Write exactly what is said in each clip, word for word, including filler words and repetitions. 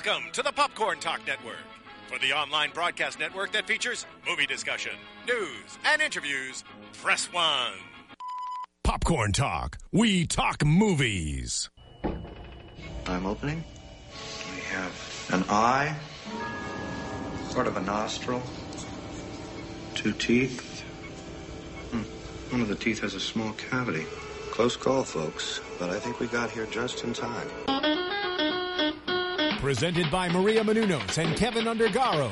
Welcome to the Popcorn Talk Network, for the online broadcast network that features movie discussion, news, and interviews. Press one. Popcorn Talk. We talk movies. I'm opening. We have an eye, sort of a nostril, two teeth. Hmm. One of the teeth has a small cavity. Close call, folks, but I think we got here just in time. Presented by Maria Menounos and Kevin Undergaro.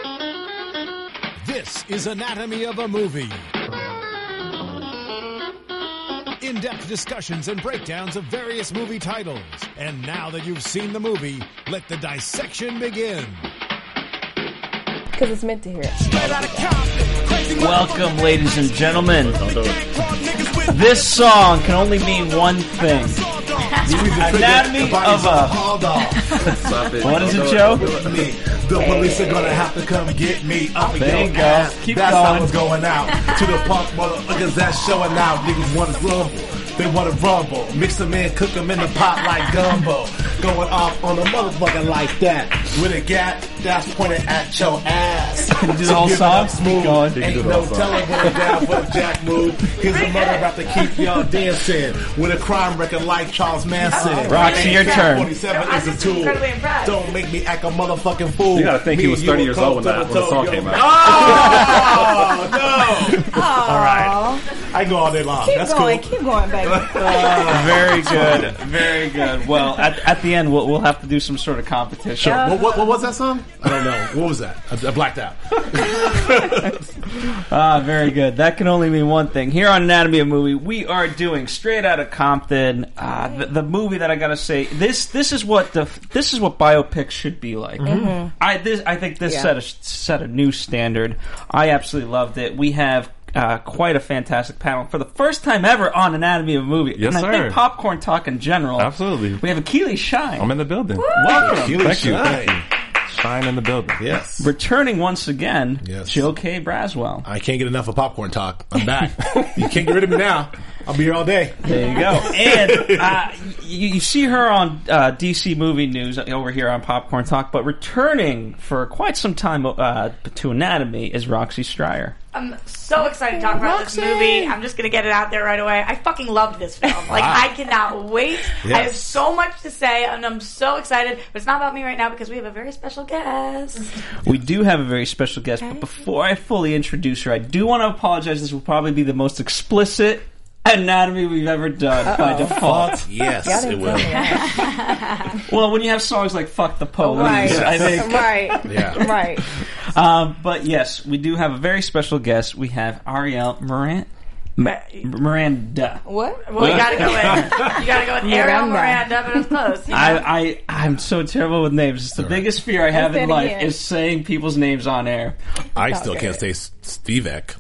This is Anatomy of a Movie. In-depth discussions and breakdowns of various movie titles. And now that you've seen the movie, let the dissection begin. Because it's meant to hear it. Welcome, ladies and gentlemen. This song can only mean one thing. The Anatomy of a... What is it, Joe? The police are gonna have to come get me up and There you go. ass. Keep That's going. how it's going out. To the punk motherfuckers that's showing out. Niggas want to rumble. They want to rumble. Mix them in, cook them in the pot like gumbo. Going off on a motherfucker like that. With a gat that's pointed at your ass. Can you do the whole Give it song? up smooth. Keep going. Ain't no telling when it's down for the jack move. Here's the mother about to keep y'all dancing. With a crime record like Charles Manson. Roxy, your turn. forty-seven I'm is a just tool. incredibly impressed. Don't make me act a motherfucking fool. You gotta think Me he was and you thirty were years old when that- when the song toe-to-toe, came yo. out. Oh, no. All right. I go all day long. Keep That's going, cool. keep going, baby. Very good. Very good. Well, at, at the end, we'll, we'll have to do some sort of competition. Sure. What, what, what was that song? I don't know. What was that? I, I blacked out. Ah, very good. That can only mean one thing. Here on Anatomy of a Movie, we are doing Straight Outta Compton. Uh, the, the movie that I gotta say, this this is what the this is what biopics should be like. Mm-hmm. I this I think this Yeah. set a set a new standard. I absolutely loved it. We have. Uh, quite a fantastic panel for the first time ever on Anatomy of a Movie. Yes, and I sir. think Popcorn Talk in general. Absolutely. We have Akili Shine. I'm in the building. Welcome. Keely Thank you. Shine. Thank you. Shine in the building. Yes. Returning once again, Yes. Joe K. Braswell. I can't get enough of popcorn talk. I'm back. You can't get rid of me now. I'll be here all day. There you go. And uh, you, you see her on uh, D C Movie News over here on Popcorn Talk, but returning for quite some time uh, to Anatomy is Roxy Stryer. I'm so excited to talk about Roxy. this movie. I'm just going to get it out there right away. I fucking loved this film. Like, I cannot wait. I have Yes. so much to say, and I'm so excited. But it's not about me right now because we have a very special guest. We do have a very special guest, but before I fully introduce her, I do want to apologize. This will probably be the most explicit Anatomy we've ever done by default. Yes, Y'all it didn't will. tell me that. Well, when you have songs like "Fuck the Police," Right. I think. Right. Yeah. Right. Um, but yes, we do have a very special guest. We have Ariel Moran. Ma- Miranda. What? Well, you gotta go with, you gotta go with Ariel Miranda. Miranda, but it's close. You know? I, I, I'm so terrible with names. It's the biggest fear I have Say in it life again. is saying people's names on air. I still Okay. can't say S- Stevek.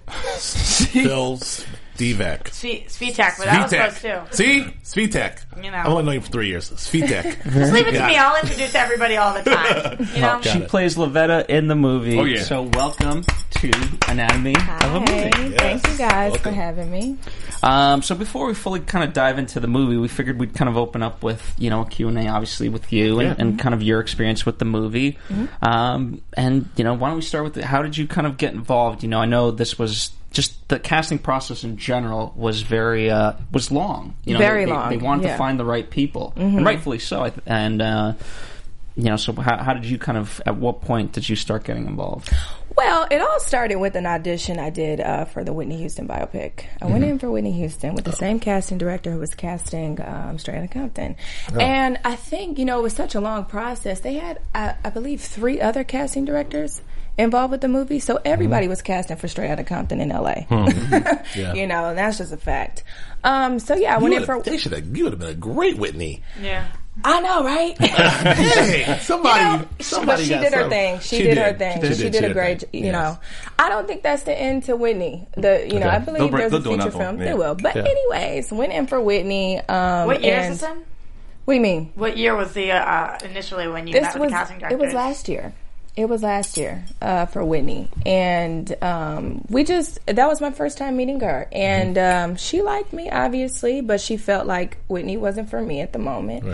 Phil Stevek. Svi- Svitek, but that was close too. See? Svitek. You know. I've only known you for three years. Svitek. Just leave it to Yeah. me. I'll introduce everybody all the time. You know? Got She it. plays Lavetta in the movie. Oh, yeah. So welcome to Anatomy of a Movie. Hey, thank you guys Welcome. for having me. Um, so before we fully kind of dive into the movie, we figured we'd kind of open up with, you know, a Q and A, obviously, with you and, Yeah. and kind of your experience with the movie. Um, and, you know, why don't we start with the, how did you kind of get involved? You know, I know this was just the casting process in general was very, uh, was long. You know, Very they, they- long, They wanted yeah. to find the right people. And rightfully so. I th- And, uh, you know, so how, how did you kind of, at what point did you start getting involved? Well, it all started with an audition I did uh, for the Whitney Houston biopic. I went in for Whitney Houston with the same casting director who was casting um, Straight Outta Compton. And I think, you know, it was such a long process. They had, I, I believe, three other casting directors involved with the movie, so everybody was casting for Straight Outta Compton in L A. Yeah. You know, and that's just a fact. Um, so yeah, I You went in would've- for. they should have. You would have been a great Whitney. Yeah. I know, right? Hey, somebody. You know, somebody but she got did her some- thing. She, She did, did. her thing. She She did. did, She a did great. her You thing. know, Yes. I don't think that's the end to Whitney. The you know, Okay. I believe They'll bring- there's a they'll do feature another film. one. They Yeah. will. But Yeah. anyways, went in for Whitney. Um, What year and- is this in? What do you mean? What year was the uh, initially when you This met with was the casting it director? was last year. It was last year uh, for Whitney, and um, we just that was my first time meeting her, and um, she liked me obviously, but she felt like Whitney wasn't for me at the moment. Right.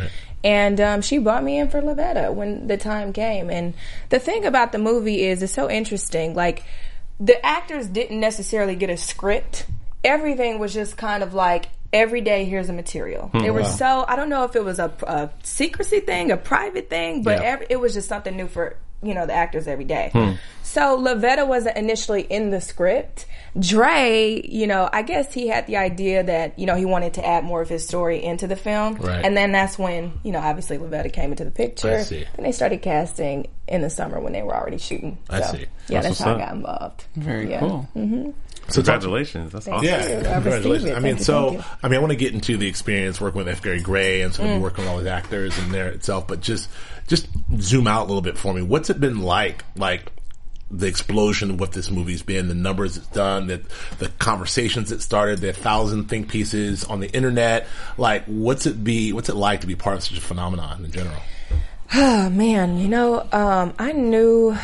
And um, she brought me in for Lavetta when the time came. And the thing about the movie is it's so interesting. Like, the actors didn't necessarily get a script. Everything was just kind of like, every day here's a material. Hmm, it was wow. so, I don't know if it was a, a secrecy thing, a private thing, but Yeah. every, it was just something new for, you know, the actors every day. Hmm. So Lavetta wasn't initially in the script. Dre, you know, I guess he had the idea that, you know, he wanted to add more of his story into the film. Right. And then that's when, you know, obviously Lavetta came into the picture. I see. And they started casting in the summer when they were already shooting. I So, see. Yeah, That's that's, how I what's up. got involved. Very Yeah. cool. Mm-hmm. So talk to- Congratulations. That's Thank awesome. you. Yeah, I received congratulations. it. I mean, Thank you, so, thank you. I mean, I want to get into the experience working with F. Gary Gray and sort of working with all his actors and there itself, but just, just zoom out a little bit for me. What's it been like, like, the explosion of what this movie's been, the numbers it's done, the, the conversations it started, the thousand think pieces on the internet. Like, what's it be, what's it like to be part of such a phenomenon in general? Oh, man, you know, um, I knew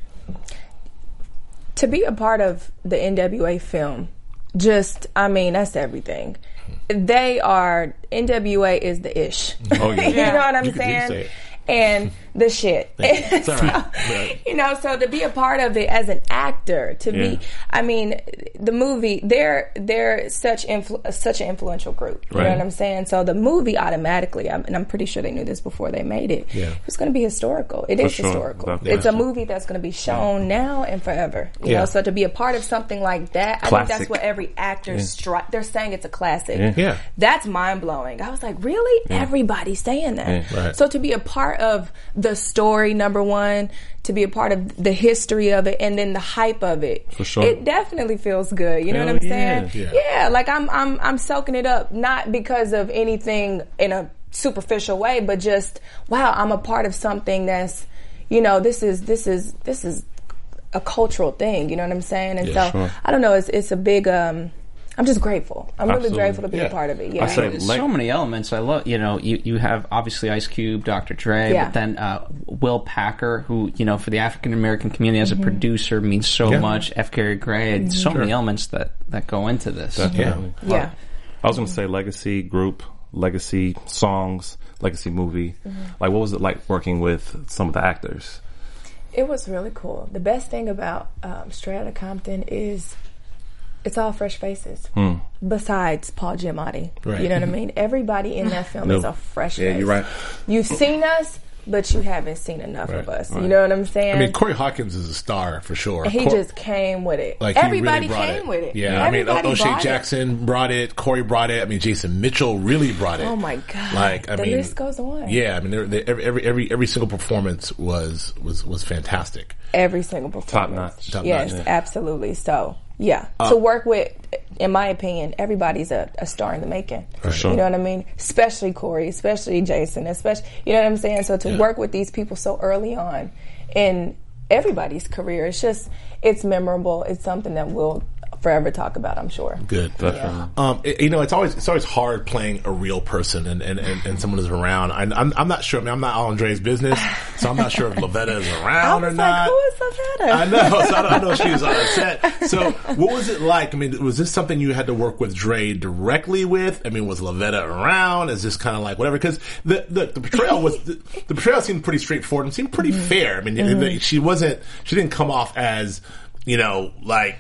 to be a part of the N W A film, just, I mean, that's everything. They are, N W A is the ish. Oh, yeah. You know what I'm You could- you saying? could say it. And the shit. It's all right. So, Right. you know, so to be a part of it as an actor, to Yeah. be, I mean, the movie, they're, they're such influ- such an influential group. You Right. know what I'm saying? So the movie automatically, I'm, and I'm pretty sure they knew this before they made it, Yeah. it's going to be historical. It For is sure. historical. Definitely. It's a movie that's going to be shown now and forever. You Yeah. know, so to be a part of something like that, I think Classic. that's what every actor stri- they're saying it's a classic. Yeah. Yeah. That's mind blowing. I was like, really? Everybody's saying that. Yeah. Right. So to be a part of the story, number one, to be a part of the history of it, and then the hype of it, For sure. it definitely feels good. You know Hell what I'm yeah. saying? Yeah. like I'm, I'm, I'm soaking it up, not because of anything in a superficial way, but just wow, I'm a part of something that's, you know, this is, this is, this is a cultural thing. You know what I'm saying? And Yeah, so sure. I don't know. It's, it's a big. um I'm just grateful. I'm really Absolutely. grateful to be Yeah. a part of it. Yeah. I say, There's like- so many elements. I love, you know, you, you have obviously Ice Cube, Doctor Dre, Yeah. but then uh, Will Packer, who, you know, for the African American community as a producer means so Yeah. much. F. Gary Gray, and so many elements that, that go into this. Definitely. Yeah. I was going to say legacy group, legacy songs, legacy movie. Like, what was it like working with some of the actors? It was really cool. The best thing about um, Straight Outta Compton is it's all fresh faces. Hmm. Besides Paul Giamatti. Right. You know what I mean? Everybody in that film No. is a fresh Yeah, face. you're right. You've seen us, but you haven't seen enough of Right, us. You know what I'm saying? I mean, Corey Hawkins is a star for sure. he Cor- just came with it. Like, he Everybody really brought came it. with it. Yeah, Everybody I mean, O'Shea brought it. Jackson brought it. Corey brought it. I mean, Jason Mitchell really brought it. Oh my God. Like, I The mean, list goes on. Yeah, I mean, they're, they every, every every every single performance was was was fantastic. Every single performance. notch. Top yes, notch. absolutely. So, yeah. Uh, to work with, in my opinion, everybody's a, a star in the making. For sure. You know what I mean? Especially Corey, especially Jason, especially, you know what I'm saying? So to Yeah. work with these people so early on in everybody's career, it's just, it's memorable. It's something that we'll forever talk about, I'm sure. Good. Definitely. Um, it- you know, it's always it's always hard playing a real person and, and, and, and someone who's around. I, I'm I'm not sure. I mean, I'm not Andre's business, so I'm not sure if Lavetta is I around or was like, not. who is Lavetta? I know. So I don't, I don't know if she was on the set. So what was it like? I mean, was this something you had to work with Dre directly with? I mean, was Lavetta around? Is this kind of like whatever? Because the, the the portrayal was the, the portrayal seemed pretty straightforward and seemed pretty fair. I mean, the- she wasn't. She didn't come off as, you know, like.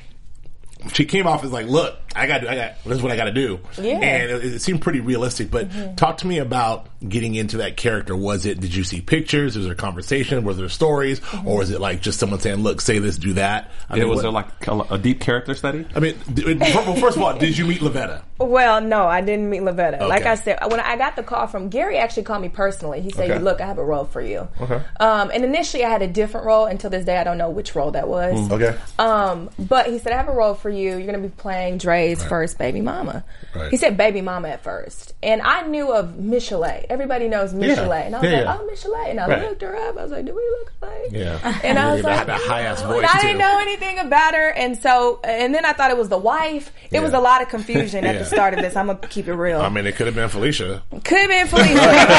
She came off as like, look, I got, I got, this is what I got to do, Yeah. and it, it seemed pretty realistic. But talk to me about getting into that character. Was it? Did you see pictures? Was there a conversation? Was there stories, or was it like just someone saying, "Look, say this, do that"? I Yeah, mean, was what- there like a, a deep character study? I mean, d- well, first of all, did you meet Lavetta? Well, no, I didn't meet Lavetta. Okay. Like I said, when I got the call from Gary, actually called me personally. He said, Okay. "Look, I have a role for you." Okay. Um, and initially, I had a different role. Until this day, I don't know which role that was. Okay. Um, but he said, "I have a role for you. You're going to be playing Dre's first baby mama." Right. He said baby mama at first, and I knew of Michelet. Everybody knows Michelet, and I was Yeah, like, yeah. "Oh, Michelet," and I Right. looked her up. I was like, "Do we look alike?" Yeah. And I was That- like, that high-ass "Oh." voice, And I too. didn't know anything about her, and so, and then I thought it was the wife. It was Yeah. a lot of confusion at Yeah. the start of this. I'm gonna keep it real. I mean, it could have been Felicia. Could have been Felicia.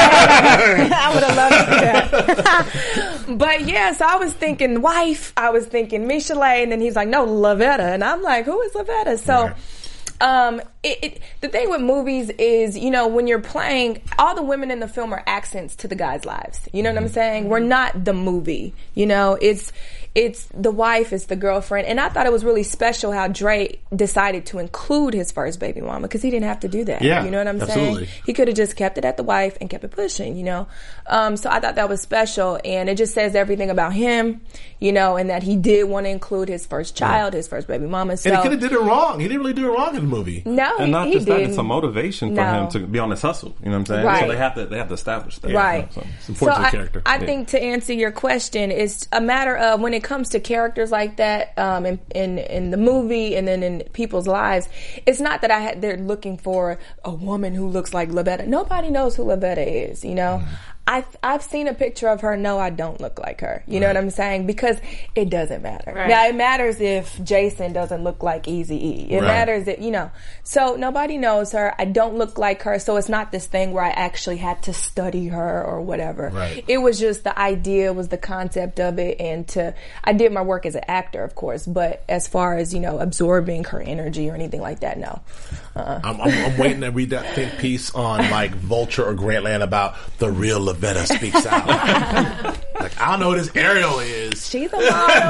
I would have loved to do that. But yeah, so I was thinking wife. I was thinking Michelet, and then he's like, no, Lavetta, and I'm like, who is Lavetta? So. Right. Um, it, it, the thing with movies is, you know, when you're playing, all the women in the film are accents to the guys' lives. You know what I'm saying? We're not the movie. You know, it's it's the wife, it's the girlfriend. And I thought it was really special how Dre decided to include his first baby mama because he didn't have to do that. Yeah, you know what I'm absolutely. saying? He could have just kept it at the wife and kept it pushing, you know? Um, so I thought that was special. And it just says everything about him, you know, and that he did want to include his first child, his first baby mama. So, and he could have did it wrong. He didn't really do it wrong in the movie. No, and not he, just he that, didn't. it's a motivation for No. him to be on his hustle. You know what I'm saying? Right. So they have to they have to establish that. Right. So, It's important so to the I, character. I Yeah. think to answer your question, it's a matter of when it comes to characters like that um, in, in in the movie and then in people's lives, it's not that I had they're looking for a woman who looks like Lavetta. Nobody knows who Lavetta is, you know. Mm-hmm. I've, I've seen a picture of her. No, I don't look like her. You know what I'm saying? Because it doesn't matter. Right. Now, it matters if Jason doesn't look like Eazy-E. It Right. matters that, you know. So nobody knows her. I don't look like her. So it's not this thing where I actually had to study her or whatever. Right. It was just the idea, was the concept of it. And to, I did my work as an actor, of course. But as far as, you know, absorbing her energy or anything like that, no. Uh-uh. I'm, I'm, I'm waiting to read that think piece on like Vulture or Grantland about the real Lavetta speaks out. Like I don't know what this Ariel is. She's a model.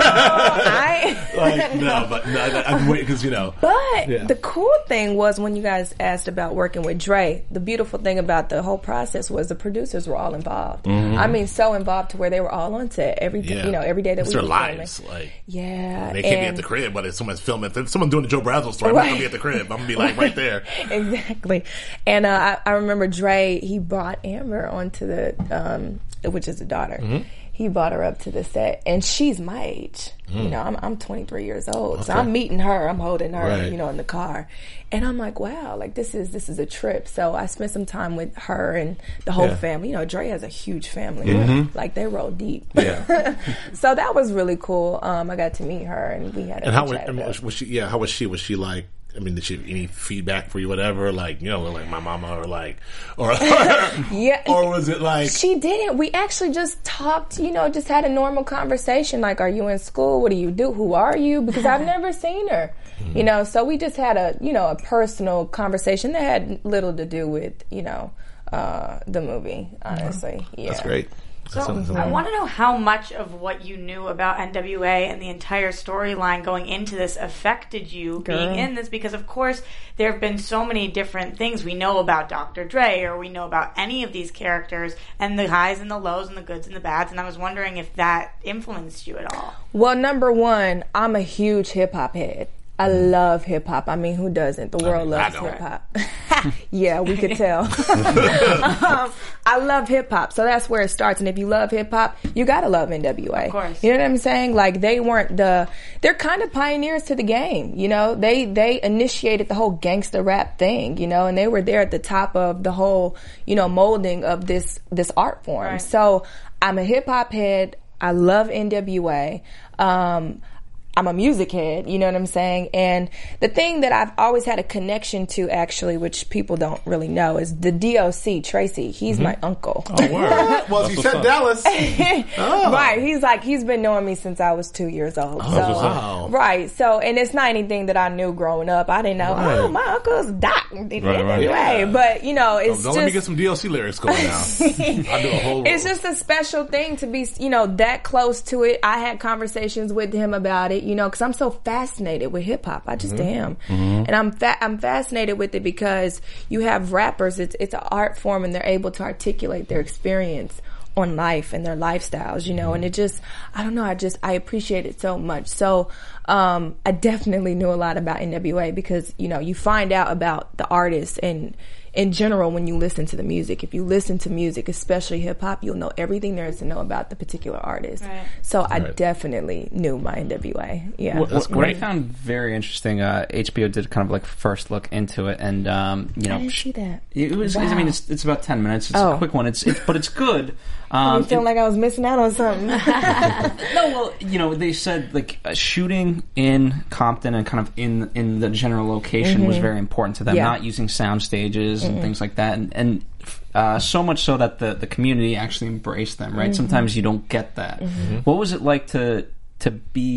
I Like no, but no, I'm waiting because you know. But Yeah. the cool thing was when you guys asked about working with Dre, the beautiful thing about the whole process was the producers were all involved. I mean, so involved to where they were all on set every Yeah. you know every day that It's we their were lives. filming. Like Yeah, they can't be at and- the crib, but if someone's filming, if someone's doing the Joe Brazo story, I'm not Right. gonna be at the crib. I'm gonna be like right there. Exactly. And uh, I, I remember Dre, he brought Amber onto the, um, which is a daughter. Mm-hmm. He brought her up to the set, and she's my age. Mm. You know, I'm I'm twenty-three years old, so Okay. I'm meeting her, I'm holding her, Right. you know, in the car, and I'm like, wow, like this is this is a trip. So I spent some time with her and the whole Yeah. family. You know, Dre has a huge family, Mm-hmm. like they roll deep. Yeah. So that was really cool. Um, I got to meet her, and we had a And how good was, chat I mean, about was, was she? Yeah, how was she? Was she like? I mean, did she have any feedback for you? Whatever, like you know, like my mama or like, or Yeah. or was it like? She didn't. We actually just talked, you know, just had a normal conversation. Like, are you in school? What do you do? Who are you? Because I've never seen her, you know. So we just had a, you know, a personal conversation that had little to do with, you know, uh, the movie. Honestly, yeah. That's great. So That sounds- I want to know how much of what you knew about N W A and the entire storyline going into this affected you Girl. being in this, because of course there have been so many different things we know about Doctor Dre, or we know about any of these characters, and the highs and the lows and the goods and the bads, and I was wondering if that influenced you at all. Well, number one, I'm a huge hip hop head. I love hip hop. I mean, who doesn't? The world mean, I loves don't. hip hop. Yeah, we could tell. um, I love hip hop, so that's where it starts. And if you love hip hop, you gotta love N W A. Of course. You know what I'm saying? Like they weren't the. They're kind of pioneers to the game. You know, they they initiated the whole gangster rap thing. You know, and they were there at the top of the whole, you know, molding of this this art form. Right. So I'm a hip hop head. I love N W A. Um, I'm a music head, you know what I'm saying? And the thing that I've always had a connection to, actually, which people don't really know, is the D O C, Tracy. He's my uncle. Oh, word. Well, you what's said up. Dallas. Oh. Right. He's like, he's been knowing me since I was two years old. so, what's up. Wow. Right. So, and it's not anything that I knew growing up. I didn't know, Right. oh, my uncle's Doc. Right, right. Anyway, but, you know, it's Don't just. let me get some D L C lyrics going now. I'll do a whole. It's just a special thing to be, you know, that close to it. I had conversations with him about it, you know, because I'm so fascinated with hip hop. I just am, and I'm fa- I'm fascinated with it because you have rappers. It's it's an art form, and they're able to articulate their experience on life and their lifestyles, you know. And it just, I don't know. I just I appreciate it so much. So um, I definitely knew a lot about N W A because you know you find out about the artists and. In general, when you listen to the music, if you listen to music, especially hip hop, you'll know everything there is to know about the particular artist. Right. So I Right. definitely knew my N W A. Yeah. What, That's what I great. found very interesting, uh, H B O did kind of like first look into it, and um, you know, I didn't see that. It was. I Wow. mean, it's it's about ten minutes. It's Oh. a quick one. It's, it's but it's good. I Um, feel like I was missing out on something. no, well, you know, they said like uh, shooting in Compton and kind of in in the general location was very important to them. Yeah. Not using sound stages and things like that, and and uh, so much so that the the community actually embraced them. Right. Sometimes you don't get that. What was it like to to be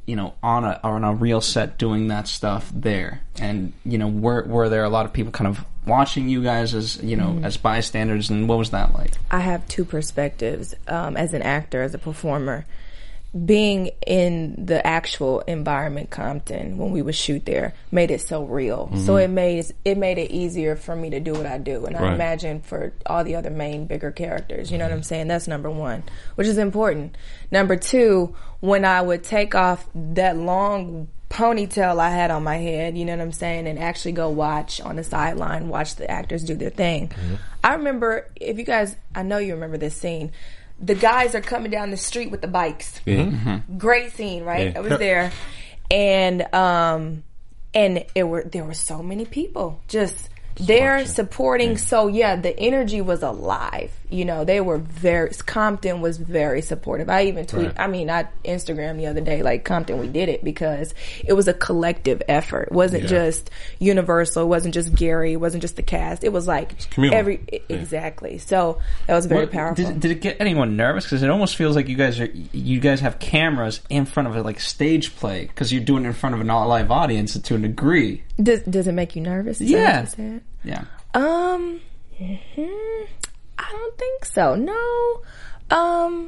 you know, on a on a real set doing that stuff there? And you know, were were there a lot of people kind of watching you guys as you know mm. as bystanders, and what was that like? I have two perspectives um, as an actor, as a performer. Being in the actual environment, Compton, when we would shoot there, made it so real. Mm-hmm. So it made it made it easier for me to do what I do, and right. I imagine for all the other main bigger characters. You know what I'm saying? That's number one, which is important. Number two, when I would take off that long ponytail I had on my head, you know what I'm saying, and actually go watch on the sideline, watch the actors do their thing. Mm-hmm. I remember, if you guys, I know you remember this scene. The guys are coming down the street with the bikes. Mm-hmm. Great scene, right? Yeah. I was there, and um, and it were there were so many people just there supporting. Yeah. So yeah, the energy was alive. You know, they were very. Compton was very supportive. I even tweet. Right. I mean, I Instagram the other day like Compton. We did it because it was a collective effort. It wasn't yeah. just Universal. It wasn't just Gary. It wasn't just the cast. It was like every yeah. exactly. So that was very what, powerful. Did, did it get anyone nervous? Because it almost feels like you guys are you guys have cameras in front of it, like stage play, because you're doing it in front of a live audience to a degree. Does Does it make you nervous? Is yeah. That what you said? Yeah. Um. Mm-hmm. I don't think so. No. Um.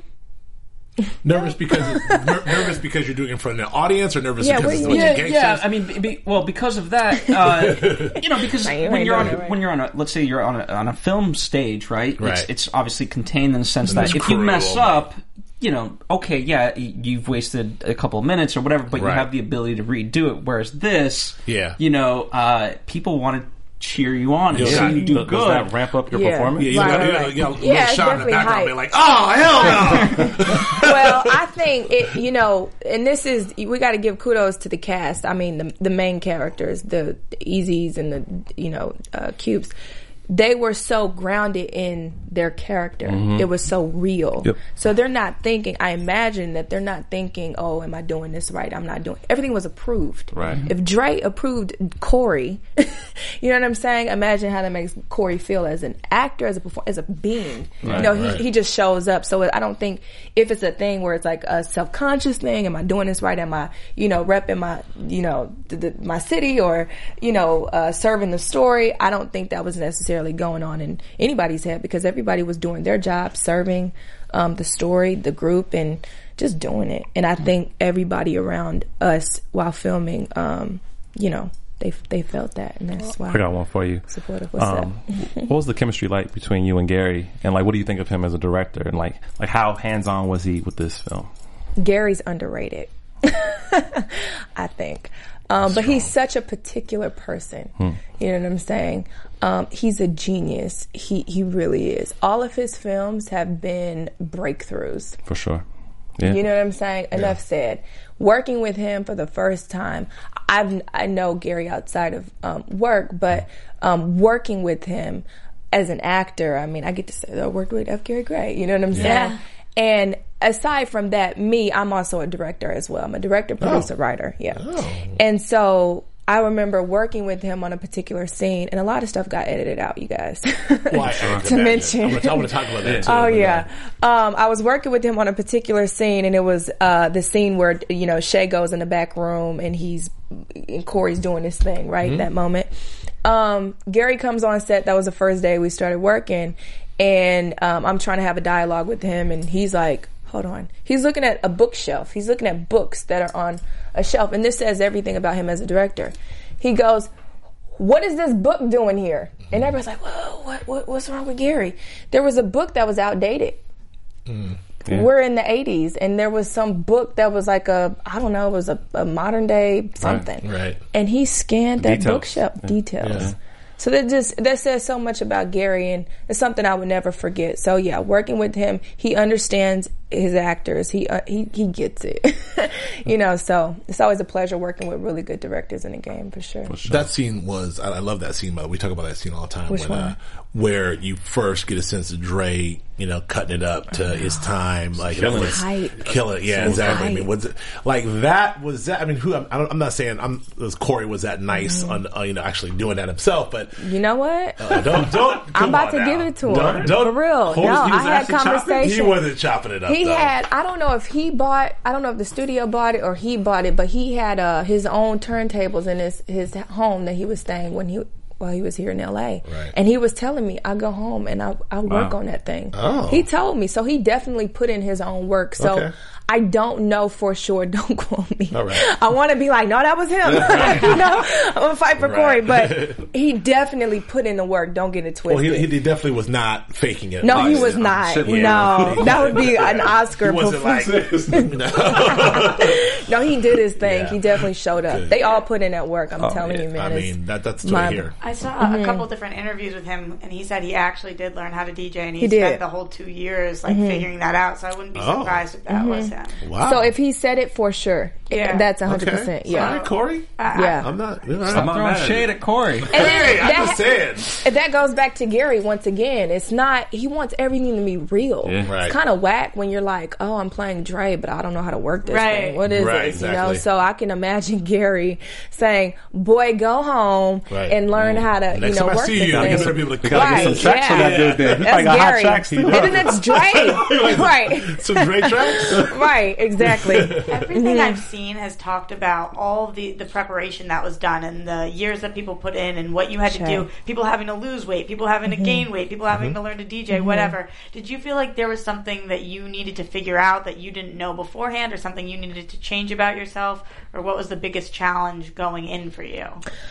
Nervous because ner- nervous because you're doing it in front of an audience, or nervous yeah, because it's a yeah, bunch of gangsters? Yeah, I mean, be, well, because of that, uh, you know, because right, when you're on right. when you're on a let's say you're on a on a film stage, right? Right. It's, it's obviously contained in the sense And that if cruel, you mess man. up, you know, okay, yeah, you've wasted a couple of minutes or whatever, but Right. you have the ability to redo it. Whereas this, Yeah. you know, uh, people want to cheer you on and Yeah. see you do Does good. that ramp up your Yeah. performance? Yeah, you Right, got right, a right. little Yeah, it's shot in the definitely background, hype. being like, "Oh hell no!" Well, I think it, you know, and this is, we got to give kudos to the cast. I mean, the the main characters, the, the Easies and the, you know, uh, Cubes. They were so grounded in their character. Mm-hmm. It was so real. Yep. So they're not thinking, I imagine that they're not thinking, oh, am I doing this right? I'm not doing, everything was approved. Right. If Dre approved Corey, you know what I'm saying? Imagine how that makes Corey feel as an actor, as a performer, as a being. Right, you know, he, right. he just shows up. So I don't think if it's a thing where it's like a self-conscious thing, am I doing this right? Am I, you know, repping my, you know, the, the, my city, or, you know, uh, serving the story? I don't think that was necessarily going on in anybody's head, because everybody was doing their job, serving um, the story, the group, and just doing it. And I think everybody around us while filming, um, you know, they they felt that, and that's why I got one for you. Supportive. What's um, up? What was the chemistry like between you and Gary? And like, what do you think of him as a director? And like, like how hands on was he with this film? Gary's underrated, I think. Um, but he's such a particular person. Hmm. You know what I'm saying? Um, he's a genius. He he really is. All of his films have been breakthroughs. For sure. Yeah. You know what I'm saying? Yeah. Enough said. Working with him for the first time, I've I know Gary outside of um, work, but um, working with him as an actor, I mean, I get to say that I worked with F. Gary Gray. You know what I'm saying? Yeah. And aside from that, me, I'm also a director as well. I'm a director, producer, oh. writer. Yeah. Oh. And so I remember working with him on a particular scene, and a lot of stuff got edited out, you guys. Well, I, I to mention. I'm going to talk about that too. Oh, yeah. Um, I was working with him on a particular scene, and it was uh, the scene where, you know, Shay goes in the back room, and he's, and Corey's doing this thing, right? Mm-hmm. That moment. Um, Gary comes on set. That was the first day we started working. And um, I'm trying to have a dialogue with him, and he's like, hold on. He's looking at a bookshelf. He's looking at books that are on a shelf, and this says everything about him as a director. He goes, what is this book doing here? And everybody's like, whoa, what, what, what's wrong with Gary? There was a book that was outdated. Mm. Yeah. We're in the eighties, and there was some book that was like a, I don't know, it was a, a modern day something. Right. right. And he scanned that Details. bookshelf. Yeah. Details. Yeah. So that just, that says so much about Gary, and it's something I would never forget. So yeah, working with him, he understands his actors. He uh, he he gets it. You know, so it's always a pleasure working with really good directors in the game, for sure. For sure. That scene was, I, I love that scene, by the way. We talk about that scene all the time. Which when, one? Uh, where you first get a sense of Dre, you know, cutting it up to his time, like killing it. Hype. Kill it, yeah, So exactly. hype. I mean, was it like that? Was that? I mean, who? I'm, I don't, I'm not saying I'm. Was Corey was that nice Mm-hmm. on, uh, you know, actually doing that himself? But You know what? uh, don't don't. I'm come about on to now. give it to him. Don't, don't For real. hold- No, he was I had actually chopping- conversation. He wasn't chopping it up. He though. had, I don't know if he bought, I don't know if the studio bought it or he bought it, but he had uh, his own turntables in his, his home that he was staying when he while he was here in L A. Right. And he was telling me, I go home and I I work Wow. on that thing. Oh. He told me. So he definitely put in his own work. So Okay. I don't know for sure. Don't quote me. All right. I want to be like, no, that was him. You know, I'm going to fight for Corey. Right. But he definitely put in the work. Don't get it twisted. Well, he, he definitely was not faking it. no, he Like, was not. shouldn't- No, that would be an Oscar He wasn't like performance. this. No. No, he did his thing. Yeah. He definitely showed up. Good. They all put in that work. I'm telling Yeah, you, man. I It's- mean, that, that's my- right here. I saw a couple different interviews with him, and he said he actually did learn how to D J, and he, He spent did. the whole two years like figuring that out. So I wouldn't be Oh. surprised if that was him. Wow. So if he said it for sure, Yeah. that's one hundred okay. percent. All Yeah. right, Corey. Yeah. I'm not. All right. I'm not Throwing mad at shade you. at Corey. And then Hey, I that, just said. and that goes back to Gary once again. It's not, he wants everything to be real. Yeah. Right. It's kind of whack when you're like, oh, I'm playing Dre, but I don't know how to work this Right. thing. What is Right, this? You exactly. know, so I can imagine Gary saying, boy, go home Right. and learn how to, Next you know, time I work see this you, I thing. get some people to We gotta Right, get some tracks yeah. for that dude there. He That's probably got hot Gary. tracks too. And then that's Dre. Right. Some Dre tracks. Right, exactly. Everything I've seen has talked about all the, the preparation that was done and the years that people put in and what you had Sure. to do. People having to lose weight, people having to gain weight, people having to learn to D J, whatever. Did you feel like there was something that you needed to figure out that you didn't know beforehand, or something you needed to change about yourself? Or what was the biggest challenge going in for you?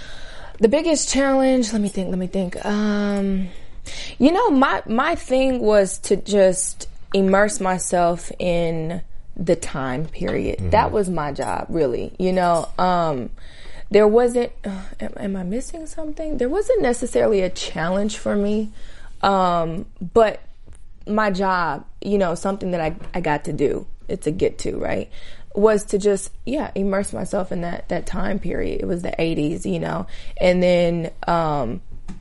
The biggest challenge, let me think, let me think. Um, you know, my my thing was to just immerse myself in the time period. Mm-hmm. That was my job, really. You know, um, there wasn't, uh, am, am I missing something? There wasn't necessarily a challenge for me, um, but my job, you know, something that I, I got to do, it's a get to, right? Was to just, yeah, immerse myself in that, that time period. It was the eighties, you know, and then, um,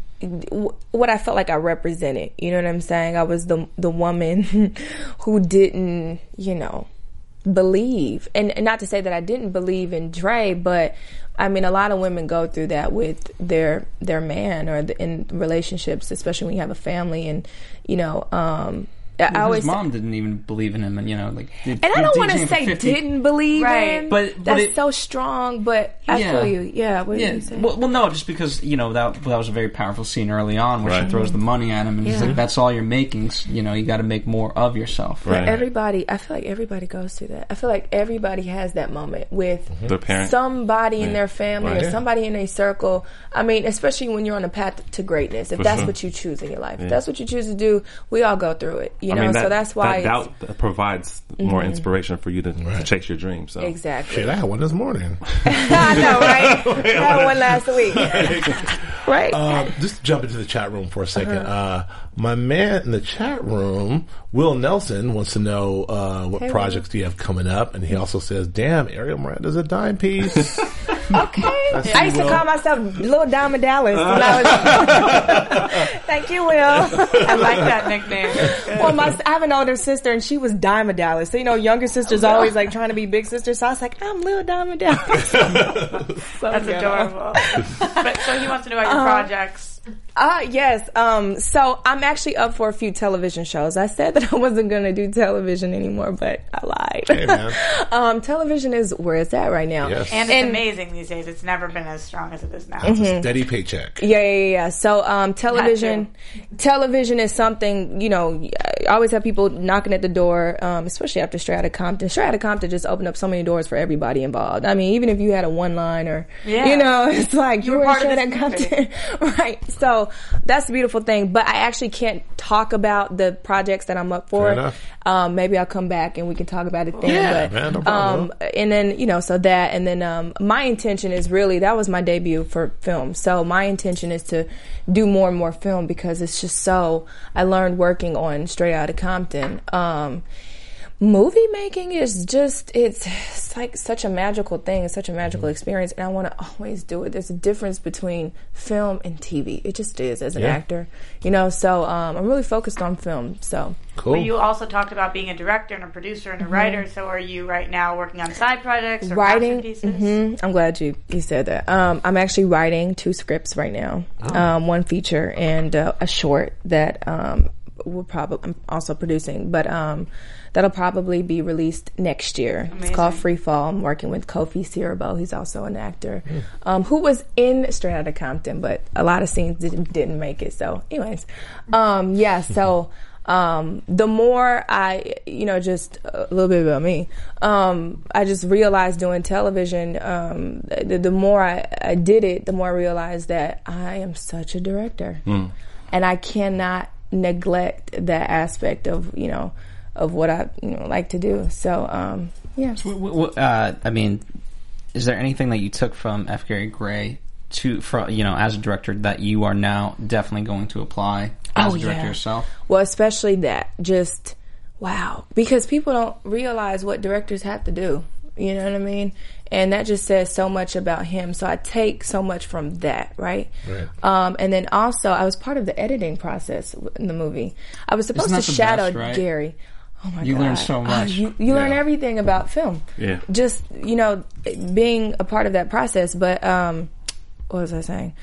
w- what I felt like I represented, you know what I'm saying? I was the, the woman who didn't, you know, believe, and, and not to say that I didn't believe in Dre, but I mean, a lot of women go through that with their, their man or the, in relationships, especially when you have a family and, you know, um, I Well, always his mom didn't even believe in him, and you know, like. and I don't want to say didn't believe Right. in, But- but that's it- so strong. But I Yeah. feel you. Yeah. What did Yeah, you say? well, well, no, just because you know that that was a very powerful scene early on where Right. she throws the money at him, and he's Yeah. like, "That's all you're making. You know, you got to make more of yourself." Right. Everybody, I feel like everybody goes through that. I feel like everybody has that moment with Their parent. somebody in Yeah. their family Right. or somebody in a circle. I mean, especially when you're on a path to greatness. If For that's sure. what you choose in your life, if that's what you choose to do, we all go through it. You know, I mean, that, so that's why. that it's- doubt provides more inspiration for you to, to chase your dreams. So. Exactly. Shit, I had one this morning. I know, right? I had one last week. Right. Um, just jump into the chat room for a second. Uh, my man in the chat room, Will Nelson, wants to know uh, what Hey, projects do you have coming up, and he also says, "Damn, Ariel Miranda's a dime piece." Okay. I used to Will. call myself Little Diamond Dallas. When I was Thank you, Will. I like that nickname. Well, my, I have an older sister, and she was Diamond Dallas. So, you know, younger sisters always like trying to be big sisters. So I was like, I'm Little Diamond Dallas. So That's ghetto. adorable. But so he wants to know about your projects. Uh, yes. Um, so I'm actually up for a few television shows. I said that I wasn't going to do television anymore, but I lied. Hey, man. um, television is where it's at right now. Yes. And it's And- amazing these days. It's never been as strong as it is now. It's a steady paycheck. Yeah, yeah, yeah, yeah. So, um, television, That television is something, you know, I always have people knocking at the door, um, especially after Straight Outta Compton. Straight Outta Compton just opened up so many doors for everybody involved. I mean, even if you had a one line or, Yeah. you know, it's like you, were were part of Straight this Outta Compton. Right. So that's the beautiful thing. But I actually can't talk about the projects that I'm up for. Fair enough. Um, maybe I'll come back and we can talk about it then. Yeah, but, man, no problem. um, and then, you know, so that, and then, um, my intention is really, that was my debut for film. So my intention is to do more and more film because it's just so, I learned working on Straight Outta Compton. Um, movie making is just, it's, it's like such a magical thing. It's such a magical experience. And I want to always do it. There's a difference between film and T V. It just is as an Yeah. actor, you know, so, um, I'm really focused on film. So. Cool. But you also talked about being a director and a producer and a writer. So are you right now working on side projects or Writing, passion pieces? hmm I'm glad you, you said that. Um, I'm actually writing two scripts right now. Um, one feature and uh, a short that um, will probably I'm also producing, but um, that'll probably be released next year. Amazing. It's called Free Fall. I'm working with Kofi Siriboe. He's also an actor mm. um, who was in Straight Outta Compton, but a lot of scenes didn't, didn't make it. So, anyways, um, yeah. So um, the more I, you know, just a little bit about me. Um, I just realized doing television. Um, the, the more I, I did it, the more I realized that I am such a director, mm. and I cannot neglect that aspect of, you know, of what I, you know, like to do. So, um, yeah. So, uh, I mean, is there anything that you took from F. Gary Gray to, for, you know, as a director that you are now definitely going to apply as oh, a director yeah. yourself? Well, especially that. Just, wow. Because people don't realize what directors have to do. You know what I mean? And that just says so much about him. So I take so much from that, right? Right. Um, and then also, I was part of the editing process in the movie. I was supposed to shadow best, right? Gary. Oh my you God. You learn so much. Oh, you you yeah. learn everything about film. Yeah. Just, you know, being a part of that process. But, um, what was I saying?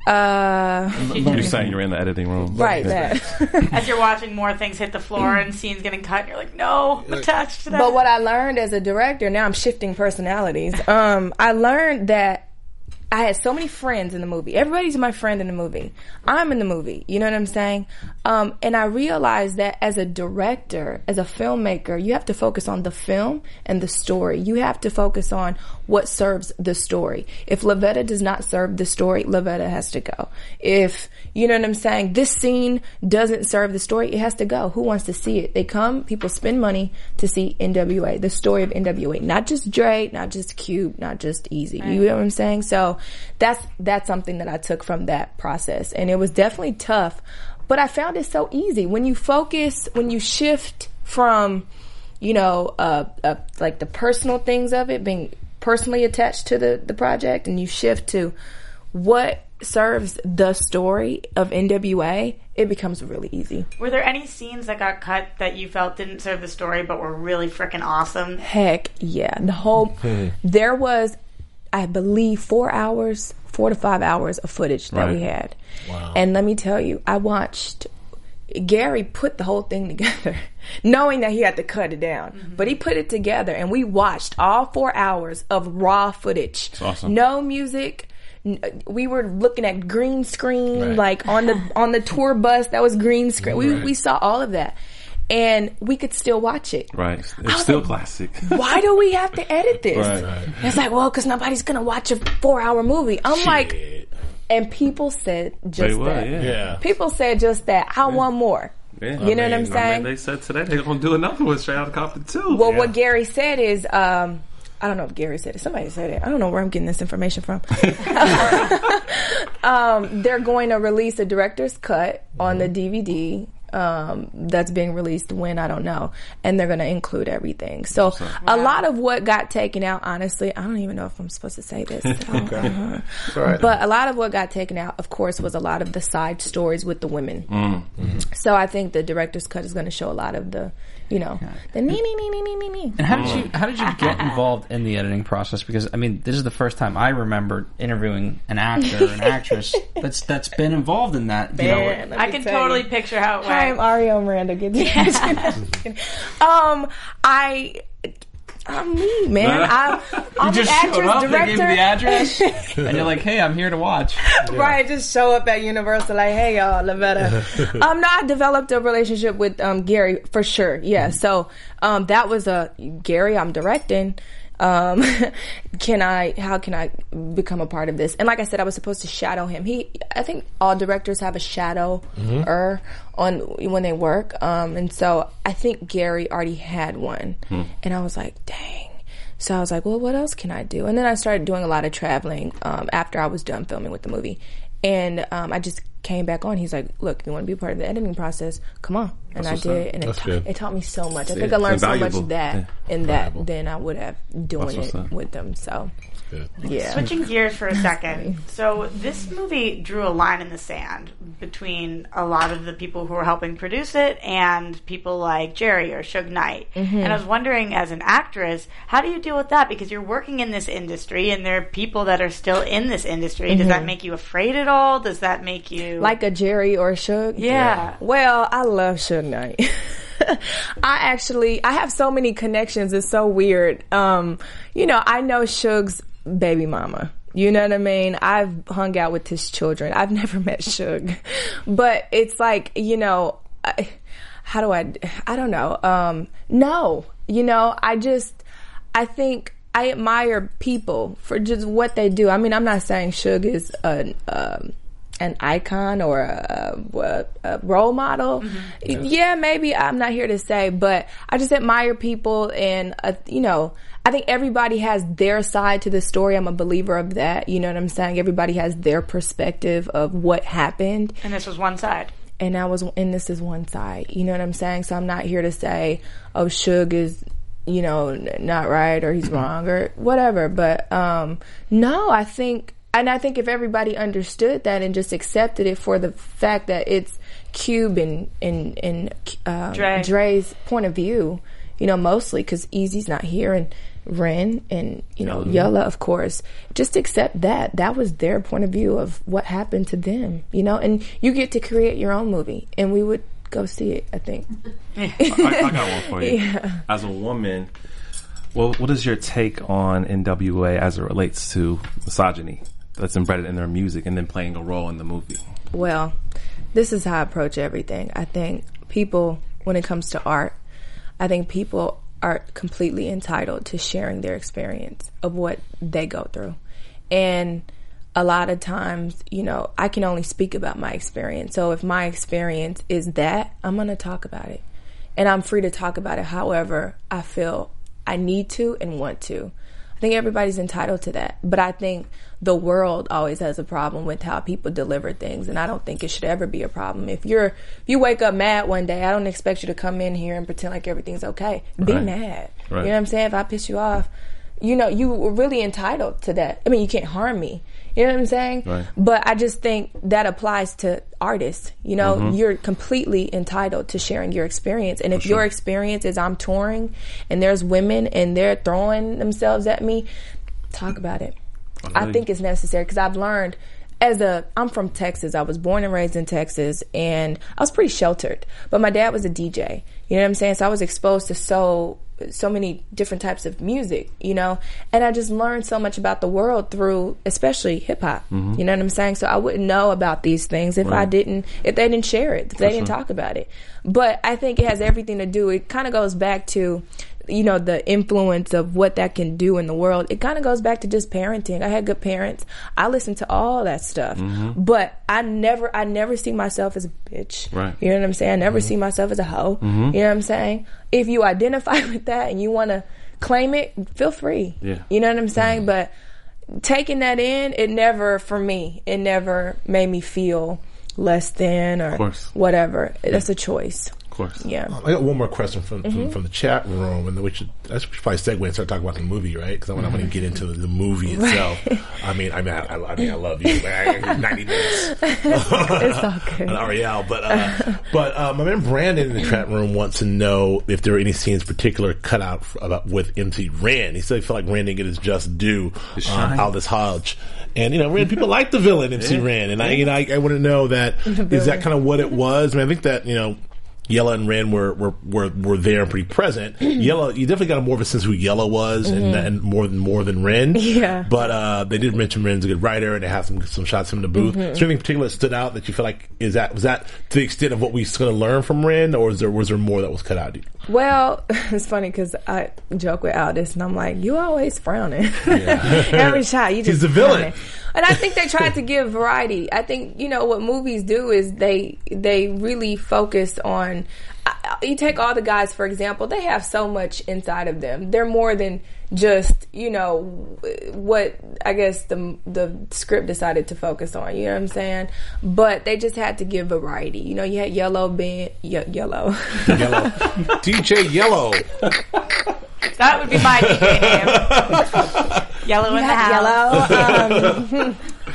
Uh, you're saying you're in the editing room, right? That. As you're watching more things hit the floor and scenes getting cut, and you're like, "No, attached to that." But what I learned as a director, now I'm shifting personalities. Um, I learned that I had so many friends in the movie. Everybody's my friend in the movie. I'm in the movie. You know what I'm saying? Um, and I realized that as a director, as a filmmaker, you have to focus on the film and the story. You have to focus on what serves the story. If Lavetta does not serve the story, Lavetta has to go. If, you know what I'm saying, this scene doesn't serve the story, it has to go. Who wants to see it? They come, people spend money to see N W A, the story of N W A. Not just Dre, not just Cube, not just Easy. Right. You know what I'm saying? So that's that's something that I took from that process. And it was definitely tough, but I found it so easy. When you focus, when you shift from, you know, uh, uh, like the personal things of it, being personally attached to the, the project, and you shift to what serves the story of N W A, it becomes really easy. Were there any scenes that got cut that you felt didn't serve the story but were really freaking awesome? Heck yeah. The whole, there was, I believe, four hours, four to five hours of footage that right. we had. Wow. And let me tell you, I watched, Gary put the whole thing together, knowing that he had to cut it down. Mm-hmm. But he put it together, and we watched all four hours of raw footage. That's awesome. No music. We were looking at green screen, right. like on the on the tour bus, that was green screen. We right. we saw all of that. And we could still watch it. Right. It's still like, classic. Why do we have to edit this? Right, right. It's like, well, because nobody's going to watch a four-hour movie. I'm Shit. like, and people said just they that. Were, yeah. yeah. People said just that. I yeah. want more. Yeah. You I know mean, what I'm saying? I mean, they said today they're going to do another one, Straight Outta Compton too. Well, yeah. what Gary said is, um, I don't know if Gary said it. Somebody said it. I don't know where I'm getting this information from. um, they're going to release a director's cut on the D V D. Um, that's being released when, I don't know, and they're going to include everything. So wow. a lot of what got taken out, honestly, I don't even know if I'm supposed to say this. okay. uh-huh. right. But a lot of what got taken out, of course, was a lot of the side stories with the women. Mm-hmm. So I think the director's cut is going to show a lot of the, you know, the me, me, me, me, me, me, me. And how did you how did you get involved in the editing process? Because I mean, this is the first time I remember interviewing an actor or an actress that's that's been involved in that. You Man, know, I can totally you. picture how it went. I'm Ario Miranda. Get the um, I. I'm me, man. I'm, I'm you just an actress, showed up, director. They gave you the address, and you're like, "Hey, I'm here to watch." Yeah. Right, just show up at Universal, like, "Hey, y'all, Lavetta." um, no, I developed a relationship with um Gary for sure. Yeah, so um, that was a Gary. I'm directing. Um, can I? How can I become a part of this? And like I said, I was supposed to shadow him. He, I think all directors have a shadow mm-hmm. er on when they work. Um, and so I think Gary already had one, hmm. and I was like, dang. So I was like, well, what else can I do? And then I started doing a lot of traveling um, after I was done filming with the movie, and um, I just came back on. He's like, look, if you want to be part of the editing process, come on. And That's I did, up. and it, That's ta- good. it taught me so much. I Yeah, think I learned it's so much invaluable. that Yeah. in that Valuable. than I would have doing That's what's it up. with them. So, Good. yeah. Switching gears for a second. So this movie drew a line in the sand between a lot of the people who were helping produce it and people like Jerry or Suge Knight. Mm-hmm. And I was wondering, as an actress, how do you deal with that? Because you're working in this industry and there are people that are still in this industry. Does that make you afraid at all? Does that make you... Like a Jerry or a Suge? Yeah. Well, I love Suge Knight. I actually, I have so many connections. It's so weird. Um, you know, I know Suge's baby mama. You know what I mean? I've hung out with his children. I've never met Suge. But it's like, you know, I, how do I, I don't know. Um, no, you know, I just, I think I admire people for just what they do. I mean, I'm not saying Suge is a, um, an icon or a, a, a role model. Mm-hmm. Yeah, maybe. I'm not here to say, but I just admire people, and uh, you know, I think everybody has their side to the story. I'm a believer of that. You know what I'm saying? Everybody has their perspective of what happened. And this was one side. And I was, and this is one side. You know what I'm saying? So I'm not here to say, oh, Suge is, you know, not right or he's wrong or whatever. But um, no, I think. And I think if everybody understood that and just accepted it for the fact that it's Cube and, and, and um, Dre. Dre's point of view, you know, mostly because Eazy's not here, and Ren and, you know, Yella, of course, just accept that. That was their point of view of what happened to them, you know, and you get to create your own movie, and we would go see it, I think. I, I got one for you. Yeah. As a woman, well, what is your take on N W A as it relates to misogyny that's embedded in their music and then playing a role in the movie? Well, this is how I approach everything. I think people, when it comes to art, I think people are completely entitled to sharing their experience of what they go through. And a lot of times, you know, I can only speak about my experience. So if my experience is that, I'm going to talk about it. And I'm free to talk about it however I feel I need to and want to. I think everybody's entitled to that. But I think the world always has a problem with how people deliver things, and I don't think it should ever be a problem. If you're, if you wake up mad one day, I don't expect you to come in here and pretend like everything's okay. Be Right. mad. Right. You know what I'm saying? If I piss you off, you know, you were really entitled to that. I mean, you can't harm me. You know what I'm saying? Right. But I just think that applies to artists. You know, Mm-hmm. you're completely entitled to sharing your experience. And if sure. your experience is I'm touring and there's women and they're throwing themselves at me, talk about it. I, I think it's necessary because I've learned as a, I'm from Texas. I was born and raised in Texas, and I was pretty sheltered. But my dad was a D J. You know what I'm saying? So I was exposed to so so many different types of music, you know, and I just learned so much about the world through, especially hip hop. Mm-hmm. You know what I'm saying? So I wouldn't know about these things if Right. I didn't, if they didn't share it, if they For didn't sure. talk about it. But I think it has everything to do. It kind of goes back to, you know, the influence of what that can do in the world. It kind of goes back to just parenting. I had good parents. I listened to all that stuff, Mm-hmm. but I never, I never see myself as a bitch. Right. You know what I'm saying? I never see myself as a hoe. Mm-hmm. You know what I'm saying? If you identify with that and you want to claim it, feel free. Yeah. You know what I'm saying? But taking that in, it never, for me, it never made me feel less than or Of course. whatever. That's a choice. Of course. Yeah. I got one more question from Mm-hmm. from, from the chat room, and then we should I should probably segue and start talking about the movie, right? Because I want to get into the, the movie itself. I mean, I mean, I, I mean, I love you. Man. Ninety minutes. It's all good. And Ariel, but uh, but uh, my man Brandon in the chat room wants to know if there are any scenes particular cut out f- about with M C Ren. He said he felt like Ren didn't get his just due His on shine. Aldous Hodge. And, you know, Ren, people like the villain, M C Yeah. Ren. And I, you know, I, I want to know that, is that kind of what it was? I mean, I think that, you know, Yella and Ren were, were, were, were there and pretty present. Yella, you definitely got more of a sense of who Yella was and, and more than, more than Ren. Yeah. But, uh, they did mention Ren's a good writer and they have some, some shots of him in the booth. Mm-hmm. Is there anything particular that stood out that you feel like, is that, was that to the extent of what we going to learn from Ren, or is there, was there more that was cut out? Well, it's funny because I joke with Aldous and I'm like, you always frowning. Every shot, you just He's the villain. frowning. And I think they tried to give variety. I think, you know, what movies do is they they really focus on, I, you take all the guys, for example, they have so much inside of them. They're more than just, you know, what I guess the the script decided to focus on. You know what I'm saying? But they just had to give variety. You know, you had Yellow being ye- Yellow, Yellow, D J Yellow. That would be my D J name. Yellow in the house. Yellow. Um,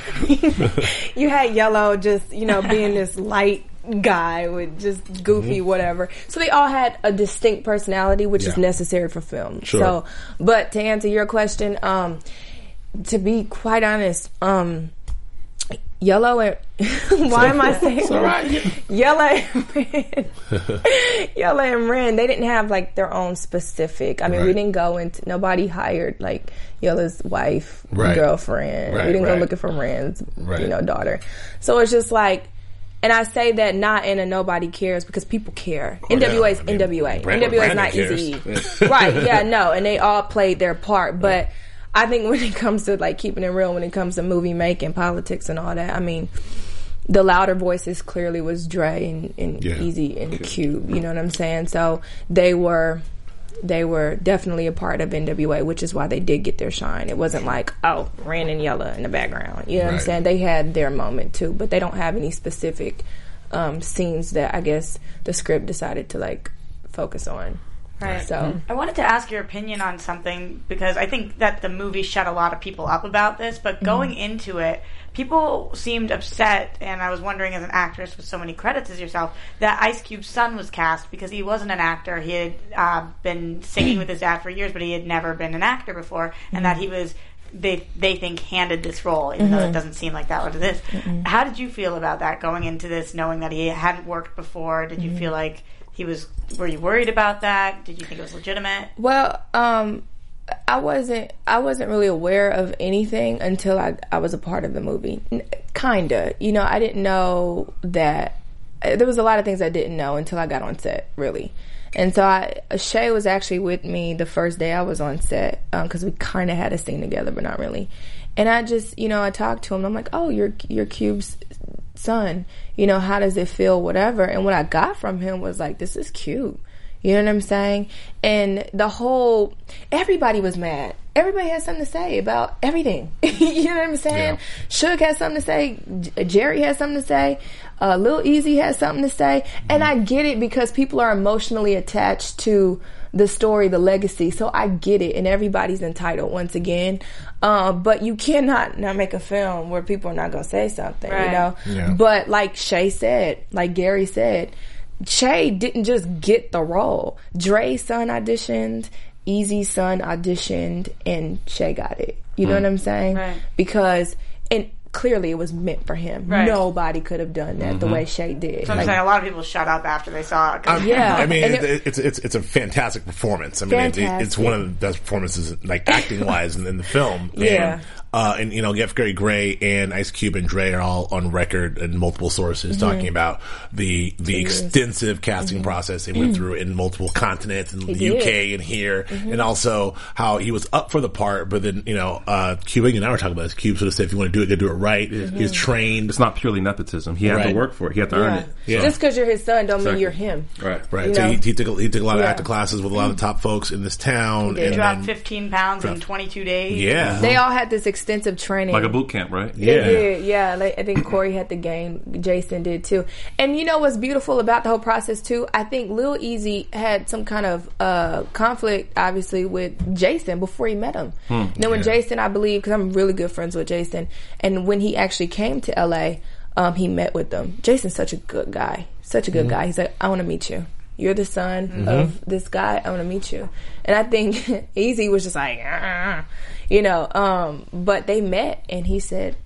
you had Yellow just, you know, being this light guy with just goofy mm-hmm. whatever. So they all had a distinct personality, which yeah. is necessary for film. Sure. So, but to answer your question, um, to be quite honest, um, Yellow and why am I saying right. Yellow and Ren, Yellow and Ren, they didn't have like their own specific. I mean, right. we didn't go into nobody hired like Yellow's wife, right. girlfriend. Right, we didn't right. go looking for Ren's, right. you know, daughter. So it's just like. And I say that not in a nobody cares because people care. Oh, N W A is yeah. I mean, N W A. Brand- N W A is not cares. Eazy-E. Right, yeah, no. And they all played their part. But I think when it comes to like keeping it real, when it comes to movie making, politics and all that, I mean, the louder voices clearly was Dre and, and yeah. Eazy and Cube. You know what I'm saying? So they were... They were definitely a part of N W A, which is why they did get their shine. It wasn't like, oh, Ren and Yellow in the background. You know what right. I'm saying? They had their moment too, but they don't have any specific um, scenes that I guess the script decided to like focus on. Right. So mm-hmm. I wanted to ask your opinion on something because I think that the movie shut a lot of people up about this, but going mm-hmm. into it, people seemed upset, and I was wondering as an actress with so many credits as yourself, that Ice Cube's son was cast because he wasn't an actor. He had uh, been singing with his dad for years, but he had never been an actor before, and mm-hmm. that he was, they they think, handed this role, even mm-hmm. though it doesn't seem like that what it is. Mm-hmm. How did you feel about that going into this, knowing that he hadn't worked before? Did you mm-hmm. feel like he was, were you worried about that? Did you think it was legitimate? Well, um... I wasn't. I wasn't really aware of anything until I, I was a part of the movie. Kinda, you know. I didn't know that there was a lot of things I didn't know until I got on set, really. And so, I Shay was actually with me the first day I was on set because um, we kind of had a scene together, but not really. And I just, you know, I talked to him. And I'm like, "Oh, you're you're Cube's son. You know, how does it feel? Whatever." And what I got from him was like, "This is Cube." You know what I'm saying? And the whole, everybody was mad. Everybody had something to say about everything. You know what I'm saying? Yeah. Suge had something to say. J- Jerry had something to say. Uh, Lil Eazy had something to say. And I get it because people are emotionally attached to the story, the legacy. So I get it. And everybody's entitled once again. Uh, but you cannot not make a film where people are not going to say something, right. you know? Yeah. But like Shay said, like Gary said, Shay didn't just get the role. Dre's son auditioned, Eazy's son auditioned, and Shay got it. You know mm. what I'm saying? Right. Because, and clearly it was meant for him. Right. Nobody could have done that mm-hmm. the way Shay did. So I'm like, saying a lot of people shut up after they saw it. Um, yeah. I mean, it, it, it's, it's, it's a fantastic performance. I mean, it, it, it's one of the best performances, like acting-wise, in, in the film. Yeah. And, Uh, and, you know, F. Gary Gray and Ice Cube and Dre are all on record in multiple sources mm-hmm. talking about the the extensive casting mm-hmm. process they went through in multiple continents, in he the did. U K and here, mm-hmm. and also how he was up for the part, but then, you know, uh, Cube and I were talking about this. Cube sort of said, if you want to do it, you gotta do it right. Mm-hmm. He's trained. It's not purely nepotism. He had right. to work for it. He had to yeah. earn it. Yeah. Just because you're his son don't exactly. mean you're him. Right. Right. You so know? he, he, took a, he took a lot of yeah. acting classes with a lot of the top folks in this town. He and dropped then, fifteen pounds dropped, in twenty-two days. Yeah. They all had this extensive training. Like a boot camp, right? Yeah. They did, yeah. Like, I think Corey had the game. Jason did too. And you know what's beautiful about the whole process too? I think Lil Eazy had some kind of uh, conflict, obviously, with Jason before he met him. Hmm. Then when yeah. Jason, I believe, because I'm really good friends with Jason, and when he actually came to L A, um, he met with them. Jason's such a good guy. Such a good mm-hmm. guy. He's like, I want to meet you. You're the son mm-hmm. of this guy. I want to meet you. And I think Eazy was just like, ah, you know, um, but they met and he said,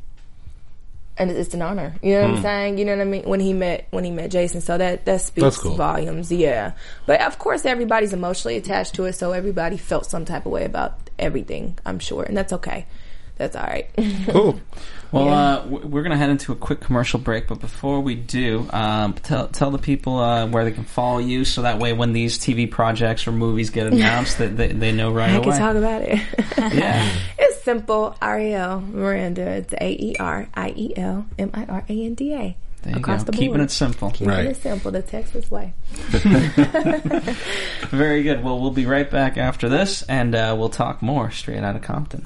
and it's an honor. You know what mm. I'm saying? You know what I mean? When he met, when he met Jason. So that, that speaks cool. volumes. Yeah. But of course everybody's emotionally attached to it. So everybody felt some type of way about everything, I'm sure. And that's okay. That's all right. Cool. Well, yeah. uh, we're going to head into a quick commercial break, but before we do, um, tell tell the people uh, where they can follow you, so that way when these T V projects or movies get announced, that they, they know right I away. I can talk about it. Yeah. It's simple. Ariel Miranda. It's A E R I E L M I R A N D A. There you Across go. the Keeping board. it simple. Keeping Right. it simple, the Texas way. Very good. Well, we'll be right back after this, and uh, we'll talk more straight out of Compton.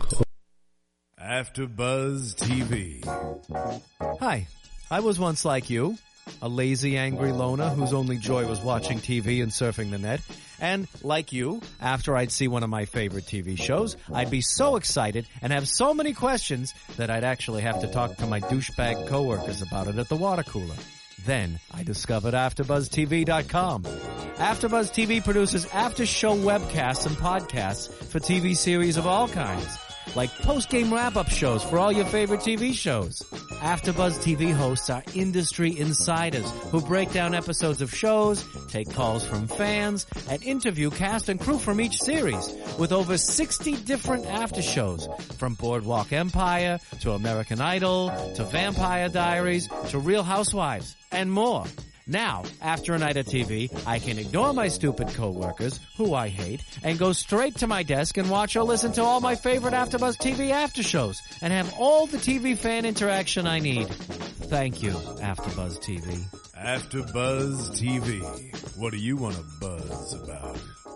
AfterBuzz T V. Hi, I was once like you, a lazy, angry loner whose only joy was watching T V and surfing the net. And, like you, after I'd see one of my favorite T V shows, I'd be so excited and have so many questions that I'd actually have to talk to my douchebag coworkers about it at the water cooler. Then I discovered After Buzz T V dot com. AfterBuzz T V produces after-show webcasts and podcasts for T V series of all kinds, like post-game wrap-up shows for all your favorite T V shows. AfterBuzz T V hosts are industry insiders who break down episodes of shows, take calls from fans, and interview cast and crew from each series, with over sixty different after shows, from Boardwalk Empire to American Idol to Vampire Diaries to Real Housewives, and more. Now, after a night of T V, I can ignore my stupid coworkers, who I hate, and go straight to my desk and watch or listen to all my favorite AfterBuzz T V after shows, and have all the T V fan interaction I need. Thank you, AfterBuzz T V. AfterBuzz T V. What do you want to buzz about?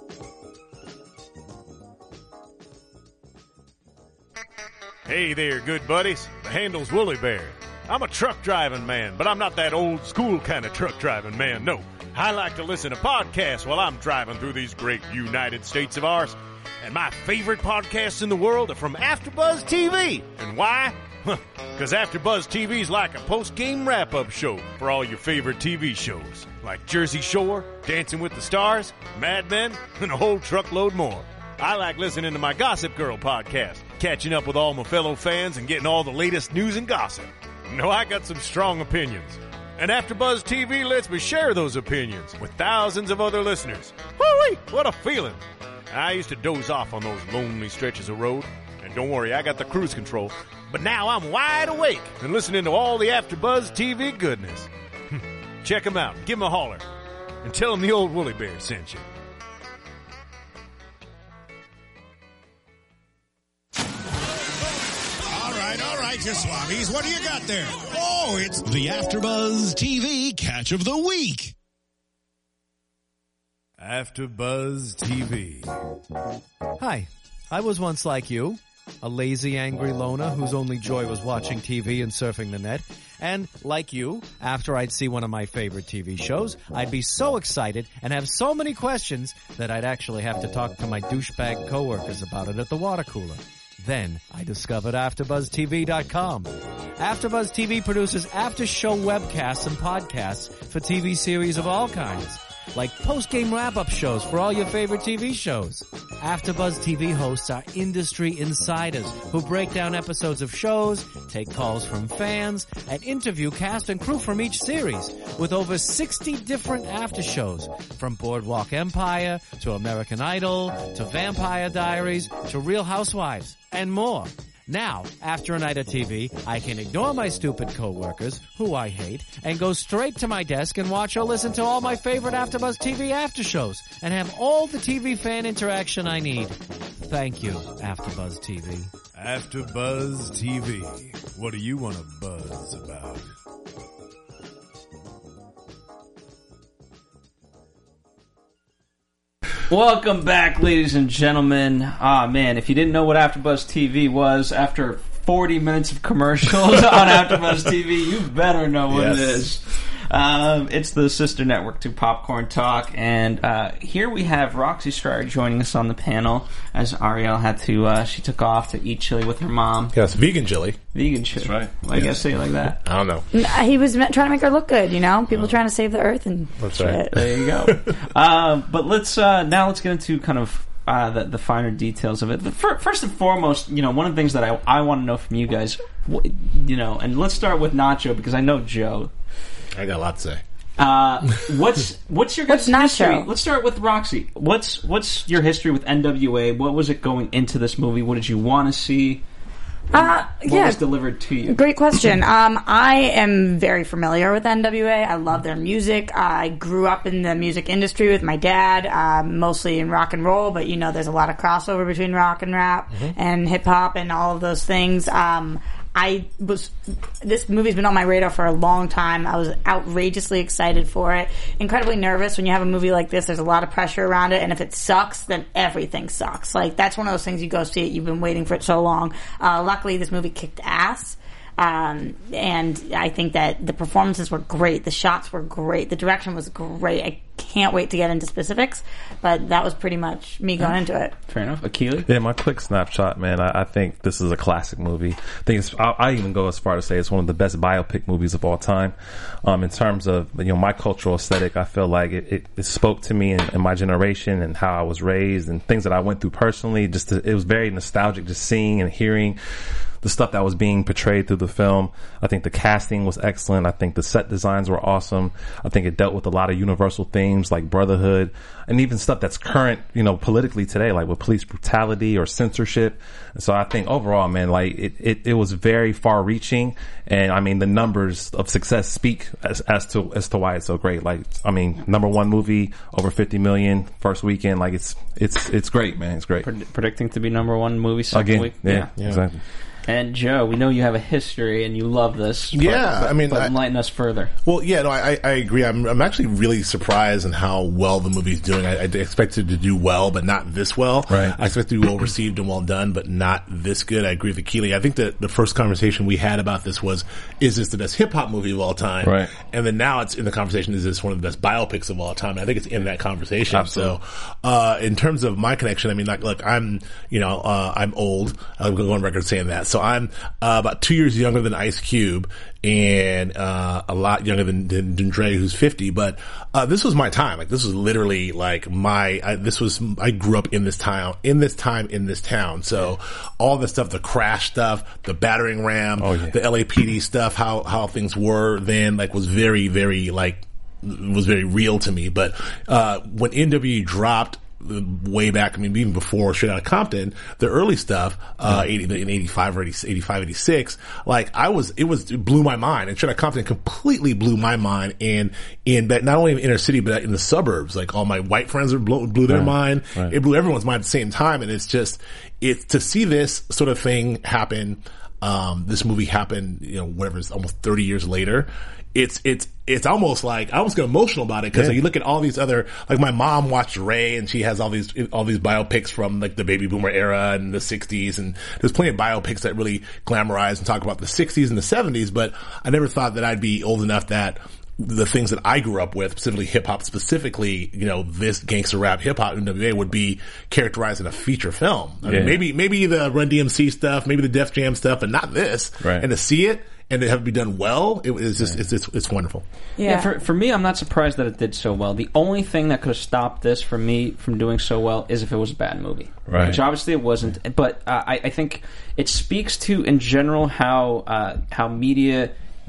Hey there, good buddies. The handle's Woolly Bear. I'm a truck driving man, but I'm not that old school kind of truck driving man, no. I like to listen to podcasts while I'm driving through these great United States of ours. And my favorite podcasts in the world are from AfterBuzz T V. And why? Because AfterBuzz T V's like a post-game wrap-up show for all your favorite T V shows. Like Jersey Shore, Dancing with the Stars, Mad Men, and a whole truckload more. I like listening to my Gossip Girl podcast, catching up with all my fellow fans and getting all the latest news and gossip. No, I got some strong opinions. And AfterBuzz T V lets me share those opinions with thousands of other listeners. Woo-wee, what a feeling. I used to doze off on those lonely stretches of road. And don't worry, I got the cruise control. But now I'm wide awake and listening to all the AfterBuzz T V goodness. Check them out. Give them a holler. And tell them the old Woolly Bear sent you. Your swabbies, what do you got there? Oh, it's the AfterBuzz T V Catch of the Week. AfterBuzz T V. Hi, I was once like you, a lazy, angry loner whose only joy was watching T V and surfing the net. And, like you, after I'd see one of my favorite T V shows, I'd be so excited and have so many questions that I'd actually have to talk to my douchebag coworkers about it at the water cooler. Then I discovered After Buzz T V dot com. AfterBuzz T V produces after-show webcasts and podcasts for T V series of all kinds, like post-game wrap-up shows for all your favorite T V shows. AfterBuzz T V hosts are industry insiders who break down episodes of shows, take calls from fans, and interview cast and crew from each series, with over sixty different after shows, from Boardwalk Empire to American Idol to Vampire Diaries to Real Housewives, and more. Now, after a night of T V, I can ignore my stupid coworkers, who I hate, and go straight to my desk and watch or listen to all my favorite AfterBuzz T V after shows, and have all the T V fan interaction I need. Thank you, AfterBuzz T V. AfterBuzz T V. What do you want to buzz about? Welcome back, ladies and gentlemen. Ah, man, if you didn't know what AfterBuzz T V was, after forty minutes of commercials on AfterBuzz T V, you better know what Yes. it is. Um, it's the sister network to Popcorn Talk, and uh, here we have Roxy Striar joining us on the panel, as Ariel had to, uh, she took off to eat chili with her mom. Yes, vegan chili. Vegan chili. That's right. Why you gotta say it like that? I don't know. He was trying to make her look good, you know? People trying to save the earth and That's shit. right. There you go. uh, but let's uh, now let's get into kind of uh, the, the finer details of it. But for, first and foremost, you know, one of the things that I I want to know from you guys, wh- you know, and let's start with Nacho because I know Joe. I got a lot to say. Uh, what's what's your What's guys' history? Nacho? Let's start with Roxy. What's what's your history with N W A? What was it going into this movie? What did you want to see? Uh, What yeah. was delivered to you? Great question. Um, I am very familiar with N W A. I love their music. I grew up in the music industry with my dad, um, mostly in rock and roll, but you know, there's a lot of crossover between rock and rap and hip hop and all of those things. Um, I was, this movie's been on my radar for a long time. I was outrageously excited for it. Incredibly nervous when you have a movie like this. There's a lot of pressure around it, and if it sucks, then everything sucks. Like, that's one of those things you go see it, you've been waiting for it so long. Uh, luckily, this movie kicked ass. Um, and I think that the performances were great. The shots were great. The direction was great. I can't wait to get into specifics, but that was pretty much me going into it. Fair enough. Akili? Yeah, my quick snapshot, man. I, I think this is a classic movie. I think it's, I, I even go as far to say it's one of the best biopic movies of all time. Um, in terms of, you know, my cultural aesthetic, I feel like it, it, it spoke to me and, and my generation and how I was raised and things that I went through personally. Just to, it was very nostalgic, just seeing and hearing the stuff that was being portrayed through the film. I think the casting was excellent. I think the set designs were awesome. I think it dealt with a lot of universal themes like brotherhood and even stuff that's current, you know, politically today, like with police brutality or censorship. And so I think overall, man, like it, it, it was very far reaching. And I mean, the numbers of success speak as, as to, as to why it's so great. Like, I mean, number one movie, over fifty million first weekend. Like it's, it's, it's great, man. It's great. Pred- predicting to be number one movie second Again, week. Yeah, yeah, exactly. And Joe, we know you have a history and you love this. But, yeah, but, I mean, but I, enlighten us further. Well, yeah, no, I, I agree. I'm, I'm actually really surprised in how well the movie's doing. I, I expected to do well, but not this well. Right. I expected to be well received and well done, but not this good. I agree with Akili. I think that the first conversation we had about this was, is this the best hip hop movie of all time? Right. And then now it's in the conversation, is this one of the best biopics of all time? And I think it's in that conversation. Absolutely. So, uh, in terms of my connection, I mean, like, look, I'm, you know, uh, I'm old. I'm going to go on record saying that. So I'm, uh, about two years younger than Ice Cube and, uh, a lot younger than, than, than Dre, who's fifty. But, uh, this was my time. Like, this was literally like my, I, this was, I grew up in this town, in this time, in this town. So all the stuff, the crash stuff, the battering ram, oh, yeah. the L A P D stuff, how, how things were then, like, was very, very, like, was very real to me. But, uh, when N W A dropped, way back, I mean, even before Straight Outta Compton, the early stuff, uh, eighty, in eighty-five or eighty, eighty-five, eighty-six, like, I was, it was, it blew my mind. And Straight Outta Compton completely blew my mind. And in, not only in the inner city, but in the suburbs, like, all my white friends blew, blew their right. mind. Right. It blew everyone's mind at the same time. And it's just, it's, to see this sort of thing happen, um, this movie happen, you know, whatever, it's almost thirty years later. It's, it's, it's almost like, I almost get emotional about it because yeah. you look at all these other, like my mom watched Ray and she has all these, all these biopics from like the baby boomer era and the sixties, and there's plenty of biopics that really glamorize and talk about the sixties and the seventies, but I never thought that I'd be old enough that the things that I grew up with, specifically hip hop, specifically, you know, this gangster rap hip hop N W A would be characterized in a feature film. I yeah. mean, maybe, maybe the Run D M C stuff, maybe the Def Jam stuff, but not this. Right. And to see it, and to have it be done well, it was just, it's, it's, it's wonderful. Yeah. yeah, for for me, I'm not surprised that it did so well. The only thing that could have stopped this from me from doing so well is if it was a bad movie. Right. Which obviously it wasn't. But uh, I, I think it speaks to, in general, how uh, how media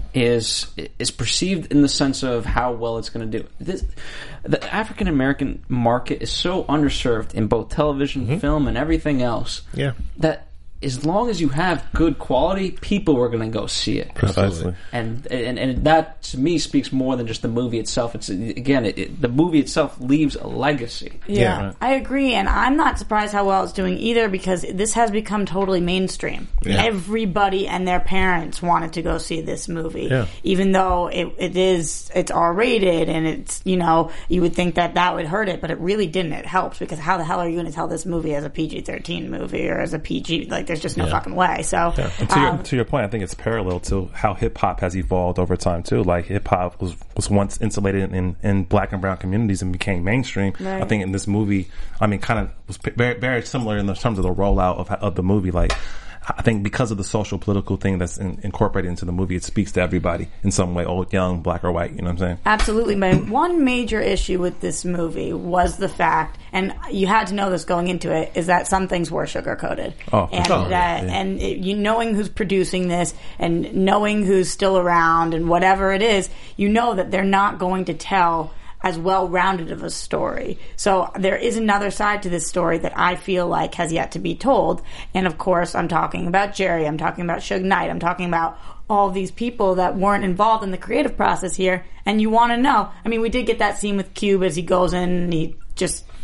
is is perceived in the sense of how well it's going to do. This, the African American market is so underserved in both television, mm-hmm. film, and everything else. Yeah. That as long as you have good quality, people are going to go see it. Precisely. And, and and that, to me, speaks more than just the movie itself. It's again, it, it, the movie itself leaves a legacy. Yeah, yeah right. I agree. And I'm not surprised how well it's doing either, because this has become totally mainstream. Yeah. Everybody and their parents wanted to go see this movie. Yeah. Even though it, it is, it's R-rated and it's, you know, you would think that that would hurt it, but it really didn't. It helps, because how the hell are you going to tell this movie as a P G thirteen movie or as a P G? Like, there's just no yeah. fucking way. So, yeah. and to, um, your, to your point, I think it's parallel to how hip hop has evolved over time too. Like hip hop was was once insulated in, in black and brown communities and became mainstream. Right. I think in this movie, I mean, kind of was very very similar in the terms of the rollout of of the movie. Like, I think because of the social political thing that's in, incorporated into the movie, it speaks to everybody in some way, old, young, black or white. You know what I'm saying? Absolutely. My one major issue with this movie was the fact, and you had to know this going into it, is that some things were sugar coated. Oh, and sure. that, yeah. and it, you knowing who's producing this and knowing who's still around and whatever it is, you know that they're not going to tell as well-rounded of a story. So there is another side to this story that I feel like has yet to be told. And of course, I'm talking about Jerry, I'm talking about Suge Knight, I'm talking about all these people that weren't involved in the creative process here. And you want to know. I mean, we did get that scene with Cube as he goes in and he just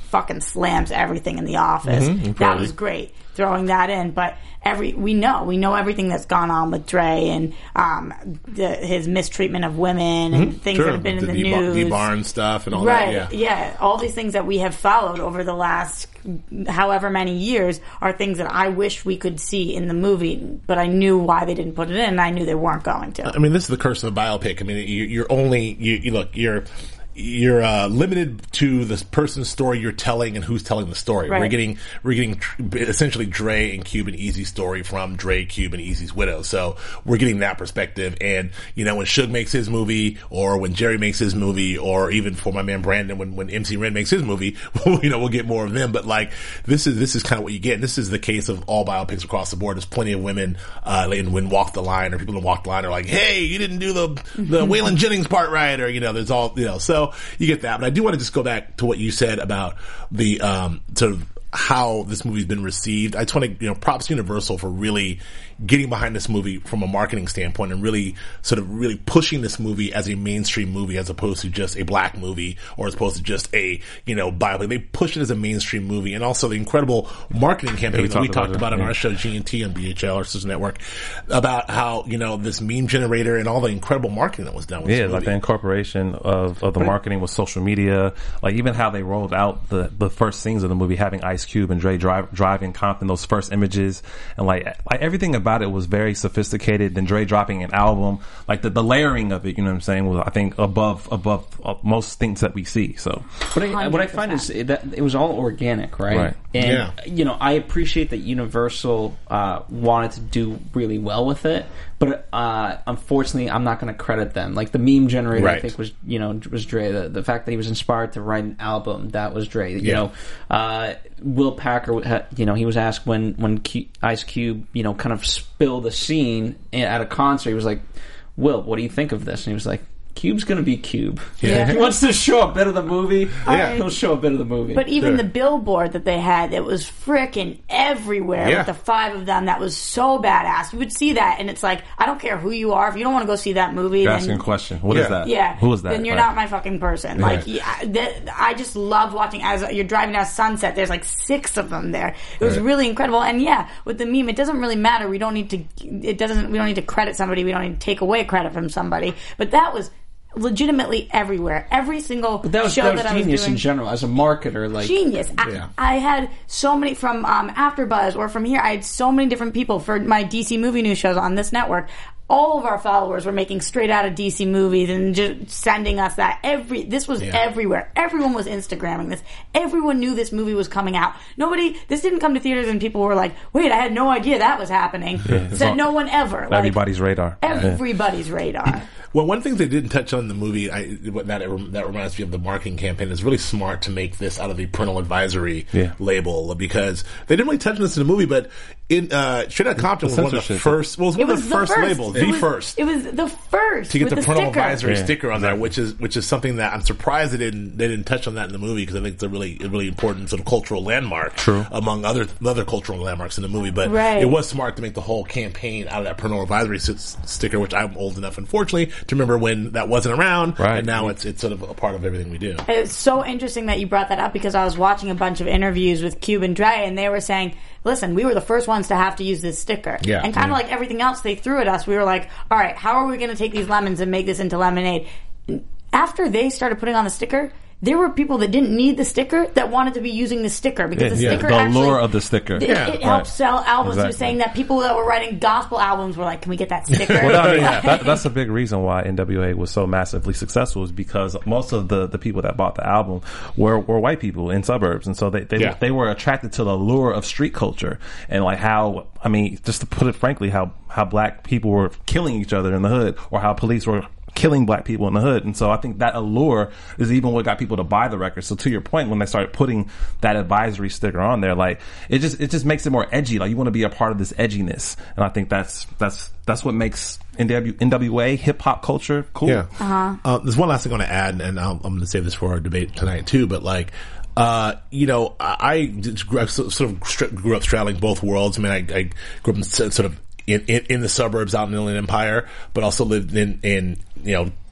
fucking slams everything in The Office. Mm-hmm, that was great, throwing that in. But every we know we know everything that's gone on with Dre and um, the, his mistreatment of women and mm-hmm. things sure. that have been the in the V- news, V Barnes stuff and all right? that. Yeah. yeah, all these things that we have followed over the last however many years are things that I wish we could see in the movie, but I knew why they didn't put it in, and I knew they weren't going to. I mean, this is the curse of a biopic. I mean, you, you're only you, you look you're. You're uh, limited to the person's story you're telling and who's telling the story. Right. We're getting we're getting tr- essentially Dre and Cube and Eazy's story from Dre, Cube, and Eazy's widow. So we're getting that perspective. And you know, when Suge makes his movie, or when Jerry makes his movie, or even for my man Brandon, when when M C Ren makes his movie, you know, we'll get more of them. But like this is this is kind of what you get. And this is the case of all biopics across the board. There's plenty of women uh, in when Walk the Line, or people in Walk the Line are like, hey, you didn't do the the Waylon Jennings part right, or you know, there's all you know. So you get that. But I do want to just go back to what you said about the um, sort of how this movie's been received. I just want to, you know, props to Universal for really getting behind this movie from a marketing standpoint and really sort of really pushing this movie as a mainstream movie as opposed to just a black movie or as opposed to just a, you know, biopic. They push it as a mainstream movie, and also the incredible marketing campaign yeah, we that we talked talked about, about it, on yeah. our show G and T on B H L, our sister network, about how, you know, this meme generator and all the incredible marketing that was done with Yeah, this movie. like the incorporation of, of the marketing with social media, like even how they rolled out the, the first scenes of the movie, having Ice Cube and Dre drive, driving Compton, those first images, and like like everything about it was very sophisticated. And Dre dropping an album, like the, the layering of it, you know what I'm saying, was I think above above uh, most things that we see. So, but I, what I find is that it was all organic, right? Right. And Yeah. you know, I appreciate that Universal uh, wanted to do really well with it, but uh, unfortunately, I'm not going to credit them. Like the meme generator, Right. I think was you know was Dre. The, the fact that he was inspired to write an album, that was Dre. You Yeah. know, uh, Will Packer, had, you know, he was asked when when Q, Ice Cube, you know, kind of spilled the scene at a concert. He was like, "Will, what do you think of this?" And he was like, Cube's gonna be Cube. Yeah. If he wants to show a bit of the movie, Yeah. he'll show a bit of the movie. But even Sure. the billboard that they had, it was frickin' everywhere Yeah. with the five of them. That was so badass. You would see that, and it's like, I don't care who you are. If you don't want to go see that movie, You're then asking a question. What is that? Yeah, Who is that? Then you're Right. not my fucking person. Yeah. Like, yeah, that, I just loved watching as you're driving down Sunset. There's like six of them there. It was Right. really incredible. And yeah, with the meme, it doesn't really matter. We don't need to. It doesn't. We don't need to credit somebody. We don't need to take away credit from somebody. But that was legitimately everywhere. Every single But that was, show that was that I was genius doing. in general as a marketer. Like Genius. Yeah. I, I had so many from um, AfterBuzz or from here. I had so many different people for my D C movie news shows on this network. All of our followers were making straight out of D C movies and just sending us that. Every this was Yeah. everywhere. Everyone was Instagramming this. Everyone knew this movie was coming out. Nobody. This didn't come to theaters and people were like, "Wait, I had no idea that was happening." Yeah, it's Said on no one ever. Like, Everybody's radar. everybody's radar. Well, one thing they didn't touch on in the movie, I, that that reminds me of the marketing campaign, is really smart to make this out of the parental advisory Yeah. label, because they didn't really touch on this in the movie, but in uh, Straight Outta Compton was one of the censorship. first. Well, it was one It of was the first, labels, It the was- first. It was the first To get with the, the parental sticker. advisory Yeah. sticker on there, which is which is something that I'm surprised they didn't they didn't touch on that in the movie, because I think it's a really a really important sort of cultural landmark, True. among other other cultural landmarks in the movie. But Right. it was smart to make the whole campaign out of that parental advisory s- sticker, which I'm old enough, unfortunately, to remember when that wasn't around, Right. and now it's it's sort of a part of everything we do. It's so interesting that you brought that up, because I was watching a bunch of interviews with Cube and Dre, and they were saying, listen, we were the first ones to have to use this sticker. Yeah. And kind of Yeah. like everything else they threw at us, we were like, all right, how are we going to take these lemons and make this into lemonade? After they started putting on the sticker, there were people that didn't need the sticker that wanted to be using the sticker, because the Yeah, sticker the actually... allure of the sticker. It, Yeah, it right. helped sell albums. He was Exactly. saying that people that were writing gospel albums were like, can we get that sticker? Well, I mean, that, that's a big reason why N W A was so massively successful, is because most of the, the people that bought the album were, were white people in suburbs. And so they, they, Yeah. they were attracted to the allure of street culture, and like how, I mean, just to put it frankly, how, how black people were killing each other in the hood, or how police were killing black people in the hood. And so I think that allure is even what got people to buy the record. So to your point, when they started putting that advisory sticker on there, like it just, it just makes it more edgy. Like you want to be a part of this edginess. And I think that's, that's, that's what makes N W A hip hop culture cool. Yeah. Uh-huh. Uh, there's one last thing I want to add, and I'll, I'm going to save this for our debate tonight too. But like, uh, you know, I, I just grew, I sort of str- grew up straddling both worlds. I mean, I, I grew up in sort of in, in, in the suburbs out in the Inland Empire, but also lived in, in, you know,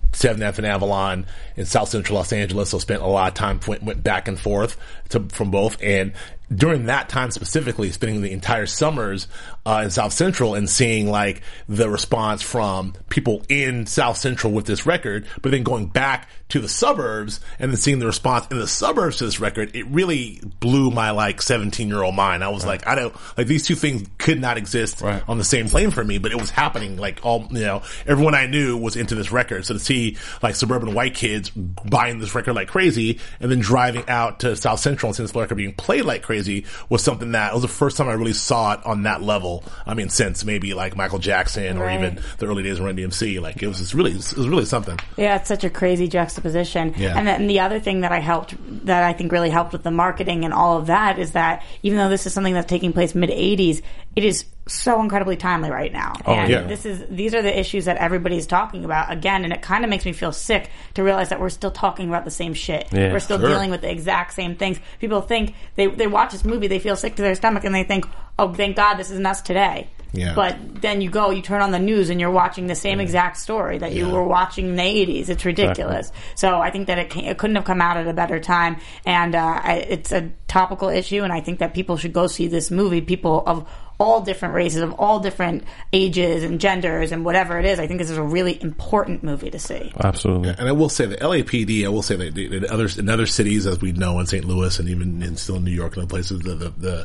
seventh and Avalon in South Central Los Angeles, so spent a lot of time, went, went back and forth to, from both. And during that time specifically, spending the entire summers uh, in South Central and seeing like the response from people in South Central with this record, but then going back to the suburbs and then seeing the response in the suburbs to this record, it really blew my like seventeen year old mind. I was right. like, I don't, like these two things could not exist right. on the same plane for me, but it was happening. Like all, you know, everyone I knew was into this record. So to see like suburban white kids buying this record like crazy and then driving out to South Central and seeing this record being played like crazy was something that, it was the first time I really saw it on that level. I mean, since maybe like Michael Jackson or right. even the early days of Run D M C. Like it was just really, it was really something. Yeah, it's such a crazy juxtaposition. Yeah. And then the other thing that I helped, that I think really helped with the marketing and all of that is that even though this is something that's taking place mid eighties, it is so incredibly timely right now. Oh, and yeah. this is, these are the issues that everybody's talking about again, and it kind of makes me feel sick to realize that we're still talking about the same shit. Yeah, we're still sure. dealing with the exact same things. People think, they, they watch this movie, they feel sick to their stomach, and they think, oh, thank God this isn't us today. Yeah. But then you go, you turn on the news, and you're watching the same exact story that you Yeah. were watching in the eighties. It's ridiculous. Exactly. So I think that it, can, it couldn't have come out at a better time, and uh, I, it's a topical issue, and I think that people should go see this movie. People of all different races, of all different ages and genders and whatever it is. I think this is a really important movie to see. Absolutely. And I will say the L A P D, I will say that in other, in other cities, as we know, in Saint Louis and even in still in New York and other places, the, the, the,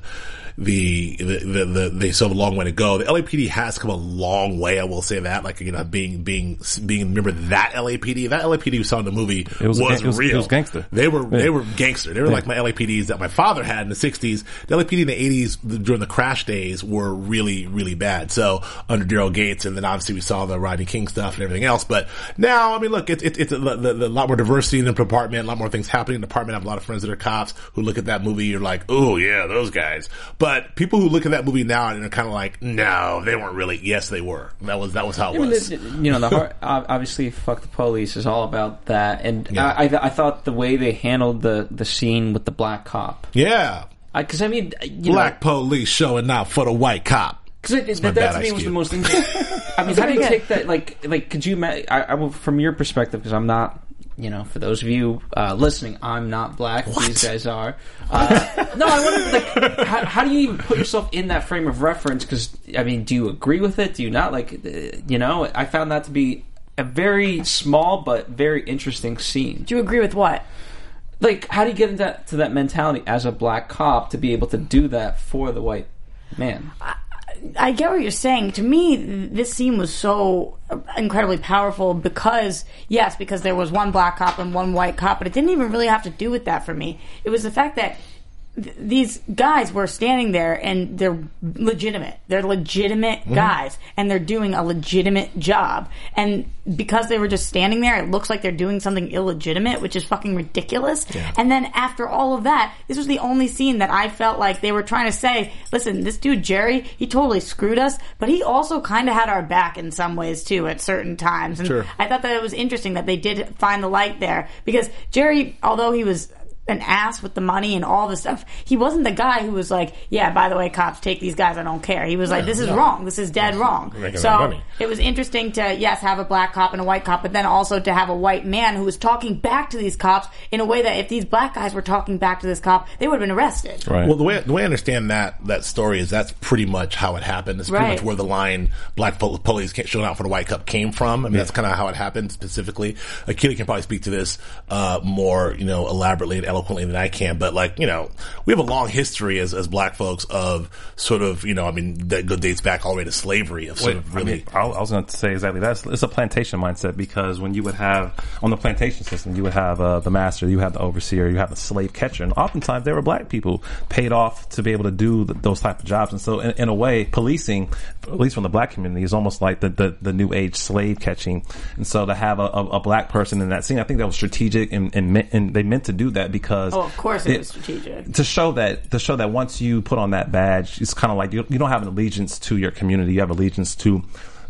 the, the, the, the, they still have a long way to go. The L A P D has come a long way, I will say that. Like, you know, being, being, being, remember that L A P D? That L A P D we saw in the movie it was, was, it was real. It was gangster. They were, yeah. they were gangster. They were yeah. like my L A P Ds that my father had in the sixties. The L A P D in the eighties, during the crash days, were really, really bad. So, under Daryl Gates, and then obviously we saw the Rodney King stuff and everything else. But now, I mean, look, it's, it's, it's a, the, the, a lot more diversity in the department, a lot more things happening in the department. I have a lot of friends that are cops who look at that movie, you're like, oh yeah, those guys. But people who look at that movie now and are kind of like, no, they weren't really. Yes, they were. That was, that was how it I mean, was. the, you know, the heart, obviously, Fuck the Police is all about that. And Yeah. I, I, I thought the way they handled the, the scene with the black cop. Yeah. Because, I, I mean, you Black know, police showing out for the white cop. Because that, that to me was the most interesting. I mean, how do you take that? Like, like, could you? I, I will, from your perspective, because I'm not. You know, for those of you uh, listening, I'm not black. What? These guys are. Uh, no, I wonder, like, how, how do you even put yourself in that frame of reference? Because, I mean, do you agree with it? Do you not? Like, uh, you know, I found that to be a very small but very interesting scene. Do you agree with what? Like, how do you get into that, to that mentality as a black cop to be able to do that for the white man? I, I get what you're saying. To me, this scene was so incredibly powerful because, yes, because there was one black cop and one white cop, but it didn't even really have to do with that for me. It was the fact that th- these guys were standing there and they're legitimate. They're legitimate mm-hmm. guys, and they're doing a legitimate job. And because they were just standing there, it looks like they're doing something illegitimate, which is fucking ridiculous. Yeah. And then after all of that, this was the only scene that I felt like they were trying to say, listen, this dude Jerry, he totally screwed us, but he also kind of had our back in some ways too at certain times. And sure. I thought that it was interesting that they did find the light there, because Jerry, although he was an ass with the money and all this stuff, he wasn't the guy who was like, yeah, by the way, cops, take these guys, I don't care. He was yeah, like, this is no. wrong. This is dead wrong. So it was interesting to, yes, have a black cop and a white cop, but then also to have a white man who was talking back to these cops in a way that if these black guys were talking back to this cop, they would have been arrested. Right. Well, the way the way I understand that that story is that's pretty much how it happened. It's pretty right. much where the line black police showing out for the white cop came from. I mean, yeah. that's kind of how it happened specifically. Akili can probably speak to this uh, more, you know, elaborately and eloquently than I can. But like, you know, we have a long history as, as black folks of sort of, you know, I mean, that go dates back all the way to slavery of sort Wait, of really. I, mean, I, I was going to say exactly that. It's a plantation mindset, because when you would have, on the plantation system, you would have uh, the master, you have the overseer, you have the slave catcher, and oftentimes they were black people paid off to be able to do the, those type of jobs. And so in, in a way, policing, at least from the black community, is almost like the, the, the new age slave catching. And so to have a, a, a black person in that scene, I think that was strategic, and, and, meant, and they meant to do that because. Oh, of course. It, it was strategic. To show that, to show that once you put on that badge, it's kind of like you, you don't have an allegiance to your community. You have allegiance to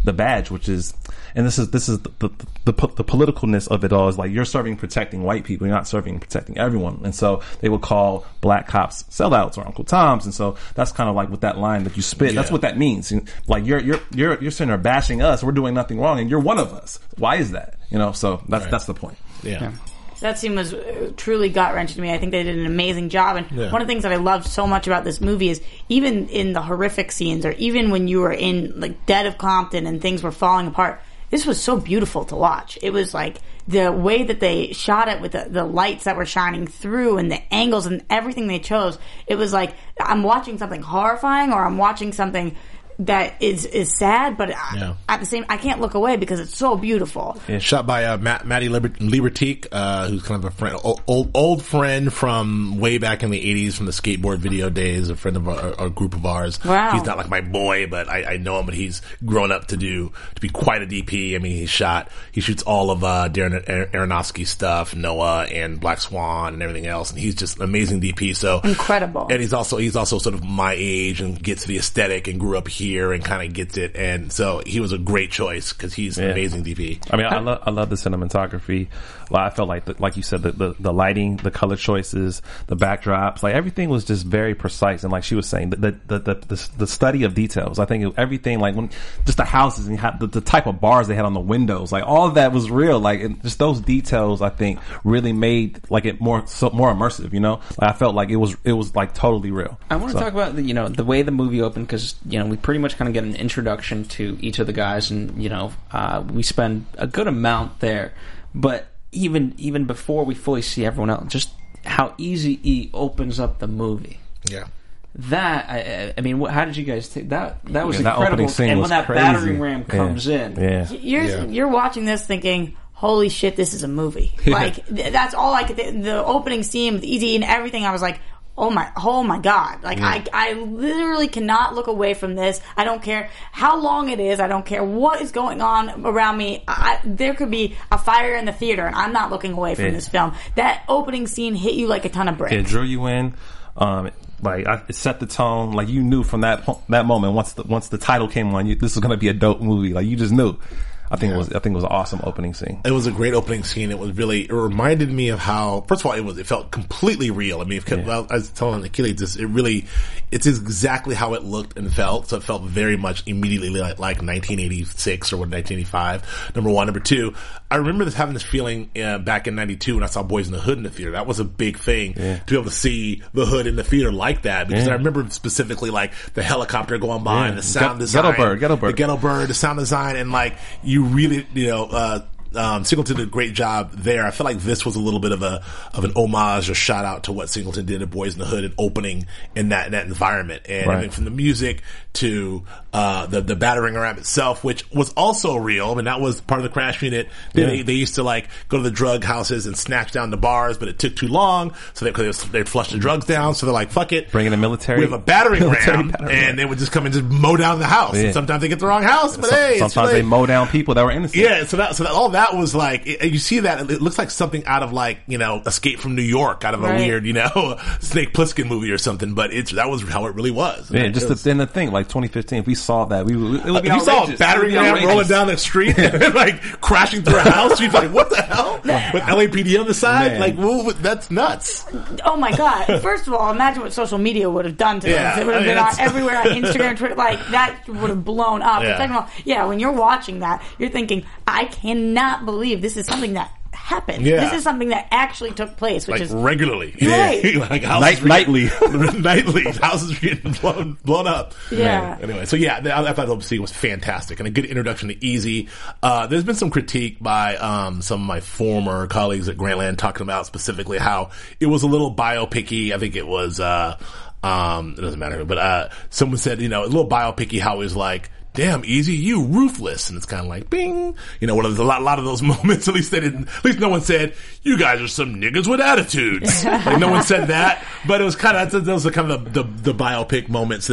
the badge, which is, and this is this is the the, the the politicalness of it all is like you're serving protecting white people, you're not serving protecting everyone, and so they would call black cops sellouts or Uncle Toms, and so that's kind of like with that line that you spit. Yeah. That's what that means. Like you're you're you're you're sitting there bashing us, we're doing nothing wrong, and you're one of us. Why is that? You know, so that's right. that's the point. Yeah. yeah. That scene was truly gut-wrenching to me. I think they did an amazing job. And yeah. one of the things that I loved so much about this movie is even in the horrific scenes, or even when you were in like Dead of Compton and things were falling apart, this was so beautiful to watch. It was like the way that they shot it with the, the lights that were shining through and the angles and everything they chose. It was like I'm watching something horrifying, or I'm watching something that is is sad, but yeah. I, at the same, I can't look away because it's so beautiful. Yeah, shot by uh, Matt, Matty Liber- Libertique, uh, who's kind of a friend, old old friend from way back in the eighties, from the skateboard video days. A friend of our, our group of ours. Wow. He's not like my boy, but I, I know him. But he's grown up to do to be quite a D P. I mean, he shot, he shoots all of uh, Darren Aronofsky's stuff, Noah and Black Swan and everything else, and he's just an amazing D P. So incredible. And he's also he's also sort of my age and gets the aesthetic and grew up here. Here and kind of gets it, and so he was a great choice because he's yeah. an amazing D P. I mean, I love I love the cinematography. I felt like, the, like you said, the, the the lighting, the color choices, the backdrops, like everything was just very precise. And like she was saying, the the the, the, the, the study of details. I think it, everything, like when just the houses and had the, the type of bars they had on the windows, like all of that was real. Like and just those details, I think, really made like it more so, more immersive. You know, like, I felt like it was it was like totally real. I want to so. talk about the, you know the way the movie opened, because you know we pretty much kind of get an introduction to each of the guys, and you know uh, we spend a good amount there, but even even before we fully see everyone else, just how Eazy-E opens up the movie. Yeah, that I, I mean, what, how did you guys take that? That was yeah, incredible. That and when that crazy. battering ram comes yeah. in, yeah. you're yeah. you're watching this thinking, holy shit, this is a movie. Like th- that's all I could. The, the opening scene with Eazy and everything, I was like, oh my, oh my god! Like yeah. I, I literally cannot look away from this. I don't care how long it is. I don't care what is going on around me. I, there could be a fire in the theater, and I'm not looking away from yeah. this film. That opening scene hit you like a ton of bricks. It drew you in. Um, like I, it set the tone. Like you knew from that that moment once the once the title came on, you, this was going to be a dope movie. Like you just knew. I think yeah. it was. I think it was an awesome opening scene. It was a great opening scene. It was really. It reminded me of how. First of all, it was. It felt completely real. I mean, if, yeah. I was telling Achilles this. It really. It's exactly how it looked and felt. So it felt very much immediately like, like nineteen eighty-six or nineteen eighty-five. Number one. Number two. I remember this having this feeling uh, back in ninety-two when I saw Boys in the Hood in the theater. That was a big thing yeah. to be able to see the Hood in the theater like that, because yeah. I remember specifically like the helicopter going by yeah. and the sound Get, design, Ghetto Bird, Ghetto Bird, the Ghetto Bird, the sound design, and like you really, you know. Uh, Um, Singleton did a great job there. I feel like this was a little bit of a of an homage or shout out to what Singleton did at Boys in the Hood and opening in that in that environment. And right. I mean, from the music to uh, the the battering ram itself, which was also real. I mean, that was part of the crash unit. They, yeah. they, they used to like go to the drug houses and snatch down the bars, but it took too long, so they cause they'd flush the drugs down. So they're like, "Fuck it, bring in the military. We have a battering military ram," battering and ram. they would just come and just mow down the house. Yeah. And sometimes they get the wrong house, but Some, hey, sometimes they mow down people that were innocent. Yeah, so that so that all that was like. It, you see that, it looks like something out of like, you know, Escape from New York, out of a right. weird, you know, Snake Plissken movie or something, but it's, that was how it really was. Yeah, like, just was, the, and the thing, like twenty fifteen, if we saw that, we would, it would be if you saw a battering ram rolling down the street and like crashing through a house, you'd be like, what the hell? With L A P D on the side? Man. Like, whoa, that's nuts. Oh my god. First of all, imagine what social media would have done to yeah, them. It would have I mean, been on everywhere on Instagram, Twitter, like that would have blown up. Yeah. And second of all, yeah, when you're watching that, you're thinking, I cannot believe this is something that happened. Yeah. This is something that actually took place, which like is regularly. Right. Yeah. like Night, nightly. nightly. Houses getting blown, blown up. Yeah. Man. Anyway, so yeah, I, I thought the scene was fantastic and a good introduction to Eazy. Uh, there's been some critique by, um, some of my former colleagues at Grantland talking about specifically how it was a little biopic-y. I think it was, uh, um, it doesn't matter, but, uh, someone said, you know, a little biopic-y how it was like, damn, Eazy, you ruthless. And it's kind of like, bing. You know, one of the, a lot, a lot of those moments, at least they didn't, at least no one said, you guys are some niggas with attitudes. Like, no one said that. But it was kind of, those are kind of the, the, the biopic moments that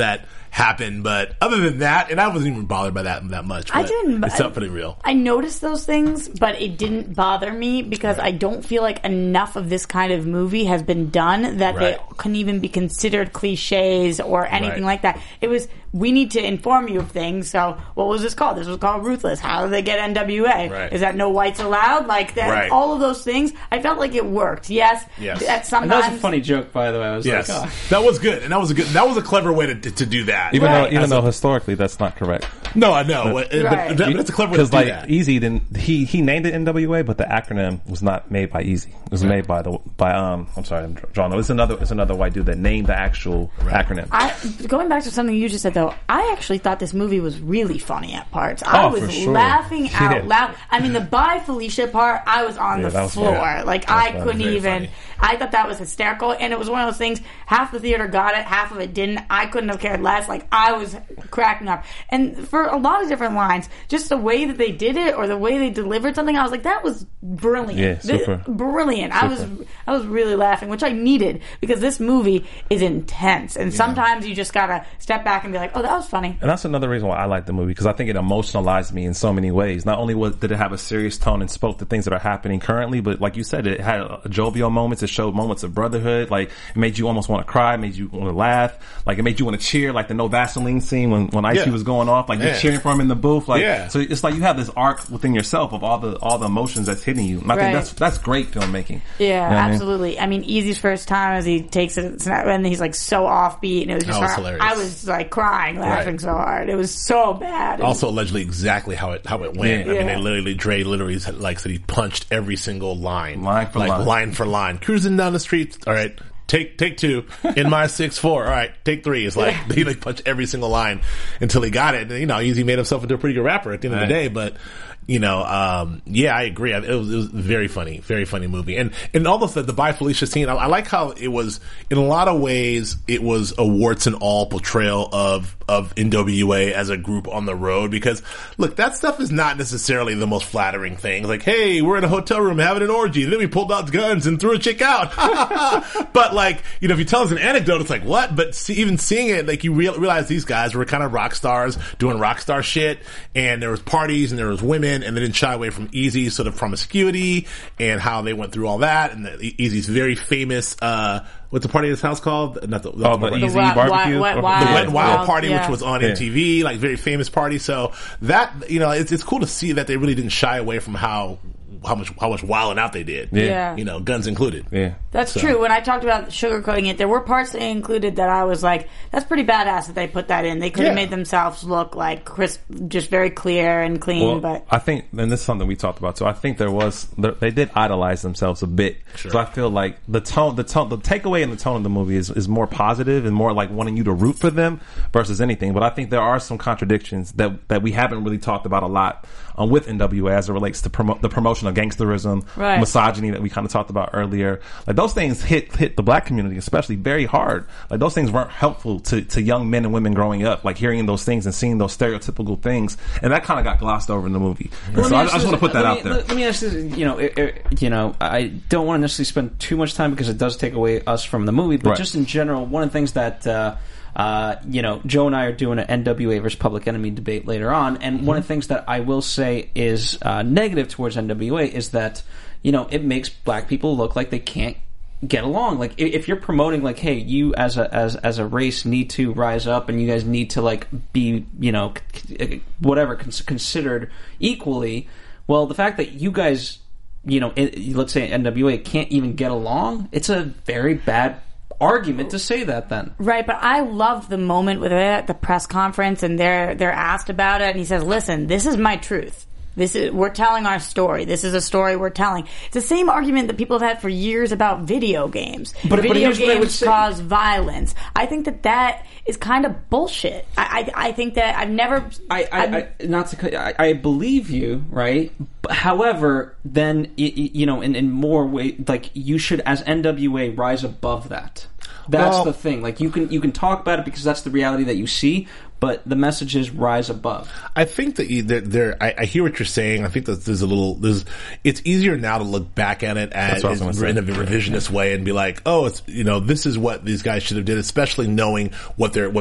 happen. But other than that, and I wasn't even bothered by that that much. I didn't. It's not pretty real. I noticed those things, but it didn't bother me because right. I don't feel like enough of this kind of movie has been done that right. they can even be considered cliches or anything right. like that. It was, we need to inform you of things. So what was this called? This was called Ruthless. How do they get N W A? Right. Is that no whites allowed? Like that, right. all of those things. I felt like it worked. Yes. Yes. At sometimes, and that was a funny joke, by the way. I was yes. like, oh. that was good, and that was a good. That was a clever way to to do that. Even right. though, even As though a, historically that's not correct. No, I know, but, right. but, but that's a clever way to do like, that. Easy didn't he he named it N W A, but the acronym was not made by Easy. It was right. made by the by um. I'm sorry, I'm drawing. It's another it's another white dude that named the actual right. acronym. I, going back to something you just said, though, I actually thought this movie was really funny at parts. I oh, was for sure. laughing out yeah. loud. I mean, the bye Felicia part, I was on yeah, the was floor. funny. Like, That's I couldn't even... Funny. I thought that was hysterical, and it was one of those things, half the theater got it, half of it didn't. I couldn't have cared less. Like, I was cracking up. And for a lot of different lines, just the way that they did it or the way they delivered something, I was like, that was brilliant. Yeah, super. This, brilliant. Super. I was I was really laughing, which I needed, because this movie is intense, and yeah. sometimes you just gotta step back and be like, oh, that was funny. And that's another reason why I like the movie, because I think it emotionalized me in so many ways. Not only was, did it have a serious tone and spoke to things that are happening currently, but like you said, it had a jovial moments. It showed moments of brotherhood. Like, it made you almost want to cry, made you want to laugh. Like, it made you want to cheer, like the No Vaseline scene when, when Ice-T yeah. was going off. Like, yeah. you're cheering for him in the booth. Like, yeah. so it's like you have this arc within yourself of all the all the emotions that's hitting you. And I right. think that's that's great filmmaking. Yeah, you know absolutely. I mean? I mean, Easy's first time as he takes it, and he's like so offbeat, and it was just that was hard. hilarious. I was like crying, laughing right. so hard. It was so bad. Also, allegedly, exactly how it how it went. Yeah. I mean, Yeah. they literally, Dre literally like said he punched every single line, line for like line, line for line, cruising down the street. All right. Take take two in my six four. All right, take three. It's like he like punched every single line until he got it. And, you know, Easy made himself into a pretty good rapper at the end right. of the day. But you know, um, yeah, I agree. It was, it was very funny, very funny movie. And and all of the the Bye Felicia scene, I, I like how it was in a lot of ways. It was a warts and all portrayal of of N W A as a group on the road, because look, that stuff is not necessarily the most flattering thing. Like, hey, we're in a hotel room having an orgy, and then we pulled out guns and threw a chick out. But like, you know, if you tell us an anecdote, it's like, what? But see, even seeing it, like, you real, realize these guys were kind of rock stars doing rock star shit, and there was parties and there was women, and they didn't shy away from Eazy's sort of promiscuity and how they went through all that. And the, Eazy's very famous, uh, what's the party at his house called? Not the, oh, the Easy Wild, Barbecue? Wild, the Wild, Wet n Wild Wild, party, yeah. which was on yeah. M T V, like very famous party. So that, you know, it's, it's cool to see that they really didn't shy away from how, how much, how much wilding out they did. Yeah. Yeah. You know, guns included. Yeah. That's So. true. When I talked about sugarcoating it, there were parts they included that I was like, that's pretty badass that they put that in. They could have Yeah. made themselves look like crisp, just very clear and clean, Well, but I think, and this is something we talked about too. I think there was, they did idolize themselves a bit. Sure. So I feel like the tone, the tone, the takeaway in the tone of the movie is, is more positive and more like wanting you to root for them versus anything. But I think there are some contradictions that that we haven't really talked about a lot um, with N W A as it relates to promo- the promotion of gangsterism, Right. misogyny that we kind of talked about earlier. Like, those things hit hit the black community especially very hard. Like, those things weren't helpful to, to young men and women growing up. Like, hearing those things and seeing those stereotypical things, and that kind of got glossed over in the movie. And so I, I just want to put that let out me, there. Let me ask this. You know, it, it, you know, I don't want to necessarily spend too much time because it does take away us from the movie. But Right. just in general, one of the things that. Uh, Uh, you know, Joe and I are doing an N W A versus Public Enemy debate later on, and mm-hmm. one of the things that I will say is uh, negative towards N W A is that, you know, it makes black people look like they can't get along. Like, if you're promoting, like, hey, you as a as as a race need to rise up, and you guys need to, like, be, you know, whatever considered equally. Well, the fact that you guys, you know, it, let's say N W A can't even get along, it's a very bad argument to say that then. Right, but I love the moment with it at the press conference, and they're they're asked about it, and he says, listen, this is my truth. This is, we're telling our story. This is a story we're telling. It's the same argument that people have had for years about video games. But, video but games cause violence. I think that that is kind of bullshit. I I, I think that I've never. I, I, I not to. I, I believe you, right? But however, then you know, in in more way, like, you should, as N W A, rise above that. That's well, the thing. Like, you can you can talk about it because that's the reality that you see, but the message is rise above. I think that you, there, there I, I hear what you're saying. I think that there's a little, there's, it's easier now to look back at it as in a revisionist way and be like, oh, it's, you know, this is what these guys should have did, especially knowing what their, what their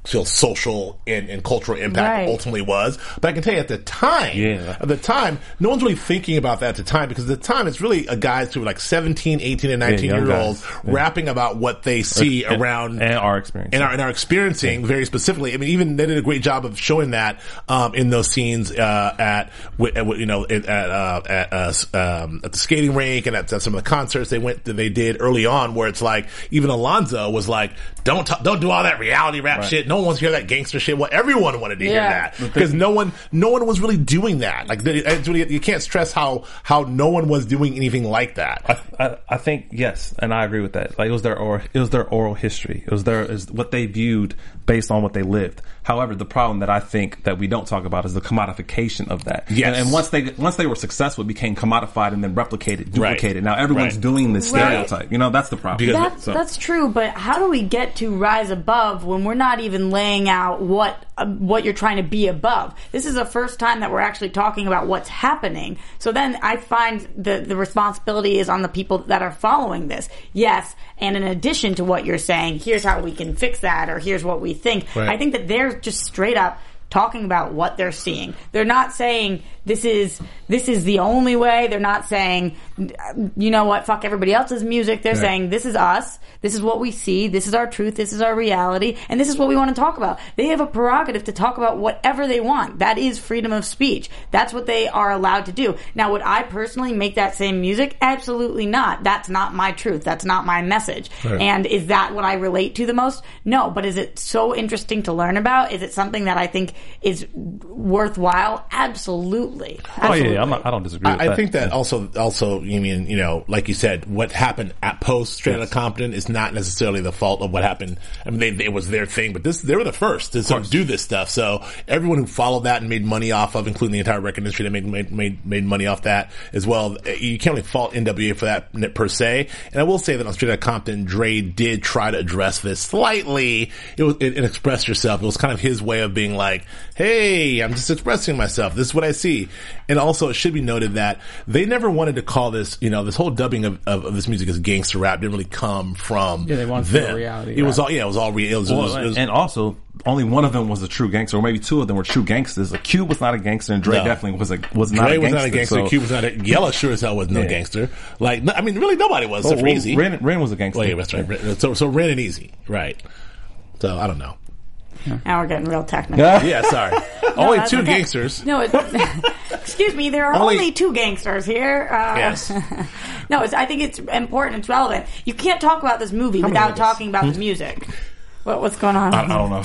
feel social and, and cultural impact Right. ultimately was. But I can tell you at the time, Yeah. at the time, no one's really thinking about that at the time because at the time it's really a guys who were like seventeen, eighteen, and nineteen young year olds guys. Yeah. rapping about what they see And- around and our experience. and are, and are experiencing very specifically. I mean, even they did a great job of showing that um, in those scenes uh, at, wi- at you know at at, uh, at, uh, um, at the skating rink and at, at some of the concerts they went they did early on, where it's like even Alonzo was like, "Don't t- don't do all that reality rap Right. shit. No one wants to hear that gangster shit." Well, everyone wanted to hear Yeah. that because no one no one was really doing that. Like they- it's really, you can't stress how how no one was doing anything like that. I, I, I think yes, and I agree with that. Like it was their oral, it was their oral history. It was their is what they viewed based on what they lived. However, the problem that I think that we don't talk about is the commodification of that. Yes. and, and once they once they were successful, it became commodified and then replicated, duplicated. Right. Now everyone's Right. doing this Right. stereotype. You know, that's the problem. Because- That's, So- that's true, but how do we get to rise above when we're not even laying out what uh, what you're trying to be above? This is the first time that we're actually talking about what's happening. So then I find the the responsibility is on the people that are following this. Yes, and in addition to what you're saying, here's how we can fix that, or here's what we think. Right. I think that they're just straight up talking about what they're seeing. They're not saying this is this is the only way. They're not saying, you know what, fuck everybody else's music. They're Right. saying this is us. This is what we see. This is our truth. This is our reality. And this is what we want to talk about. They have a prerogative to talk about whatever they want. That is freedom of speech. That's what they are allowed to do. Now, would I personally make that same music? Absolutely not. That's not my truth. That's not my message. Right. And is that what I relate to the most? No. But is it so interesting to learn about? Is it something that I think is worthwhile? Absolutely. Oh yeah, Absolutely. yeah, I'm not, I don't disagree. with I, I that. think that Yeah. also, also, you mean, you know, like you said, what happened at post Straight Outta Compton is not necessarily the fault of what happened. I mean, they, it was their thing, but this, they were the first to sort of do this stuff. So everyone who followed that and made money off of, including the entire record industry that made, made, made, made money off that as well. You can't really fault N W A for that per se. And I will say that on Straight Outta Compton, Dre did try to address this slightly. It was, it, it expressed yourself. It was kind of his way of being like, hey, I'm just expressing myself. This is what I see. And also, it should be noted that they never wanted to call this, you know, this whole dubbing of, of, of this music as gangster rap didn't really come from Yeah, they wanted to them. do reality It was rap. all, yeah, it was all real. It was, Well, it was, it was, and also, only one of them was a true gangster, or maybe two of them were true gangsters. Like, Cube was not a gangster, and Dre No. definitely was a was not Dre a was gangster. not a gangster. so- Cube was not a, Yella sure as hell was no Yeah. gangster. Like, no, I mean, really nobody was, Oh, except for well, Easy. Ren, Ren was a gangster. Well, yeah, that's right. Ren- So, so Ren and Easy. Right. So, I don't know. Now we're getting real technical. Yeah, sorry. Only that's two okay. gangsters. No, it, excuse me. There are Only- only, two gangsters here. Uh, Yes. no, it's, I think it's important. It's relevant. You can't talk about this movie many without niggas? talking about the music. What, what's going on? I, I don't know.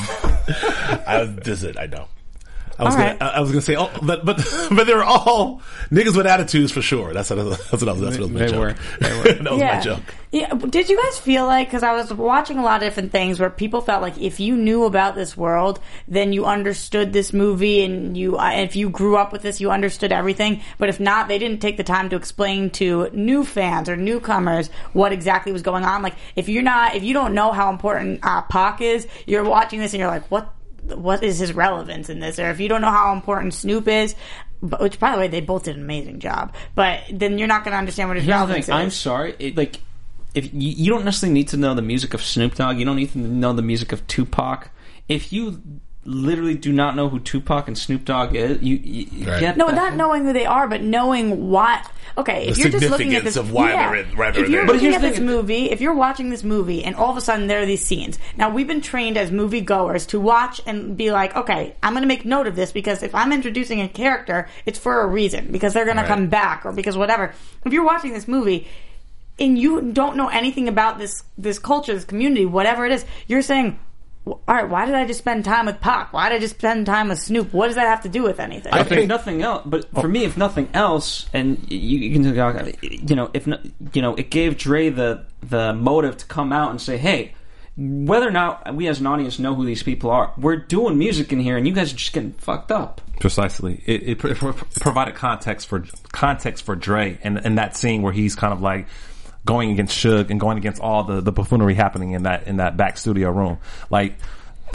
I was, this is it. I know. I was All gonna, right. I, I was gonna say, oh, but but but they were all niggas with attitudes for sure. That's what I was, that's what I was. That's what was my They joke. were. They were. that was yeah. my joke. Yeah. Did you guys feel like, because I was watching a lot of different things where people felt like if you knew about this world, then you understood this movie, and you, uh, if you grew up with this, you understood everything. But if not, they didn't take the time to explain to new fans or newcomers what exactly was going on. Like, if you're not, if you don't know how important uh, Pac is, you're watching this and you're like, what? What is his relevance in this? Or if you don't know how important Snoop is, but, which by the way, they both did an amazing job, but then you're not going to understand what his Here's the relevance thing, is. I'm sorry. It, like, if you, you don't necessarily need to know the music of Snoop Dogg, you don't need to know the music of Tupac. If you literally do not know who Tupac and Snoop Dogg is, you, you Right. get No, that. not knowing who they are, but knowing what. Okay, if The you're just looking at significance this, of why yeah, they're in- why they're if you're there. But looking here's at the this thing- movie, if you're watching this movie, and all of a sudden there are these scenes. Now we've been trained as movie goers to watch and be like, okay, I'm going to make note of this because if I'm introducing a character, it's for a reason because they're going Right. to come back or because whatever. If you're watching this movie and you don't know anything about this this culture, this community, whatever it is, you're saying, all right, why did I just spend time with Pac? Why did I just spend time with Snoop? What does that have to do with anything? I think nothing else, but for me, if nothing else, and you, you can, you know, if no- you know, it gave Dre the the motive to come out and say, "Hey, whether or not we as an audience know who these people are, we're doing music in here, and you guys are just getting fucked up." Precisely. It, it, it provided context for context for Dre, and and that scene where he's kind of like going against Suge and going against all the, the buffoonery happening in that in that back studio room. Like,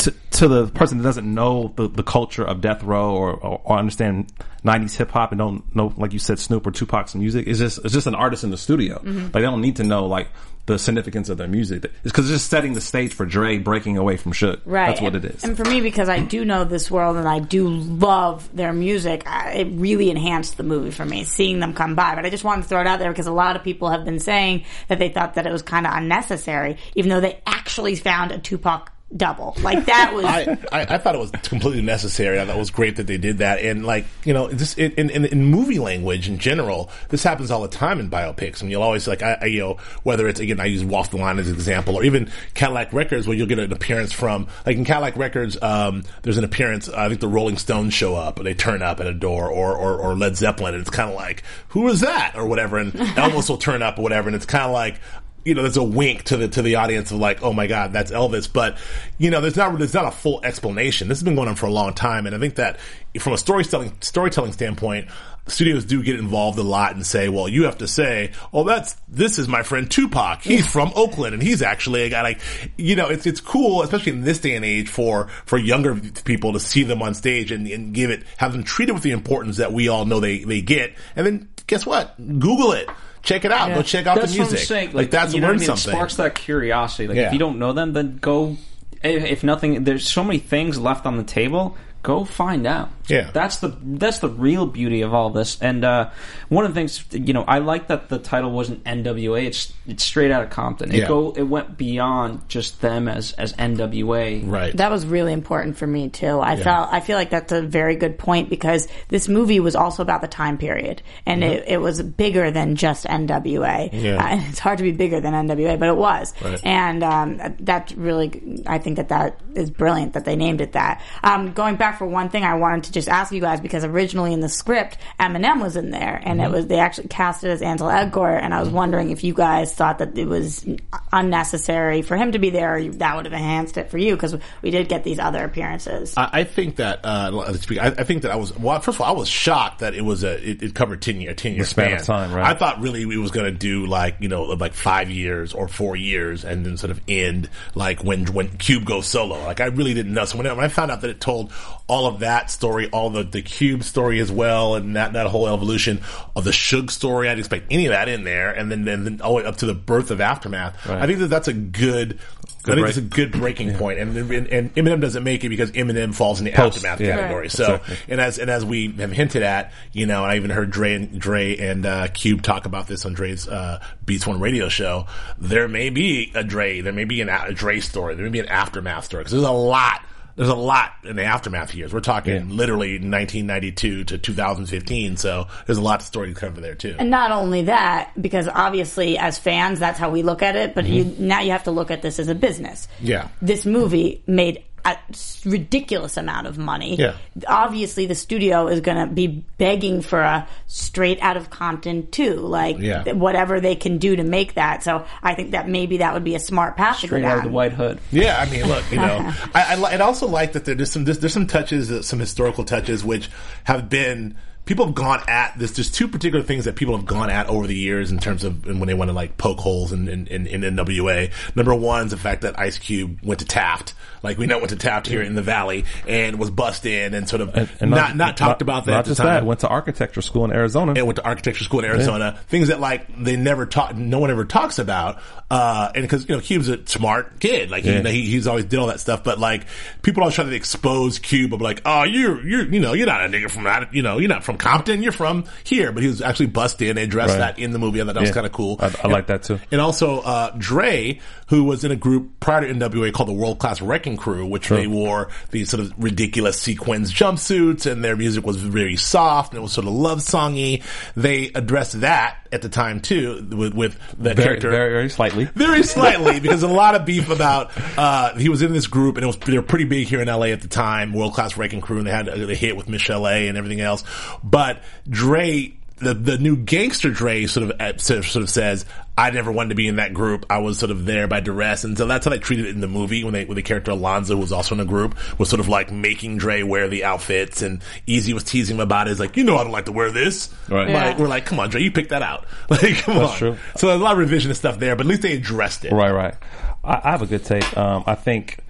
to, to the person that doesn't know the, the culture of Death Row or, or, or understand nineties hip hop and don't know, like you said, Snoop or Tupac's music, it's just it's just an artist in the studio. Mm-hmm. Like they don't need to know like the significance of their music. It's because it's just setting the stage for Dre breaking away from Shook. Right. That's what it is. And for me, because I do know this world and I do love their music, I, it really enhanced the movie for me, seeing them come by. But I just wanted to throw it out there because a lot of people have been saying that they thought that it was kind of unnecessary, even though they actually found a Tupac double. Like that was I, I, I thought it was completely necessary. I thought it was great that they did that. And like, you know, just in, in, in movie language in general, this happens all the time in biopics. And you'll always like, I, I you know, whether it's, again, I use Walk the Line as an example, or even Cadillac Records, where you'll get an appearance from, like in Cadillac Records, um, there's an appearance, I think the Rolling Stones show up, or they turn up at a door, or, or, or Led Zeppelin, and it's kind of like, who is that? Or whatever. And Elvis will turn up or whatever. And it's kind of like, you know, there's a wink to the to the audience of like, oh my God, that's Elvis. But you know, there's not there's not a full explanation. This has been going on for a long time, and I think that from a storytelling storytelling standpoint, studios do get involved a lot and say, well, you have to say, oh, that's this is my friend Tupac. He's from Oakland, and he's actually a guy. Like, you know, it's it's cool, especially in this day and age, for for younger people to see them on stage and, and give it have them treated with the importance that we all know they they get. And then guess what? Google it. Check it out. Yeah. Go check out that's the music. What I'm saying. Like, like that's you know learn what I mean? something. It sparks that curiosity. Like yeah. if you don't know them, then go. If nothing, there's so many things left on the table. Go find out. Yeah, that's the that's the real beauty of all this. And uh, one of the things, you know, I like that the title wasn't N W A. It's it's straight out of Compton. It yeah. go it went beyond just them as as N W A. Right. That was really important for me too. I yeah. felt I feel like that's a very good point because this movie was also about the time period, and mm-hmm. it, it was bigger than just N W A. Yeah. Uh, it's hard to be bigger than N W A, but it was. Right. And um, that's really, I think that that is brilliant that they named it that. Um, going back for one thing, I wanted to just ask you guys because originally in the script, Eminem was in there, and mm-hmm. it was they actually cast it as Ansel Elgort, and I was wondering if you guys thought that it was unnecessary for him to be there, or that would have enhanced it for you because we did get these other appearances. I, I think that uh, let's speak. I, I think that I was well. First of all, I was shocked that it was a it, it covered ten year ten year span span of time. Right. I thought really it was going to do like you know like five years or four years, and then sort of end like when when Cube goes solo. Like I really didn't know. So when I, when I found out that it told all of that story, all the the Cube story as well, and that that whole evolution of the Suge story, I didn't expect any of that in there, and then and then all the way up to the birth of Aftermath. Right. I think that that's a good. Good I think break. It's a good breaking yeah. point. And, and and Eminem doesn't make it because Eminem falls in the Post, Aftermath yeah. category. Right. So Exactly. and as and as we have hinted at, you know, I even heard Dre and Dre and uh, Cube talk about this on Dre's uh, Beats One radio show. There may be a Dre, there may be an, a Dre story, there may be an Aftermath story because there's a lot. There's a lot in the Aftermath years. We're talking yeah. literally nineteen ninety-two to two thousand fifteen, so there's a lot of story to cover there too. And not only that, because obviously as fans, that's how we look at it, but mm-hmm. you, now you have to look at this as a business. Yeah. This movie made a ridiculous amount of money. Yeah. Obviously, the studio is going to be begging for a straight out of Compton too, like yeah. whatever they can do to make that. So I think that maybe that would be a smart path straight to go down. out of the White Hood. Yeah, I mean, look, you know, I, I, I also like that there's some there's, there's some touches, some historical touches, which have been. People have gone at this. There's two particular things that people have gone at over the years in terms of and when they want to like poke holes in, in, in, in N W A. Number one is the fact that Ice Cube went to Taft, like we know went to Taft here in the Valley, and was bussed in and sort of and, and not, not not talked about that. Not at the just time. that, went to architecture school in Arizona. And went to architecture school in Arizona. Yeah. Things that like they never talk, no one ever talks about. Uh, and because you know Cube's a smart kid, like yeah. he, he's always did all that stuff. But like people always try to expose Cube of like, oh, you're you're you know you're not a nigga from that, you know you're not from Compton, you're from here, but he was actually bussed in. They addressed right. that in the movie. I thought that yeah. was kind of cool. I, I and, like that too. And also, uh, Dre, who was in a group prior to N W A called the World Class Wrecking Crew, which True. They wore these sort of ridiculous sequins jumpsuits, and their music was very soft and it was sort of love songy. They addressed that at the time too with, with the very, character very, very slightly, very slightly, because a lot of beef about uh, he was in this group and it was they were pretty big here in L A at the time, World Class Wrecking Crew, and they had a, a hit with Michelle A and everything else, but Dre. The the new gangster Dre sort of sort of says, I never wanted to be in that group. I was sort of there by duress, and so that's how they treated it in the movie. When they when the character Alonzo, who was also in the group, was sort of like making Dre wear the outfits, and Easy was teasing him about it. He's like, you know, I don't like to wear this. Right. Yeah. Like, we're like, come on, Dre, you picked that out. Like, come that's on. True. So there's a lot of revisionist stuff there, but at least they addressed it. Right, right. I, I have a good take. Um, I think.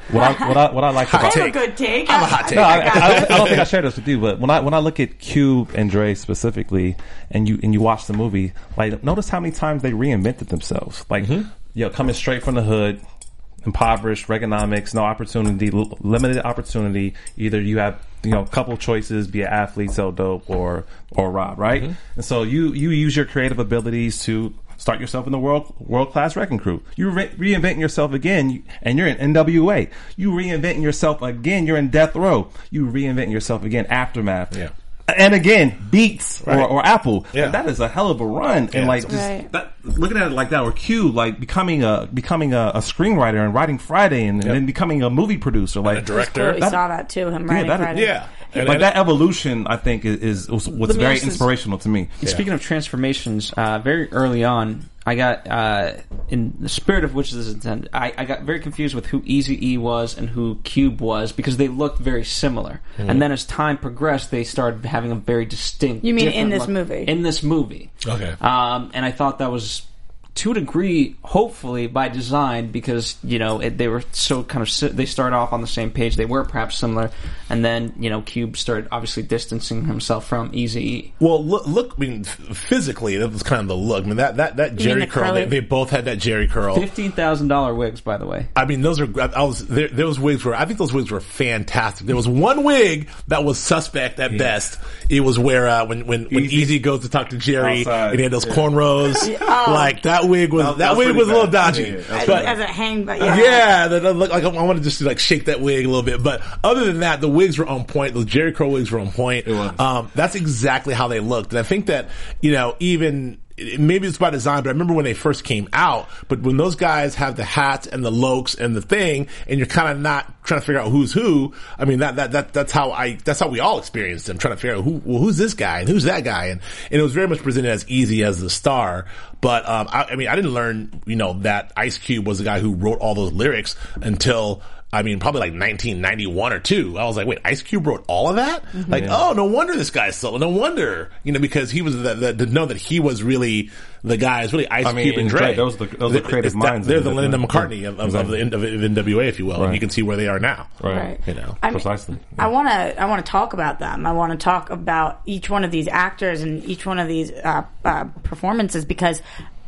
what I what I what I like I about have a good take. I have a hot take. No, I, I, I, don't, I don't think I shared this with you, but when I when I look at Cube and Dre specifically, and you and you watch the movie, like notice how many times they reinvented themselves. Like, mm-hmm. yo, coming straight from the hood, impoverished, Reaganomics, no opportunity, l- limited opportunity. Either you have you know a couple choices, be an athlete, sell dope, or or rob, right? Mm-hmm. And so you you use your creative abilities to start yourself in the world world class wrecking crew. You re- reinventing yourself again, and you're in N W A. You reinventing yourself again. You're in Death Row. You reinventing yourself again. Aftermath. Yeah. And again, Beats right. or, or Apple. Yeah. Like, that is a hell of a run. Yeah. And like, just right. that, looking at it like that, or Q, like becoming a becoming a, a screenwriter and writing Friday, and, yep. and then becoming a movie producer, like and a director. We saw that too. Him writing yeah, that, Friday. Yeah. And, like and, that evolution, I think, is, is was, was very inspirational to me. Yeah. Speaking of transformations, uh, very early on, I got, uh, in the spirit of which this is intended, I, I got very confused with who Eazy-E was and who Cube was because they looked very similar. Mm-hmm. And then as time progressed, they started having a very distinct. You mean in this look. movie? In this movie. Okay. Um, and I thought that was, to a degree, hopefully by design, because you know it, they were so kind of they started off on the same page. They were perhaps similar, and then you know Cube started obviously distancing himself from Eazy-E. Well, look, look, I mean, physically that was kind of the look. I mean, that that that Jerry curl, they, they both had that Jerry curl. Fifteen thousand dollar wigs, by the way. I mean, those are. I was there, those wigs were. I think those wigs were fantastic. There was one wig that was suspect at yeah. best. It was where uh, when when when Eazy goes to talk to Jerry outside. And he had those yeah. cornrows, oh. like that. Wig was that, that wig was, was a little dodgy. Yeah, but, as it hang, but yeah, yeah that, that look like I want to just like shake that wig a little bit. But other than that, the wigs were on point. Those Jerry curl wigs were on point. Um, that's exactly how they looked, and I think that you know even. Maybe it's by design, but I remember when they first came out, but when those guys have the hats and the lokes and the thing, and you're kind of not trying to figure out who's who, I mean, that, that, that, that's how I, that's how we all experienced them, trying to figure out who, well, who's this guy and who's that guy, and, and it was very much presented as Eazy as the star, but, um, I, I mean, I didn't learn, you know, that Ice Cube was the guy who wrote all those lyrics until, I mean, probably like nineteen ninety-one or two. I was like, wait, Ice Cube wrote all of that? Mm-hmm. Like, yeah. oh, no wonder this guy's so, no wonder, you know, because he was the, the, to know that he was really the guy, is really Ice I mean, Cube and Dre. Those are the, those are creative it's minds. That, they're the Lennon and McCartney of, of, exactly. of, the, of N W A, if you will, right. and you can see where they are now. Right. right. You know, I precisely. Mean, yeah. I want to, I want to talk about them. I want to talk about each one of these actors and each one of these uh, uh, performances because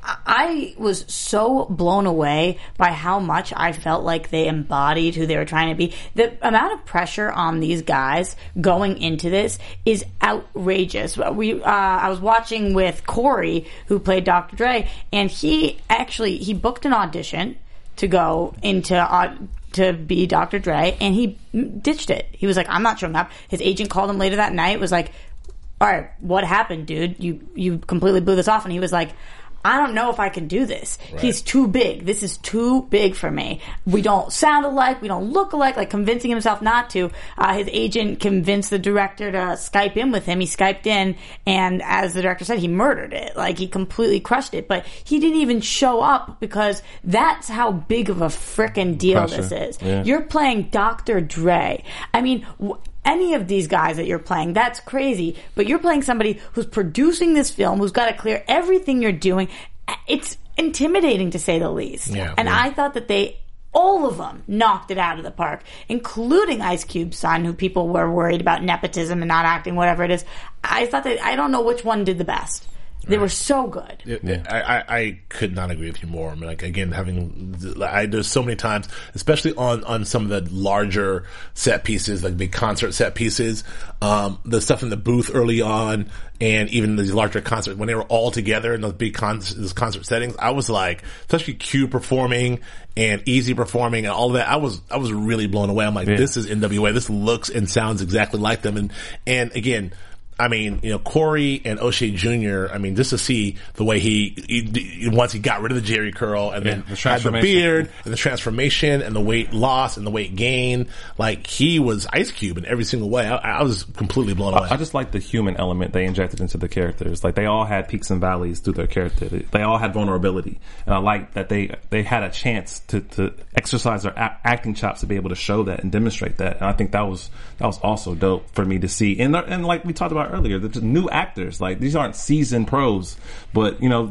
I was so blown away by how much I felt like they embodied who they were trying to be. The amount of pressure on these guys going into this is outrageous. We, uh, I was watching with Corey, who played Doctor Dre, and he actually, he booked an audition to go into, uh, to be Doctor Dre, and he ditched it. He was like, I'm not showing up. His agent called him later that night, was like, all right, what happened, dude? You, you completely blew this off. And he was like, I don't know if I can do this. Right. He's too big. This is too big for me. We don't sound alike. We don't look alike. Like convincing himself not to. Uh, his agent convinced the director to Skype in with him. He Skyped in, and as the director said, he murdered it. Like he completely crushed it. But he didn't even show up because that's how big of a frickin' deal Pressure. This is. Yeah. You're playing Doctor Dre. I mean. W- Any of these guys that you're playing, that's crazy. But you're playing somebody who's producing this film, who's got to clear everything you're doing. It's intimidating to say the least. Yeah, and yeah. I thought that they, all of them, knocked it out of the park, including Ice Cube's son, who people were worried about nepotism and not acting, whatever it is. I thought that, I don't know which one did the best. They right. were so good. It, yeah. I, I, I could not agree with you more. I mean, like again, having I, there's so many times, especially on, on some of the larger set pieces, like big concert set pieces, um, the stuff in the booth early on, and even these larger concerts when they were all together in those big con- those concert settings. I was like, especially Q performing and Eazy performing and all of that. I was I was really blown away. I'm like, yeah. this is N W A. This looks and sounds exactly like them. And and again. I mean, you know, Corey and O'Shea Junior, I mean, just to see the way he, he once he got rid of the Jerry curl and yeah, then the had the beard and the transformation and the weight loss and the weight gain, like he was Ice Cube in every single way. I, I was completely blown away. I, I just like the human element they injected into the characters. Like they all had peaks and valleys through their character. They, they all had vulnerability. And I like that they, they had a chance to, to exercise their a- acting chops to be able to show that and demonstrate that. And I think that was, that was also dope for me to see. And, and like we talked about earlier, the new actors, like these aren't seasoned pros, but you know,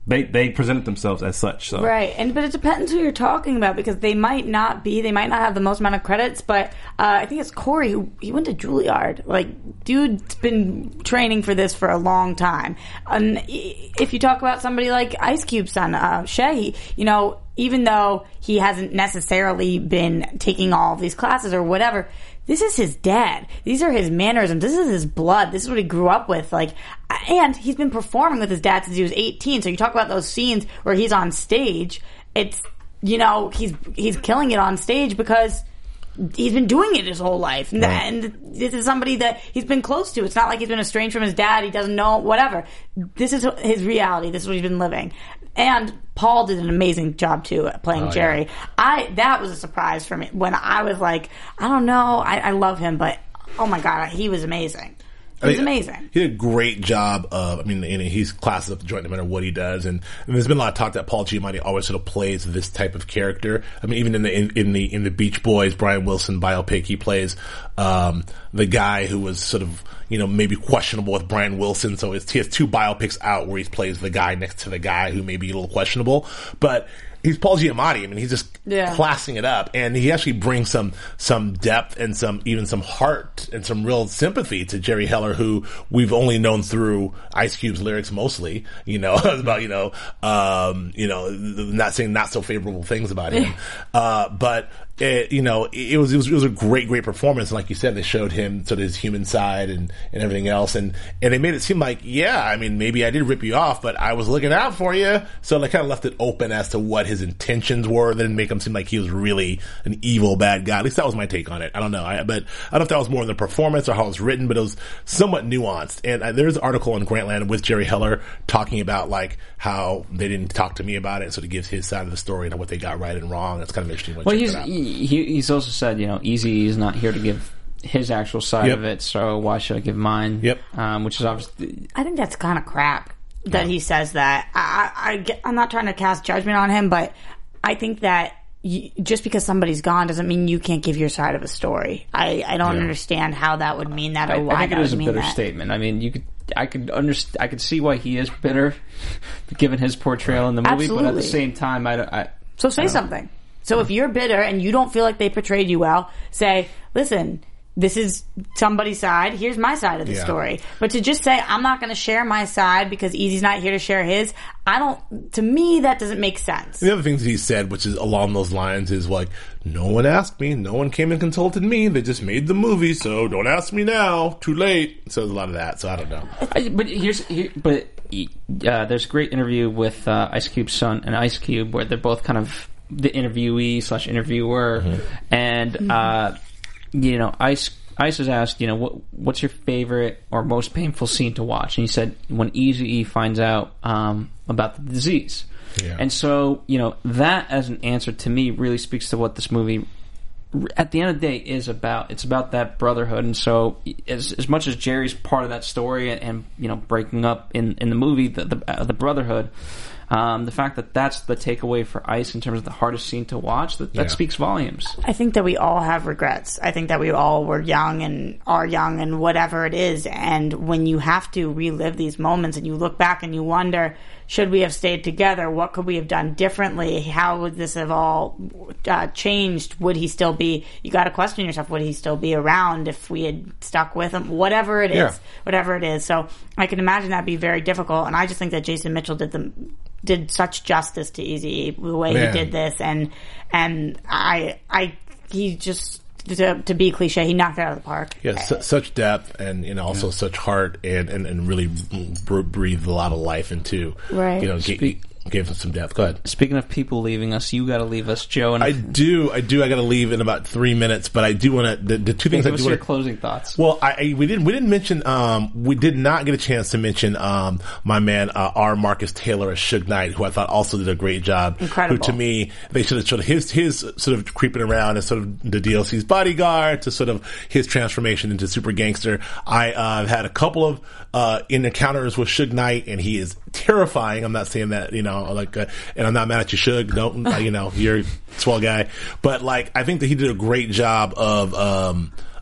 they they presented themselves as such. So. Right, and but it depends who you're talking about because they might not be, they might not have the most amount of credits. But uh, I think it's Corey who he went to Juilliard. Like, dude's been training for this for a long time. And if you talk about somebody like Ice Cube's son, uh, Shay, you know, even though he hasn't necessarily been taking all of these classes or whatever, this is his dad. These are his mannerisms. This is his blood. This is what he grew up with. Like, and he's been performing with his dad since he was eighteen. So you talk about those scenes where he's on stage. It's, you know, he's he's killing it on stage because he's been doing it his whole life. And, Right. and this is somebody that he's been close to. It's not like he's been estranged from his dad. He doesn't know, whatever. This is his reality. This is what he's been living. And Paul did an amazing job too at playing Oh, Jerry. yeah. I that was a surprise for me when I was like, I don't know, I, I love him, but oh my god, he was amazing. He was I mean, amazing. He did a great job of, I mean, and he's classes up the joint no matter what he does. And, and there's been a lot of talk that Paul Giamatti always sort of plays this type of character. I mean, even in the, in, in the, in the Beach Boys, Brian Wilson biopic, he plays, um, the guy who was sort of, you know, maybe questionable with Brian Wilson. So it's, he has two biopics out where he plays the guy next to the guy who may be a little questionable. But he's Paul Giamatti. I mean, he's just Yeah. classing it up, and he actually brings some some depth and some even some heart and some real sympathy to Jerry Heller, who we've only known through Ice Cube's lyrics mostly. You know, about you know, um, you know, not saying not so favorable things about him, uh, but. It, you know, it was, it was it was a great, great performance. And like you said, they showed him sort of his human side and, and everything else. And, and they made it seem like, yeah, I mean, maybe I did rip you off, but I was looking out for you. So they kind of left it open as to what his intentions were. They didn't make him seem like he was really an evil, bad guy. At least that was my take on it. I don't know. I, but I don't know if that was more in the performance or how it was written, but it was somewhat nuanced. And uh, there's an article on Grantland with Jerry Heller talking about like how they didn't talk to me about it. So it gives his side of the story and what they got right and wrong. It's kind of interesting. Well, he's he, he's also said, you know, Eazy is not here to give his actual side Yep. of it, so why should I give mine? Yep. Um, which is obviously, I think that's kind of crap that he says that. I, I, I get- I'm not trying to cast judgment on him, but I think that you, just because somebody's gone doesn't mean you can't give your side of a story. I, I don't Yeah. understand how that would mean that or I, why I think that it is would a mean bitter that. statement. I mean, you could, I could underst- I could see why he is bitter, given his portrayal in the movie, but at Absolutely. the same time, I, don't- I So say something. So if you're bitter and you don't feel like they portrayed you well, say, listen, this is somebody's side. Here's my side of the Yeah. story. But to just say, I'm not going to share my side because Easy's not here to share his, I don't, to me, that doesn't make sense. The other things he said, which is along those lines, is like, no one asked me, no one came and consulted me, they just made the movie, so don't ask me now, too late. So there's a lot of that, so I don't know. I, but here's here, but uh, there's a great interview with uh, Ice Cube's son and Ice Cube where they're both kind of the interviewee slash interviewer, and uh, you know, Ice Ice was asked, you know, what what's your favorite or most painful scene to watch, and he said when Eazy-E finds out um, about the disease, Yeah. and so you know that as an answer to me really speaks to what this movie at the end of the day is about. It's about that brotherhood, and so as as much as Jerry's part of that story and, and you know breaking up in, in the movie the the, uh, the brotherhood, um, the fact that that's the takeaway for Ice in terms of the hardest scene to watch, that, that Yeah. speaks volumes. I think that we all have regrets. I think that we all were young and are young and whatever it is. And when you have to relive these moments and you look back and you wonder, should we have stayed together? What could we have done differently? How would this have all uh, changed? Would he still be, you got to question yourself, would he still be around if we had stuck with him? Whatever it is, Yeah. whatever it is. So I can imagine that'd be very difficult. And I just think that Jason Mitchell did the, did such justice to Eazy the way Man. he did this. And, and I, I, he just, to, to be cliche, he knocked it out of the park. Yeah, su- such depth and you know also such heart and, and, and really b- breathed a lot of life into Right. you know g- Speak- gave him some depth. Go ahead. Speaking of people leaving us, you got to leave us, Joe. And I do, I do. I got to leave in about three minutes, but I do want to. The, the two things I give us do your want to. closing thoughts. Well, I, I we didn't we didn't mention um we did not get a chance to mention um my man uh, R. Marcus Taylor as Suge Knight, who I thought also did a great job. Incredible. Who to me they should have showed his his sort of creeping around as sort of the D L C's bodyguard to sort of his transformation into super gangster. I uh, had a couple of uh encounters with Suge Knight, and he is terrifying. I'm not saying that you know like, uh, and I'm not mad at you, Suge. Don't uh, you know you're a swell guy, but like I think that he did a great job of um.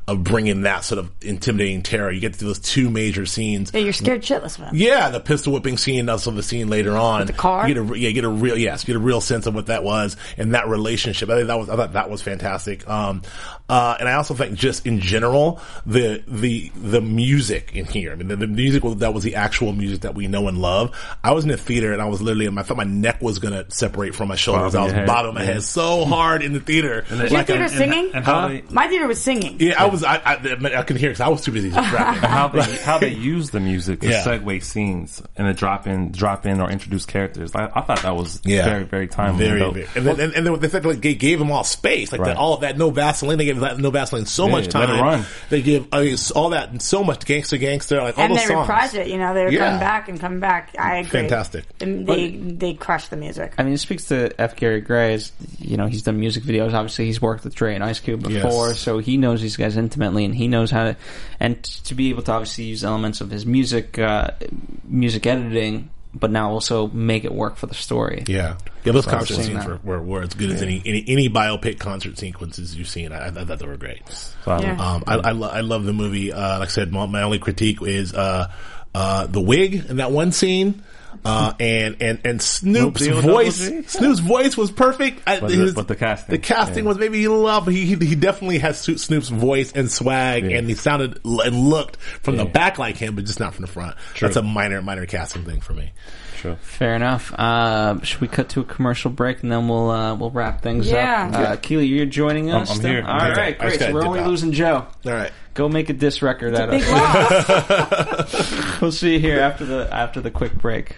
of bringing that sort of intimidating terror. You get to those two major scenes. Yeah, you're scared shitless of him. Yeah, the pistol whipping scene, and also the scene later on. With the car? You get a, yeah, get a real, yes, get a real sense of what that was and that relationship. I think that was, I thought that was fantastic. Um, uh, and I also think just in general, the, the, the music in here, I mean, the, the music was, that was the actual music that we know and love. I was in the theater and I was literally, I thought my neck was going to separate from my shoulders. I was bobbing my head so hard in the theater. Was your like theater a, singing? And, and how they, My theater was singing. yeah, I was, I, I, I could hear because I was too busy just rapping. how they how they use the music to Yeah. segue scenes and to drop in drop in or introduce characters. I, I thought that was Yeah. very very timely. Very, and very. And then, and, and then the fact that they gave them all space, like Right. that, all of that no Vaseline, they gave that no Vaseline so Yeah, much let time. it run. They give I mean, all that so much gangster, gangster, like all And those they songs. reprised it, you know, they were Yeah. coming back and coming back. I agree. Fantastic. And they, they crushed the music. I mean, it speaks to F. Gary Gray. As, you know, he's done music videos. Obviously, he's worked with Dre and Ice Cube before, Yes. so he knows these guys intimately, and he knows how to. And t- to be able to obviously use elements of his music, uh, music editing, but now also make it work for the story. Yeah. Yeah, those So concert seeing scenes that. were, were, were as good as any, any any biopic concert sequences you've seen. I, I thought they were great. Yeah. Um, I, I, lo- I love the movie. Uh, like I said, my, my only critique is uh, uh, the wig in that one scene. Uh, and, and, and Snoop's Snoop D-O voice, double G? Snoop's voice was perfect. I, But the- his- but the casting. the casting Yeah. was maybe a little off, but he, he, he definitely has Snoop- Snoop's voice and swag, Yeah. and he sounded l- and looked from the Yeah. back like him, but just not from the front. True. That's a minor, minor casting thing for me. Sure. Fair enough. Uh, should we cut to a commercial break and then we'll uh, we'll wrap things Yeah. up? Uh, Keely, you're joining I'm- us. I'm still? here. All I'm here. right, I just great. So gotta we're dip only out. losing Joe. All right. Go make a diss record out of Big it. loss. We'll see you here after the after the quick break.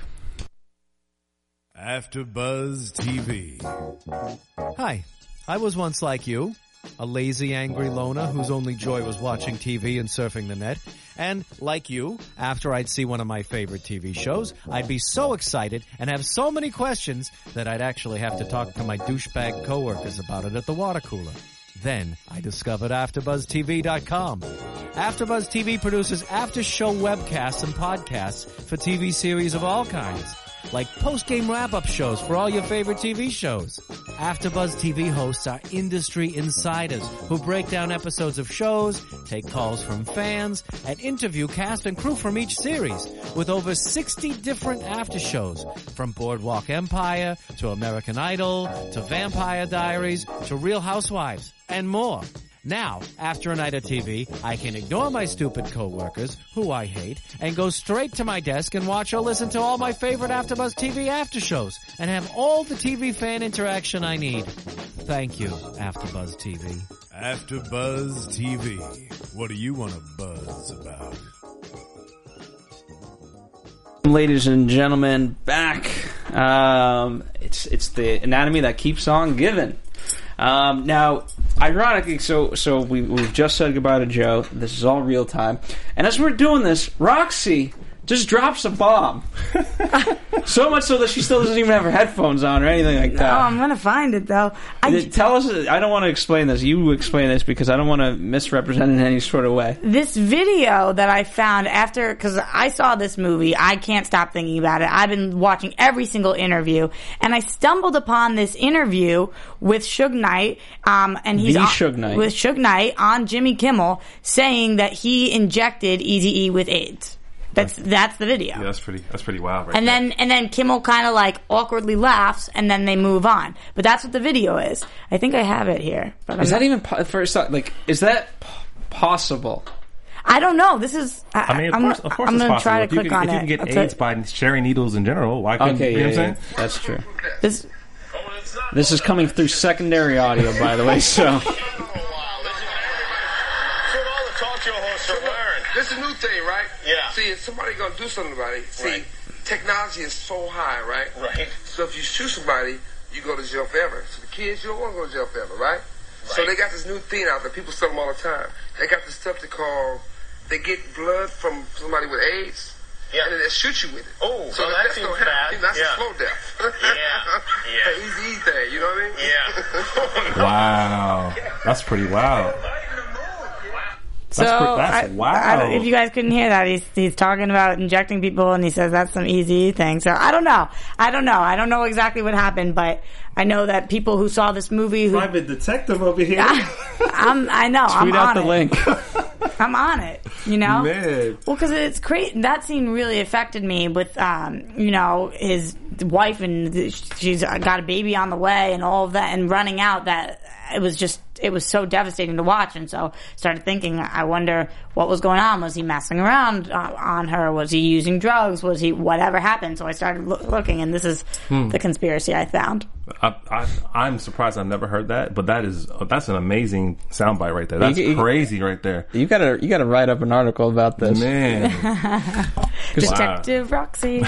AfterBuzz T V. Hi, I was once like you, a lazy, angry loner whose only joy was watching T V and surfing the net. And like you, after I'd see one of my favorite T V shows, I'd be so excited and have so many questions that I'd actually have to talk to my douchebag coworkers about it at the water cooler. Then I discovered after buzz T V dot com. AfterBuzz T V produces after-show webcasts and podcasts for T V series of all kinds, like post-game wrap-up shows for all your favorite T V shows. AfterBuzz T V hosts are industry insiders who break down episodes of shows, take calls from fans, and interview cast and crew from each series, with over sixty different after-shows, from Boardwalk Empire to American Idol to Vampire Diaries to Real Housewives, and more. Now, after a night of T V, I can ignore my stupid coworkers, who I hate, and go straight to my desk and watch or listen to all my favorite AfterBuzz T V after shows, and have all the T V fan interaction I need. Thank you, AfterBuzz T V. AfterBuzz T V. What do you want to buzz about? Ladies and gentlemen, back. Um, it's it's the anatomy that keeps on giving. Um, now, ironically, so so we we've just said goodbye to Joe. This is all real time, and as we're doing this, Roxy just drops a bomb. So much so that she still doesn't even have her headphones on or anything like No, that. I'm gonna find it though. I, Tell us. I don't want to explain this. You explain this because I don't want to misrepresent it in any sort of way. this video that I found after, because I saw this movie, I can't stop thinking about it. I've been watching every single interview, and I stumbled upon this interview with Suge Knight, um, and he's The on, Suge Knight. with Suge Knight on Jimmy Kimmel saying that he injected Eazy-E with AIDS. That's that's the video. Yeah, that's pretty. That's pretty wild, right? And there. then and then Kimmel kind of like awkwardly laughs, and then they move on. But that's what the video is. I think I have it here. But I'm Is that not- even po- first thought? Like, is that p- possible? I don't know. This is. I, I mean, of I'm, course, of course I'm it's gonna possible. try to if you click can, on if it. you can get That's AIDS it. by sharing needles in general, why couldn't Okay, you yeah, know what I'm yeah, saying? that's true. This. This is coming through secondary audio, by the way. So. This is a new thing, right? Yeah. See, if somebody gonna do something about it, see, Right. technology is so high, right? Right. So if you shoot somebody, you go to jail forever. So the kids, you don't want to go to jail forever, right? So Right. they got this new thing out there. People sell them all the time. They got this stuff they call, they get blood from somebody with AIDS, Yeah. and then they shoot you with it. Oh, so well, the that death's seems gonna happen. bad. That's Yeah. a slow death. Yeah. Yeah. An easy thing, you know what I mean? Yeah. Wow, that's pretty wild. So That's, pre- that's I, wow. I don't- if you guys couldn't hear that, he's he's talking about injecting people, and he says that's some easy thing. So I don't know. I don't know. I don't know exactly what happened, but I know that people who saw this movie, who, Private detective over here. I'm, I know. Tweet I'm out on the it. link. I'm on it. You know, Man. well, because it's crazy. That scene really affected me with, um, you know, his wife, and she's got a baby on the way, and all of that, and running out. That it was just. It was so devastating to watch, and so started thinking, I wonder what was going on. Was he messing around uh, on her? Was he using drugs? Was he whatever happened? So I started lo- looking, and this is Hmm. the conspiracy I found. I, I, I'm surprised I've never heard that, but that is that's an amazing soundbite right there. That's You- you- crazy right there. You gotta you gotta write up an article about this. Man. Detective Roxy.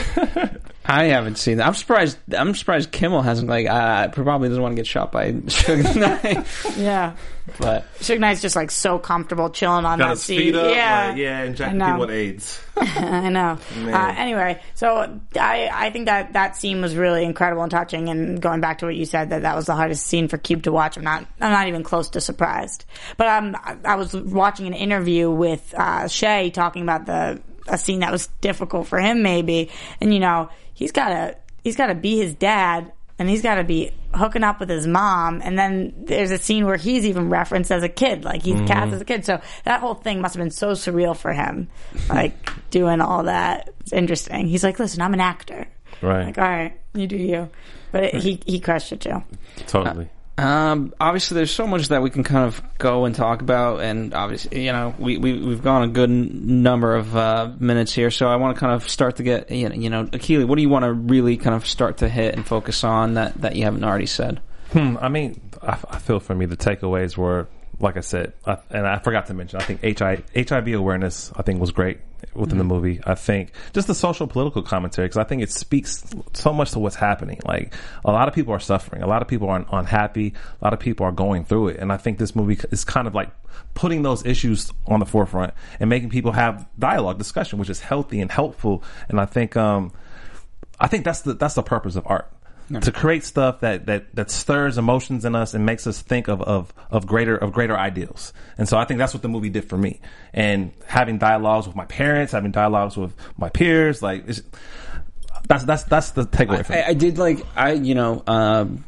I haven't seen that. I'm surprised. I'm surprised Kimmel hasn't like. Uh, probably doesn't want to get shot by Suge Knight. Yeah. But Suge Knight's just like so comfortable chilling on Got that his seat. feet up, yeah, like, yeah, injecting I know. people with AIDS. I know. Man. Uh, anyway, so I, I think that that scene was really incredible and touching. And going back to what you said, that that was the hardest scene for Cube to watch. I'm not, I'm not even close to surprised. But um, I, I was watching an interview with uh, Shay talking about the a scene that was difficult for him, maybe. And you know, he's got to he's got to be his dad. And he's got to be hooking up with his mom. And then there's a scene where he's even referenced as a kid. Like, he's Mm-hmm. cast as a kid. So that whole thing must have been so surreal for him. Like, doing all that. It's interesting. He's like, listen, I'm an actor. Right. Like, all right, you do you. But it, he, he crushed it, too. Totally. Um, obviously, there's so much that we can kind of go and talk about, and obviously, you know, we, we we've gone a good n- number of uh, minutes here, so I want to kind of start to get, you know, you know, Akili, what do you want to really kind of start to hit and focus on that, that you haven't already said? Hmm, I mean, I, I feel for me the takeaways were, like I said, I, and I forgot to mention, I think H I, H I V awareness, I think was great within the movie. I think just the social political commentary, because I think it speaks so much to what's happening. Like, a lot of people are suffering, a lot of people are unhappy, a lot of people are going through it, and I think this movie is kind of like putting those issues on the forefront and making people have dialogue, discussion, which is healthy and helpful. And I think, um, I think that's the that's the purpose of art. To create stuff that, that, that stirs emotions in us and makes us think of, of, of greater of greater ideals. And so I think that's what the movie did for me. And having dialogues with my parents, having dialogues with my peers, like it's, that's that's that's the takeaway for me. I, I did like I you know um,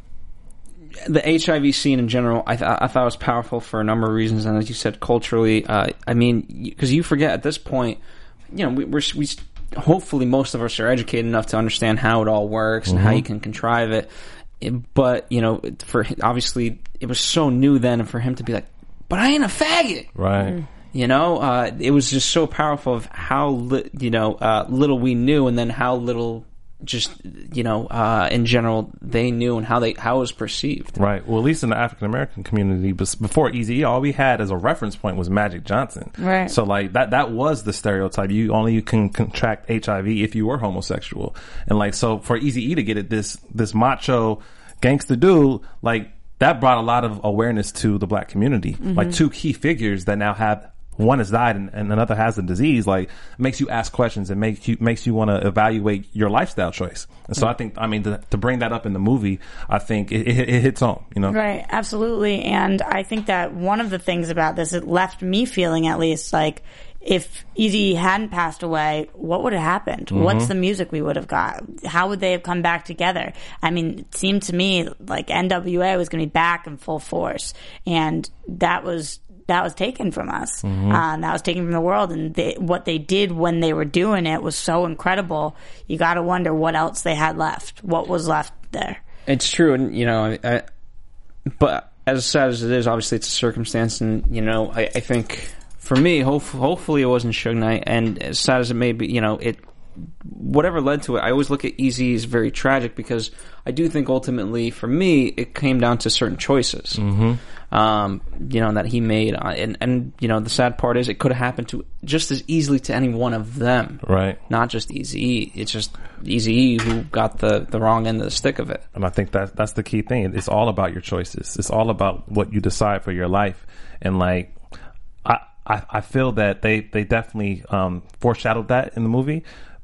the H I V scene in general. I th- I thought it was powerful for a number of reasons, and as you said, culturally. Uh, I mean, because you forget at this point, you know, we, we're we. Hopefully most of us are educated enough to understand how it all works and Mm-hmm. how you can contrive it. It- But, you know, for obviously it was so new then, and for him to be like, but I ain't a faggot. Right. You know, uh, it was just so powerful of how, li- you know, uh, little we knew, and then how little just, you know, uh, in general they knew, and how they how it was perceived. Right. Well, at least in the African American community, bes- before Eazy-E, all we had as a reference point was Magic Johnson. Right. So, like, that that was the stereotype. You only you can contract H I V if you were homosexual. And, like, so for Eazy-E to get it, this this macho gangster dude, like, that brought a lot of awareness to the black community. Mm-hmm. Like, two key figures that now have, one has died and, and another has the disease, like, makes you ask questions and makes you makes you want to evaluate your lifestyle choice. And so I think, I mean, to, to bring that up in the movie, I think it, it, it hits home, you know? Right, absolutely. And I think that one of the things about this, it left me feeling at least like if Eazy hadn't passed away, what would have happened? Mm-hmm. What's the music we would have got? How would they have come back together? I mean, it seemed to me like N W A was going to be back in full force. And that was... that was taken from us. Mm-hmm. Uh, and that was taken from the world. And they, what they did when they were doing it was so incredible. You got to wonder what else they had left. What was left there? It's true, and you know, I, I, but as sad as it is, obviously it's a circumstance, and you know, I, I think for me, hope, hopefully it wasn't Suge Knight, and as sad as it may be, you know, it whatever led to it. I always look at Eazy as very tragic because I do think ultimately, for me, it came down to certain choices. Mm-hmm. Um, you know, that he made, uh, and and you know, the sad part is it could have happened to just as easily to any one of them, Right. Not just Eazy-E. It's just Eazy-E who got the the wrong end of the stick of it. And I think that that's the key thing. It's all about your choices. It's all about what you decide for your life. And like, I I, I feel that they they definitely um, foreshadowed that in the movie.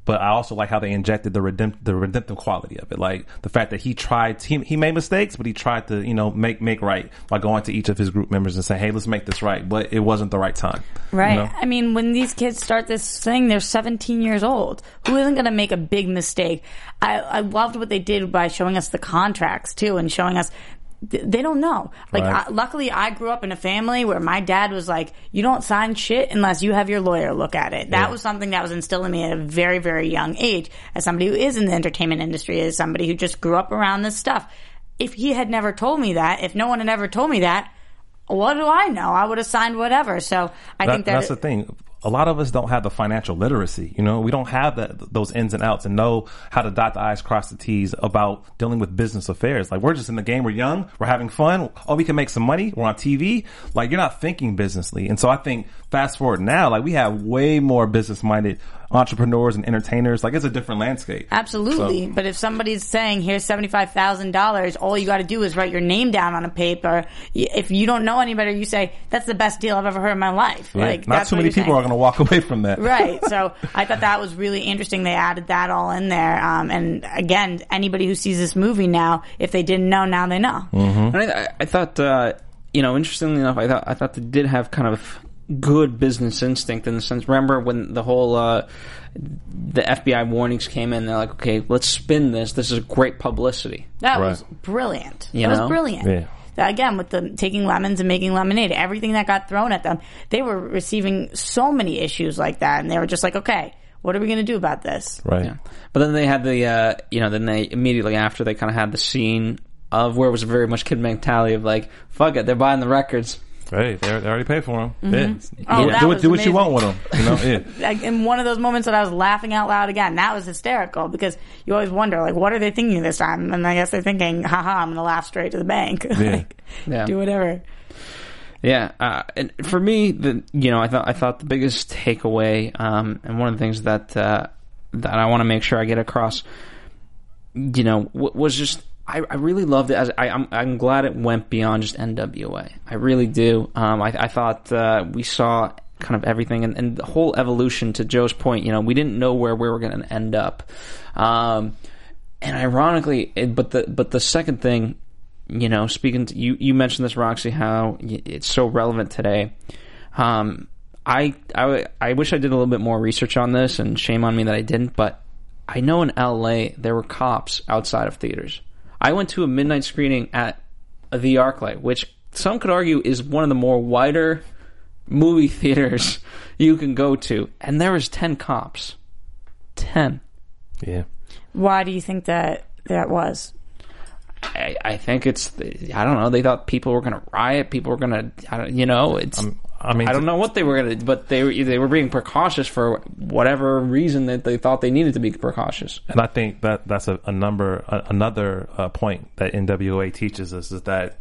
But I also like how they injected the redempt, the redemptive quality of it. Like the fact that he tried, he, he made mistakes, but he tried to, you know, make, make right by going to each of his group members and saying, hey, let's make this right. But it wasn't the right time. Right. You know? I mean, when these kids start this thing, they're seventeen years old. Who isn't going to make a big mistake? I, I loved what they did by showing us the contracts too and showing us they don't know. Like, Right. I, luckily, I grew up in a family where my dad was like, you don't sign shit unless you have your lawyer look at it. That Yeah. was something that was instilled in me at a very, very young age. As somebody who is in the entertainment industry, as somebody who just grew up around this stuff. If he had never told me that, if no one had ever told me that, what do I know? I would have signed whatever. So I That- think that that's the thing. A lot of us don't have the financial literacy. You know, we don't have that, those ins and outs and know how to dot the I's, cross the T's about dealing with business affairs. Like, we're just in the game. We're young. We're having fun. Oh, we can make some money. We're on T V. Like, you're not thinking businessly. And so I think fast forward now, like, we have way more business minded entrepreneurs and entertainers. Like, it's a different landscape. Absolutely. So- But if somebody's saying, here's seventy-five thousand dollars, all you got to do is write your name down on a paper. Y- If you don't know any better, you say, that's the best deal I've ever heard in my life. Yeah, Like, not that's too what many you're people saying. are going to walk away from that. Right. So I thought that was really interesting. They added that all in there. Um, and again, anybody who sees this movie now, if they didn't know, now they know. Mm-hmm. And I, I thought, uh, you know, interestingly enough, I thought I thought they did have kind of good business instinct in the sense. Remember when the whole uh, the F B I warnings came in? They're like, okay, let's spin this. This is great publicity. That Right. was brilliant. You that know? was brilliant. Yeah. That, again, with the taking lemons and making lemonade, everything that got thrown at them, they were receiving so many issues like that, and they were just like, okay, what are we going to do about this? Right. Yeah. But then they had the, uh, you know, then they immediately after they kind of had the scene of where it was very much kid mentality of like, fuck it, they're buying the records. Hey, they they already paid for them. Mm-hmm. Yeah. Oh, do that do, was what, do what you amazing. want with them. You know? Yeah. Like, in one of those moments that I was laughing out loud again, that was hysterical because you always wonder, like, what are they thinking this time? And I guess they're thinking, haha, I'm going to laugh straight to the bank. Yeah. Like, Yeah. do whatever. Yeah, uh, and for me, the you know, I thought I thought the biggest takeaway, um, and one of the things that uh, that I want to make sure I get across, you know, w- was just I, I really loved it. As I, I'm I'm glad it went beyond just N W A. I really do. Um, I, I thought uh, we saw kind of everything, and, and the whole evolution. To Joe's point, you know, we didn't know where we were going to end up, um, and ironically, it, but the but the second thing. You know, speaking to you, you mentioned this, Roxy, how it's so relevant today. Um, I, I, I wish I did a little bit more research on this, and shame on me that I didn't, but I know in L A there were cops outside of theaters. I went to a midnight screening at the ArcLight, which some could argue is one of the more wider movie theaters you can go to, and there was ten cops. Ten. Yeah. Why do you think that that was? I, I think it's, I don't know, they thought people were going to riot, people were going to, you know, it's, Um, I mean, I don't know what they were going to, but they were, they were being precautious for whatever reason that they thought they needed to be precautious. And I think that that's a, a number, a, another uh, point that N W A teaches us is that,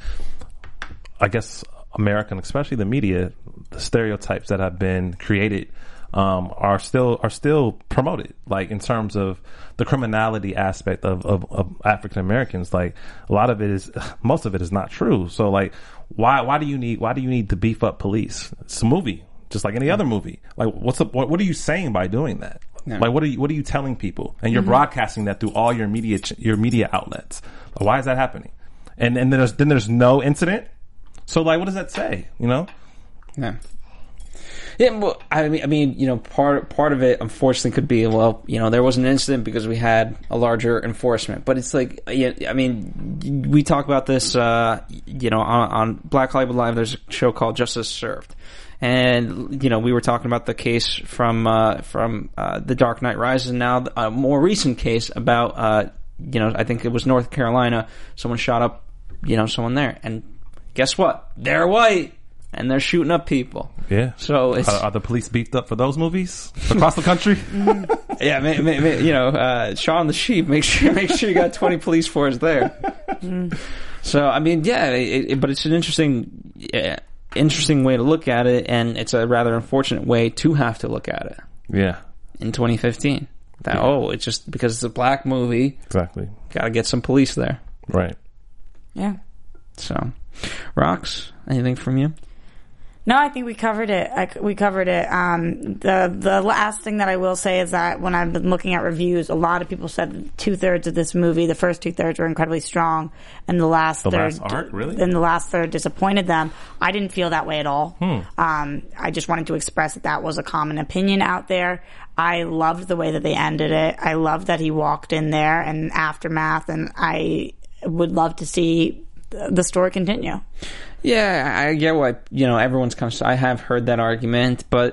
I guess, American, especially the media, the stereotypes that have been created um, are still are still promoted. Like in terms of the criminality aspect of, of, of African Americans, like a lot of it is, most of it is not true. So like, why why do you need why do you need to beef up police? It's a movie, just like any other movie. Like, what's up? What, what are you saying by doing that? Yeah. Like, what are you what are you telling people? And you're Mm-hmm. broadcasting that through all your media ch- your media outlets. Like, why is that happening? And and then there's then there's no incident. So like, what does that say? You know? Yeah. Yeah, well, I mean, I mean, you know, part part of it, unfortunately, could be, well, you know, there was an incident because we had a larger enforcement. But it's like, yeah, I mean, we talk about this, uh, you know, on, on Black Hollywood Live. There's a show called Justice Served, and you know, we were talking about the case from uh, from uh, The Dark Knight Rises, and now a more recent case about, uh, you know, I think it was North Carolina. Someone shot up, you know, someone there, and guess what? They're white. And they're shooting up people. Yeah. So it's, are, are the police beefed up for those movies across the country? yeah, may, may, may, you know, uh, Shaun the Sheep. Make sure, make sure you got twenty police force there. So I mean, yeah, it, it, but it's an interesting, yeah, interesting way to look at it, and it's a rather unfortunate way to have to look at it. Yeah. In twenty fifteen, that Yeah. oh, it's just because it's a black movie. Exactly. Got to get some police there. Right. Yeah. So, Rox, anything from you? No, I think we covered it. I, we covered it. Um, the the last thing that I will say is that when I've been looking at reviews, a lot of people said two thirds of this movie, the first two thirds were incredibly strong, and the last the third, last arc, really, and the last third disappointed them. I didn't feel that way at all. Hmm. Um, I just wanted to express that that was a common opinion out there. I loved the way that they ended it. I loved that he walked in there and aftermath, and I would love to see the story continue. Yeah, I get why, you know, everyone's kind of, I have heard that argument, but,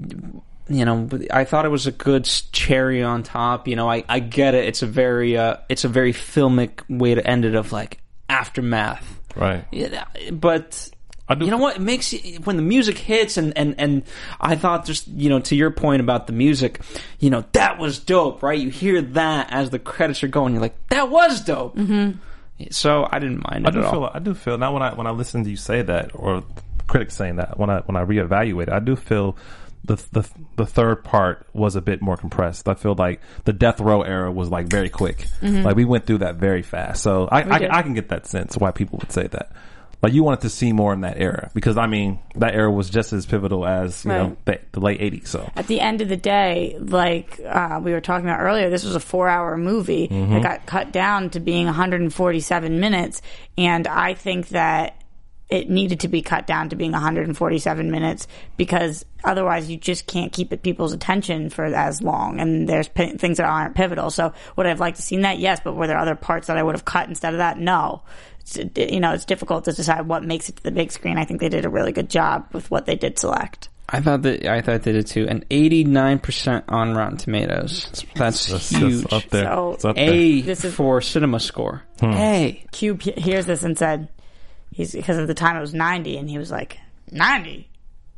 you know, I thought it was a good cherry on top. You know, I, I get it. It's a very, uh, it's a very filmic way to end it, of like aftermath. Right. Yeah, but you know what? It makes you, when the music hits, and, and, and I thought, just, you know, to your point about the music, you know, that was dope, right? You hear that as the credits are going, you're like, that was dope. Mm-hmm. So I didn't mind it I do at feel. all. I do feel now when I when I listen to you say that, or critics saying that, when I when I reevaluate it, I do feel the the the third part was a bit more compressed. I feel like the Death Row era was like very quick. Mm-hmm. Like we went through that very fast. So I I, I can get that sense why people would say that. Like you wanted to see more in that era, because I mean that era was just as pivotal as you right. know the, the late eighties. So at the end of the day, like uh, we were talking about earlier, this was a four-hour movie mm-hmm. that got cut down to being one hundred forty-seven minutes, and I think that it needed to be cut down to being one hundred forty-seven minutes, because otherwise you just can't keep it, people's attention for as long, and there's p- things that aren't pivotal. So would I have liked to seen that? Yes, but were there other parts that I would have cut instead of that? No. It's, you know, it's difficult to decide what makes it to the big screen. I think they did a really good job with what they did select. I thought that I thought they did too. And eighty-nine percent on Rotten Tomatoes. That's, that's huge. That's up there. So, it's up A there. This is, for Cinema Score. Hmm. A. Cube hears this and said, he's because at the time it was ninety, and he was like, ninety?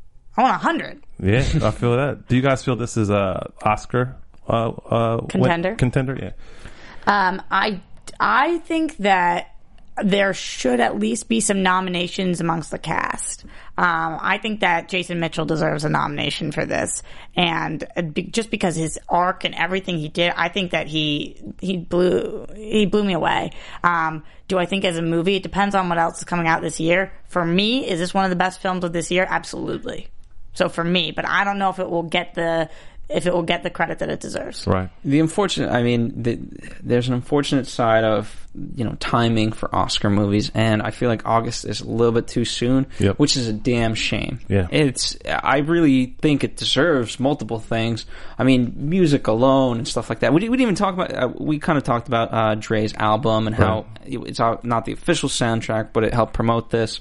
I want one hundred. Yeah, I feel that. Do you guys feel this is a Oscar uh, uh, contender? Win- contender, yeah. Um, I I think that there should at least be some nominations amongst the cast. Um, I think that Jason Mitchell deserves a nomination for this, and just because his arc and everything he did, I think that he he blew he blew me away. Um, do I think as a movie? It depends on what else is coming out this year. For me, is this one of the best films of this year? Absolutely. So for me, but I don't know if it will get the if it will get the credit that it deserves. Right. The unfortunate, I mean, the, there's an unfortunate side of, you know, timing for Oscar movies, and I feel like August is a little bit too soon, yep. which is a damn shame. Yeah. It's, I really think it deserves multiple things. I mean, music alone and stuff like that. We, we didn't even talk about, uh, we kind of talked about uh, Dre's album and how right. it's not the official soundtrack, but it helped promote this.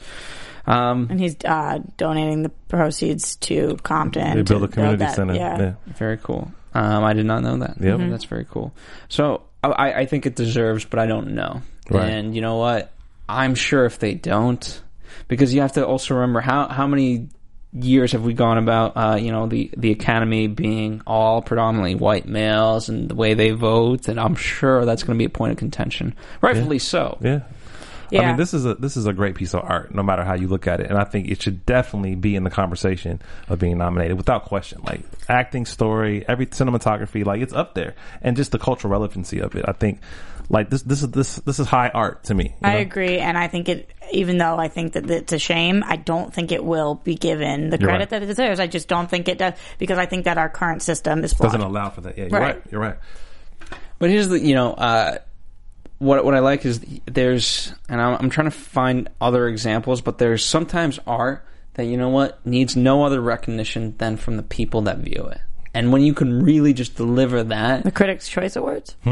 Um, and he's uh, donating the proceeds to Compton. They build a community build that, center. Yeah. yeah. Very cool. Um, I did not know that. Yep. Mm-hmm. That's very cool. So I, I think it deserves, but I don't know. Right. And you know what? I'm sure if they don't, because you have to also remember how, how many years have we gone about, uh, you know, the, the Academy being all predominantly white males and the way they vote, and I'm sure that's going to be a point of contention. Rightfully yeah. so. Yeah. Yeah. I mean, this is a this is a great piece of art, no matter how you look at it, and I think it should definitely be in the conversation of being nominated without question. Like acting, story, every cinematography, like it's up there, and just the cultural relevancy of it. I think, like this this is this this is high art to me. I know? agree, and I think it. Even though I think that it's a shame, I don't think it will be given the You're credit right. that it deserves. I just don't think it does, because I think that our current system is flawed. Doesn't allow for that. Yeah, you're Right. right. You're right. But here's the, you know, uh, what what I like is there's, and I'm, I'm trying to find other examples, but there's sometimes art that, you know what, needs no other recognition than from the people that view it. And when you can really just deliver that, The Critics' Choice Awards, I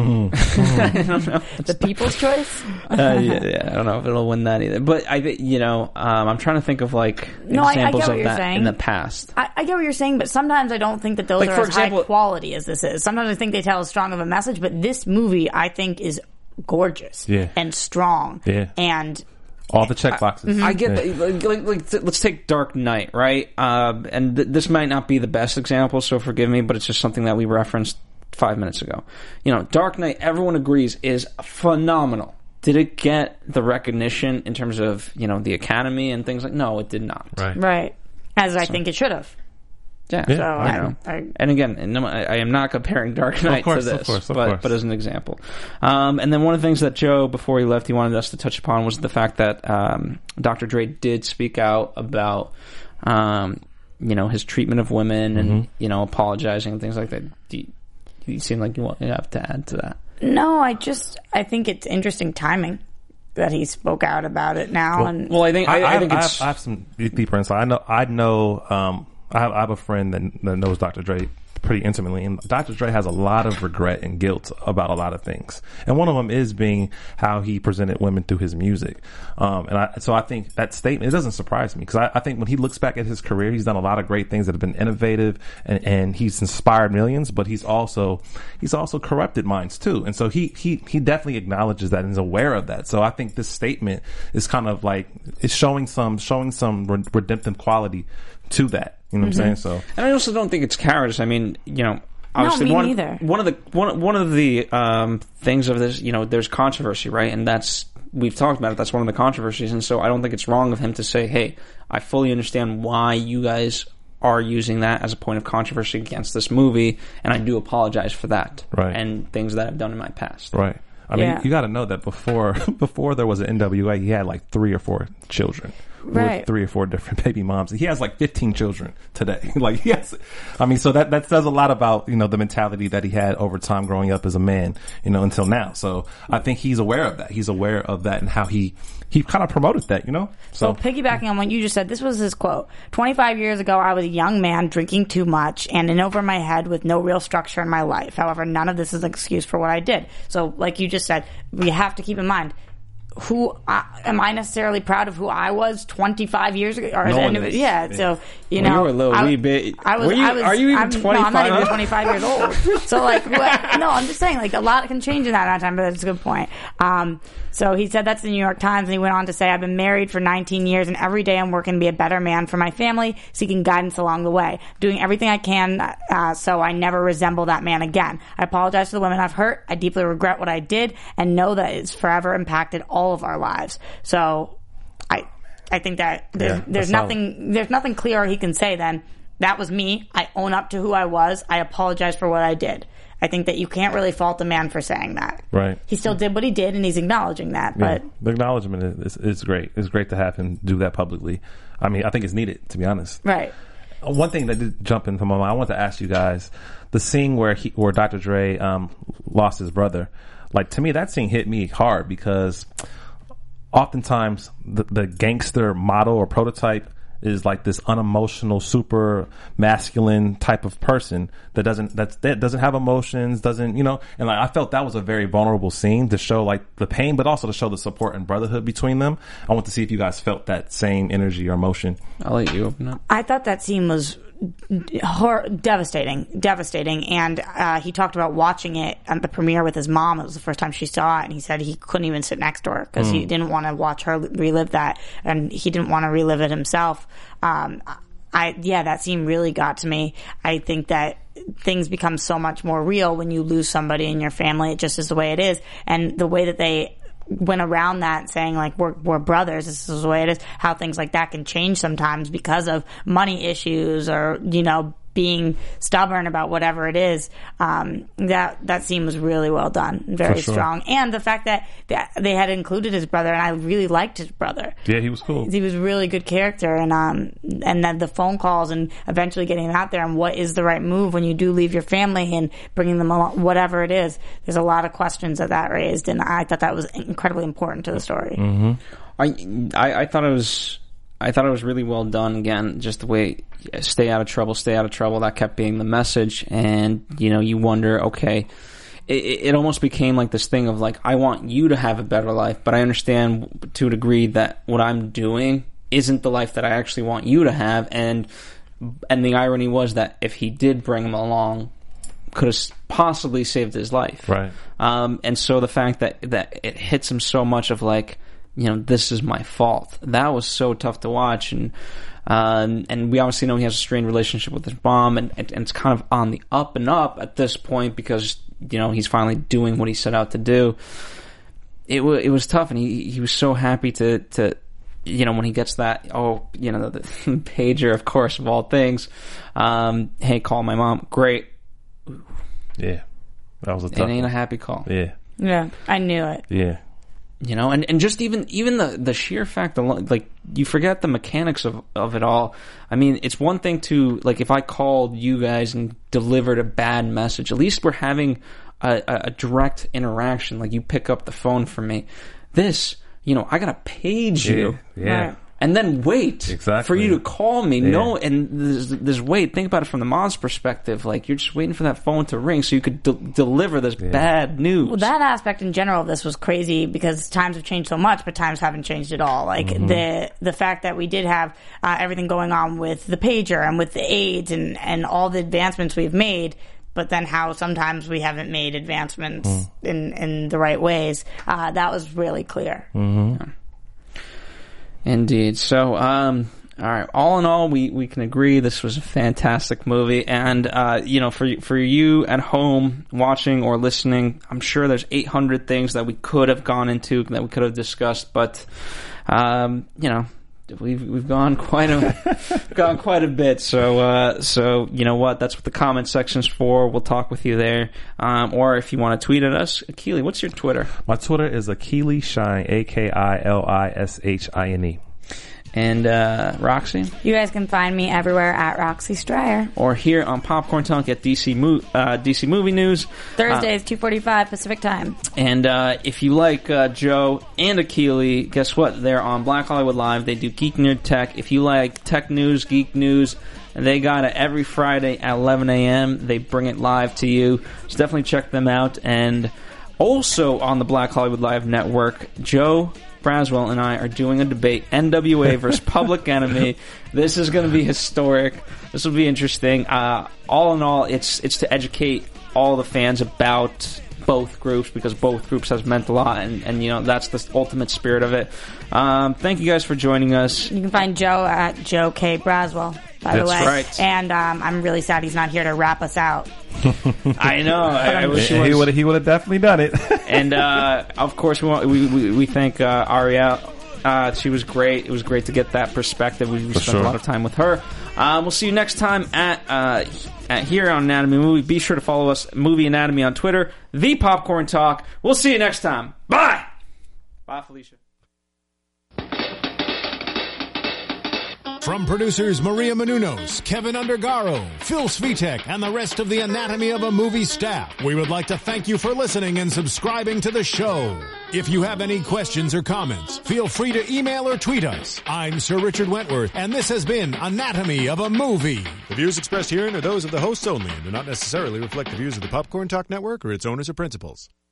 don't know. the People's Choice. uh, yeah, yeah, I don't know if it'll win that either. But I, think, you know, um, I'm trying to think of like No, I- I examples get what of you're that saying. in the past. I, I get what you're saying, but sometimes I don't think that those Like, are for as example- high quality as this is. Sometimes I think they tell as strong of a message, but this movie I think is gorgeous Yeah. and strong. Yeah. And All the check boxes. I get Yeah. that. Like, like, like, th- let's take Dark Knight, right? Um, and th- this might not be the best example, so forgive me, but it's just something that we referenced five minutes ago. You know, Dark Knight, everyone agrees, is phenomenal. Did it get the recognition in terms of, you know, the Academy and things like? No, it did not. Right. right, as I think it should have. Yeah. Yeah, So I I agree. don't. I, And again, and no, I, I am not comparing Dark Knight course, to of this, course, of but, course. but as an example. Um, and then one of the things that Joe, before he left, he wanted us to touch upon was the fact that um, Doctor Dre did speak out about um, you know, his treatment of women and, Mhm. you know, apologizing and things like that. Do you, you seem like you, want, you have to add to that. No, I just I think it's interesting timing that he spoke out about it now. Well, and well, I think I, I, I, think I, it's. have, I have some deeper insight. I know. I know. Um, I have, I have a friend that, that knows Doctor Dre pretty intimately, and Doctor Dre has a lot of regret and guilt about a lot of things, and one of them is being how he presented women through his music. Um, and I, so I think that statement, it doesn't surprise me, because I, I think when he looks back at his career, he's done a lot of great things that have been innovative, and, and he's inspired millions, but he's also he's also corrupted minds too. And so he he he definitely acknowledges that and is aware of that. So I think this statement is kind of like, it's showing some showing some re- redemptive quality to that. You know what Mm-hmm. I'm saying? So, and I also don't think it's cowardice. I mean, you know, obviously me one neither. one of the one one of the um, things of this, you know, there's controversy, right? And that's, we've talked about it. That's one of the controversies, and so I don't think it's wrong of him to say, "Hey, I fully understand why you guys are using that as a point of controversy against this movie, and I do apologize for that, Right. and things that I've done in my past." right. I mean, Yeah. you got to know that before before there was an N W A, he had like three or four children. Right. With three or four different baby moms. He has like fifteen children today. Like, he has, I mean, so that, that says a lot about, you know, the mentality that he had over time growing up as a man, you know, until now. So I think he's aware of that. He's aware of that and how he, he kind of promoted that, you know? So So, piggybacking on what you just said, this was his quote. twenty-five years ago, I was a young man drinking too much and in over my head with no real structure in my life. However, none of this is an excuse for what I did. So like you just said, we have to keep in mind, who uh, am I necessarily proud of who I was twenty-five years ago? Or No as one any- is. yeah, Yeah. so you Well, know, you were a little I, wee bit. I was. Were you- I was. are you even I'm, no, I'm not even twenty-five? twenty-five years old. So like, what, no, I'm just saying, like, a lot can change in that amount of time. But that's a good point. Um, so he said that's the New York Times, and he went on to say, "I've been married for nineteen years, and every day I'm working to be a better man for my family, seeking guidance along the way, doing everything I can uh, so I never resemble that man again. I apologize to the women I've hurt. I deeply regret what I did, and know that it's forever impacted all of our lives." So, I I think that there's, Yeah, there's that's nothing there's nothing clearer he can say than, that was me. I own up to who I was. I apologize for what I did. I think that you can't really fault a man for saying that. right. He still did what he did, and he's acknowledging that. Yeah. But The acknowledgement is, is, is great. It's great to have him do that publicly. I mean, I think it's needed, to be honest. right, One thing that did jump into my mind, I want to ask you guys, the scene where he, where Doctor Dre um, lost his brother, like, to me, that scene hit me hard, because oftentimes the, the gangster model or prototype is like this unemotional, super masculine type of person that doesn't that's, that doesn't have emotions, doesn't, you know. And like, I felt that was a very vulnerable scene to show like the pain, but also to show the support and brotherhood between them. I want to see if you guys felt that same energy or emotion. I'll let you open up. I thought that scene was hor- devastating, devastating. And uh, he talked about watching it at the premiere with his mom. It was the first time she saw it, and he said he couldn't even sit next to her because he didn't want to watch her relive that, and he didn't want to relive it himself. Um, I yeah, that scene really got to me. I think that things become so much more real when you lose somebody in your family. It just is the way it is, and the way that they went around that saying like we're we're brothers, this is the way it is, how things like that can change sometimes because of money issues or, you know, being stubborn about whatever it is. Um, that that scene was really well done, very sure. strong, and the fact that, that they had included his brother, and I really liked his brother. Yeah, he was cool. He was a really good character, and um, and then the phone calls and eventually getting him out there, and what is the right move when you do leave your family and bringing them along, whatever it is. There's a lot of questions that that raised, and I thought that was incredibly important to the story. Mm-hmm. I, I I thought it was I thought it was really well done. Again, just the way stay out of trouble, stay out of trouble. That kept being the message, and you know, you wonder, okay. It, it almost became like this thing of like, I want you to have a better life, but I understand to a degree that what I'm doing isn't the life that I actually want you to have. And and the irony was that if he did bring him along, could have possibly saved his life. Right. Um, and so the fact that, that it hits him so much of like, you know, this is my fault. That was so tough to watch. And um, and we obviously know he has a strained relationship with his mom, and, and, and it's kind of on the up and up at this point because, you know, he's finally doing what he set out to do. It was it was tough, and he he was so happy to to you know, when he gets that, oh, you know, the, the pager, of course, of all things. Um, hey, call my mom. Great. Yeah, that was a It tough ain't one. a happy call. Yeah, Yeah, I knew it. yeah. You know, and, and just even even the, the sheer fact, of, like, you forget the mechanics of, of it all. I mean, it's one thing to, like, if I called you guys and delivered a bad message, at least we're having a, a direct interaction. Like, you pick up the phone for me. This, you know, I gotta page you. Yeah. yeah. Right. And then wait exactly. for you to call me. Yeah. No, and there's, there's wait. Think about it from the mom's perspective. Like, you're just waiting for that phone to ring so you could de- deliver this yeah. bad news. Well, that aspect in general of this was crazy because times have changed so much, but times haven't changed at all. Like mm-hmm. the the fact that we did have uh, everything going on with the pager and with the aids and, and all the advancements we've made, but then how sometimes we haven't made advancements mm. in, in the right ways. Uh, that was really clear. Mm-hmm. Yeah. Indeed. So, um, all right. All in all, we, we can agree this was a fantastic movie. And, uh, you know, for, for you at home watching or listening, I'm sure there's eight hundred things that we could have gone into, that we could have discussed. But, um, you know, we've, we've gone quite a, gone quite a bit. So, uh, so, you know what? That's what the comment section's for. We'll talk with you there. Um, or if you want to tweet at us, Keely, what's your Twitter? My Twitter is Akili Shine, A K I L I S H I N E. And, uh, Roxy? You guys can find me everywhere at Roxy Stryer. Or here on Popcorn Talk at D C, Mo- uh, D C Movie News. Thursdays, uh, two forty-five Pacific Time. And, uh, if you like, uh, Joe and Akili, guess what? They're on Black Hollywood Live. They do Geek Nerd Tech. If you like tech news, geek news, they got it every Friday at eleven a.m. They bring it live to you. So definitely check them out. And also on the Black Hollywood Live Network, Joe Braswell and I are doing a debate, N W A versus Public Enemy. This is going to be historic. This will be interesting. Uh, all in all, it's it's to educate all the fans about both groups, because both groups has meant a lot, and, and you know, that's the ultimate spirit of it. Um, thank you guys for joining us. You can find Joe at Joe K. Braswell, by that's the way. Right. And um, I'm really sad he's not here to wrap us out. I know. I, I wish he was. He would. He would have definitely done it. And uh, of course, we want, we, we we thank uh, Ariel. Uh, she was great. It was great to get that perspective. We, we spent sure. a lot of time with her. Uh, we'll see you next time at, uh, at here on Anatomy Movie. Be sure to follow us, Movie Anatomy, on Twitter. The Popcorn Talk. We'll see you next time. Bye. Bye, Felicia. From producers Maria Menounos, Kevin Undergaro, Phil Svitek, and the rest of the Anatomy of a Movie staff, we would like to thank you for listening and subscribing to the show. If you have any questions or comments, feel free to email or tweet us. I'm Sir Richard Wentworth, and this has been Anatomy of a Movie. The views expressed herein are those of the hosts only and do not necessarily reflect the views of the Popcorn Talk Network or its owners or principals.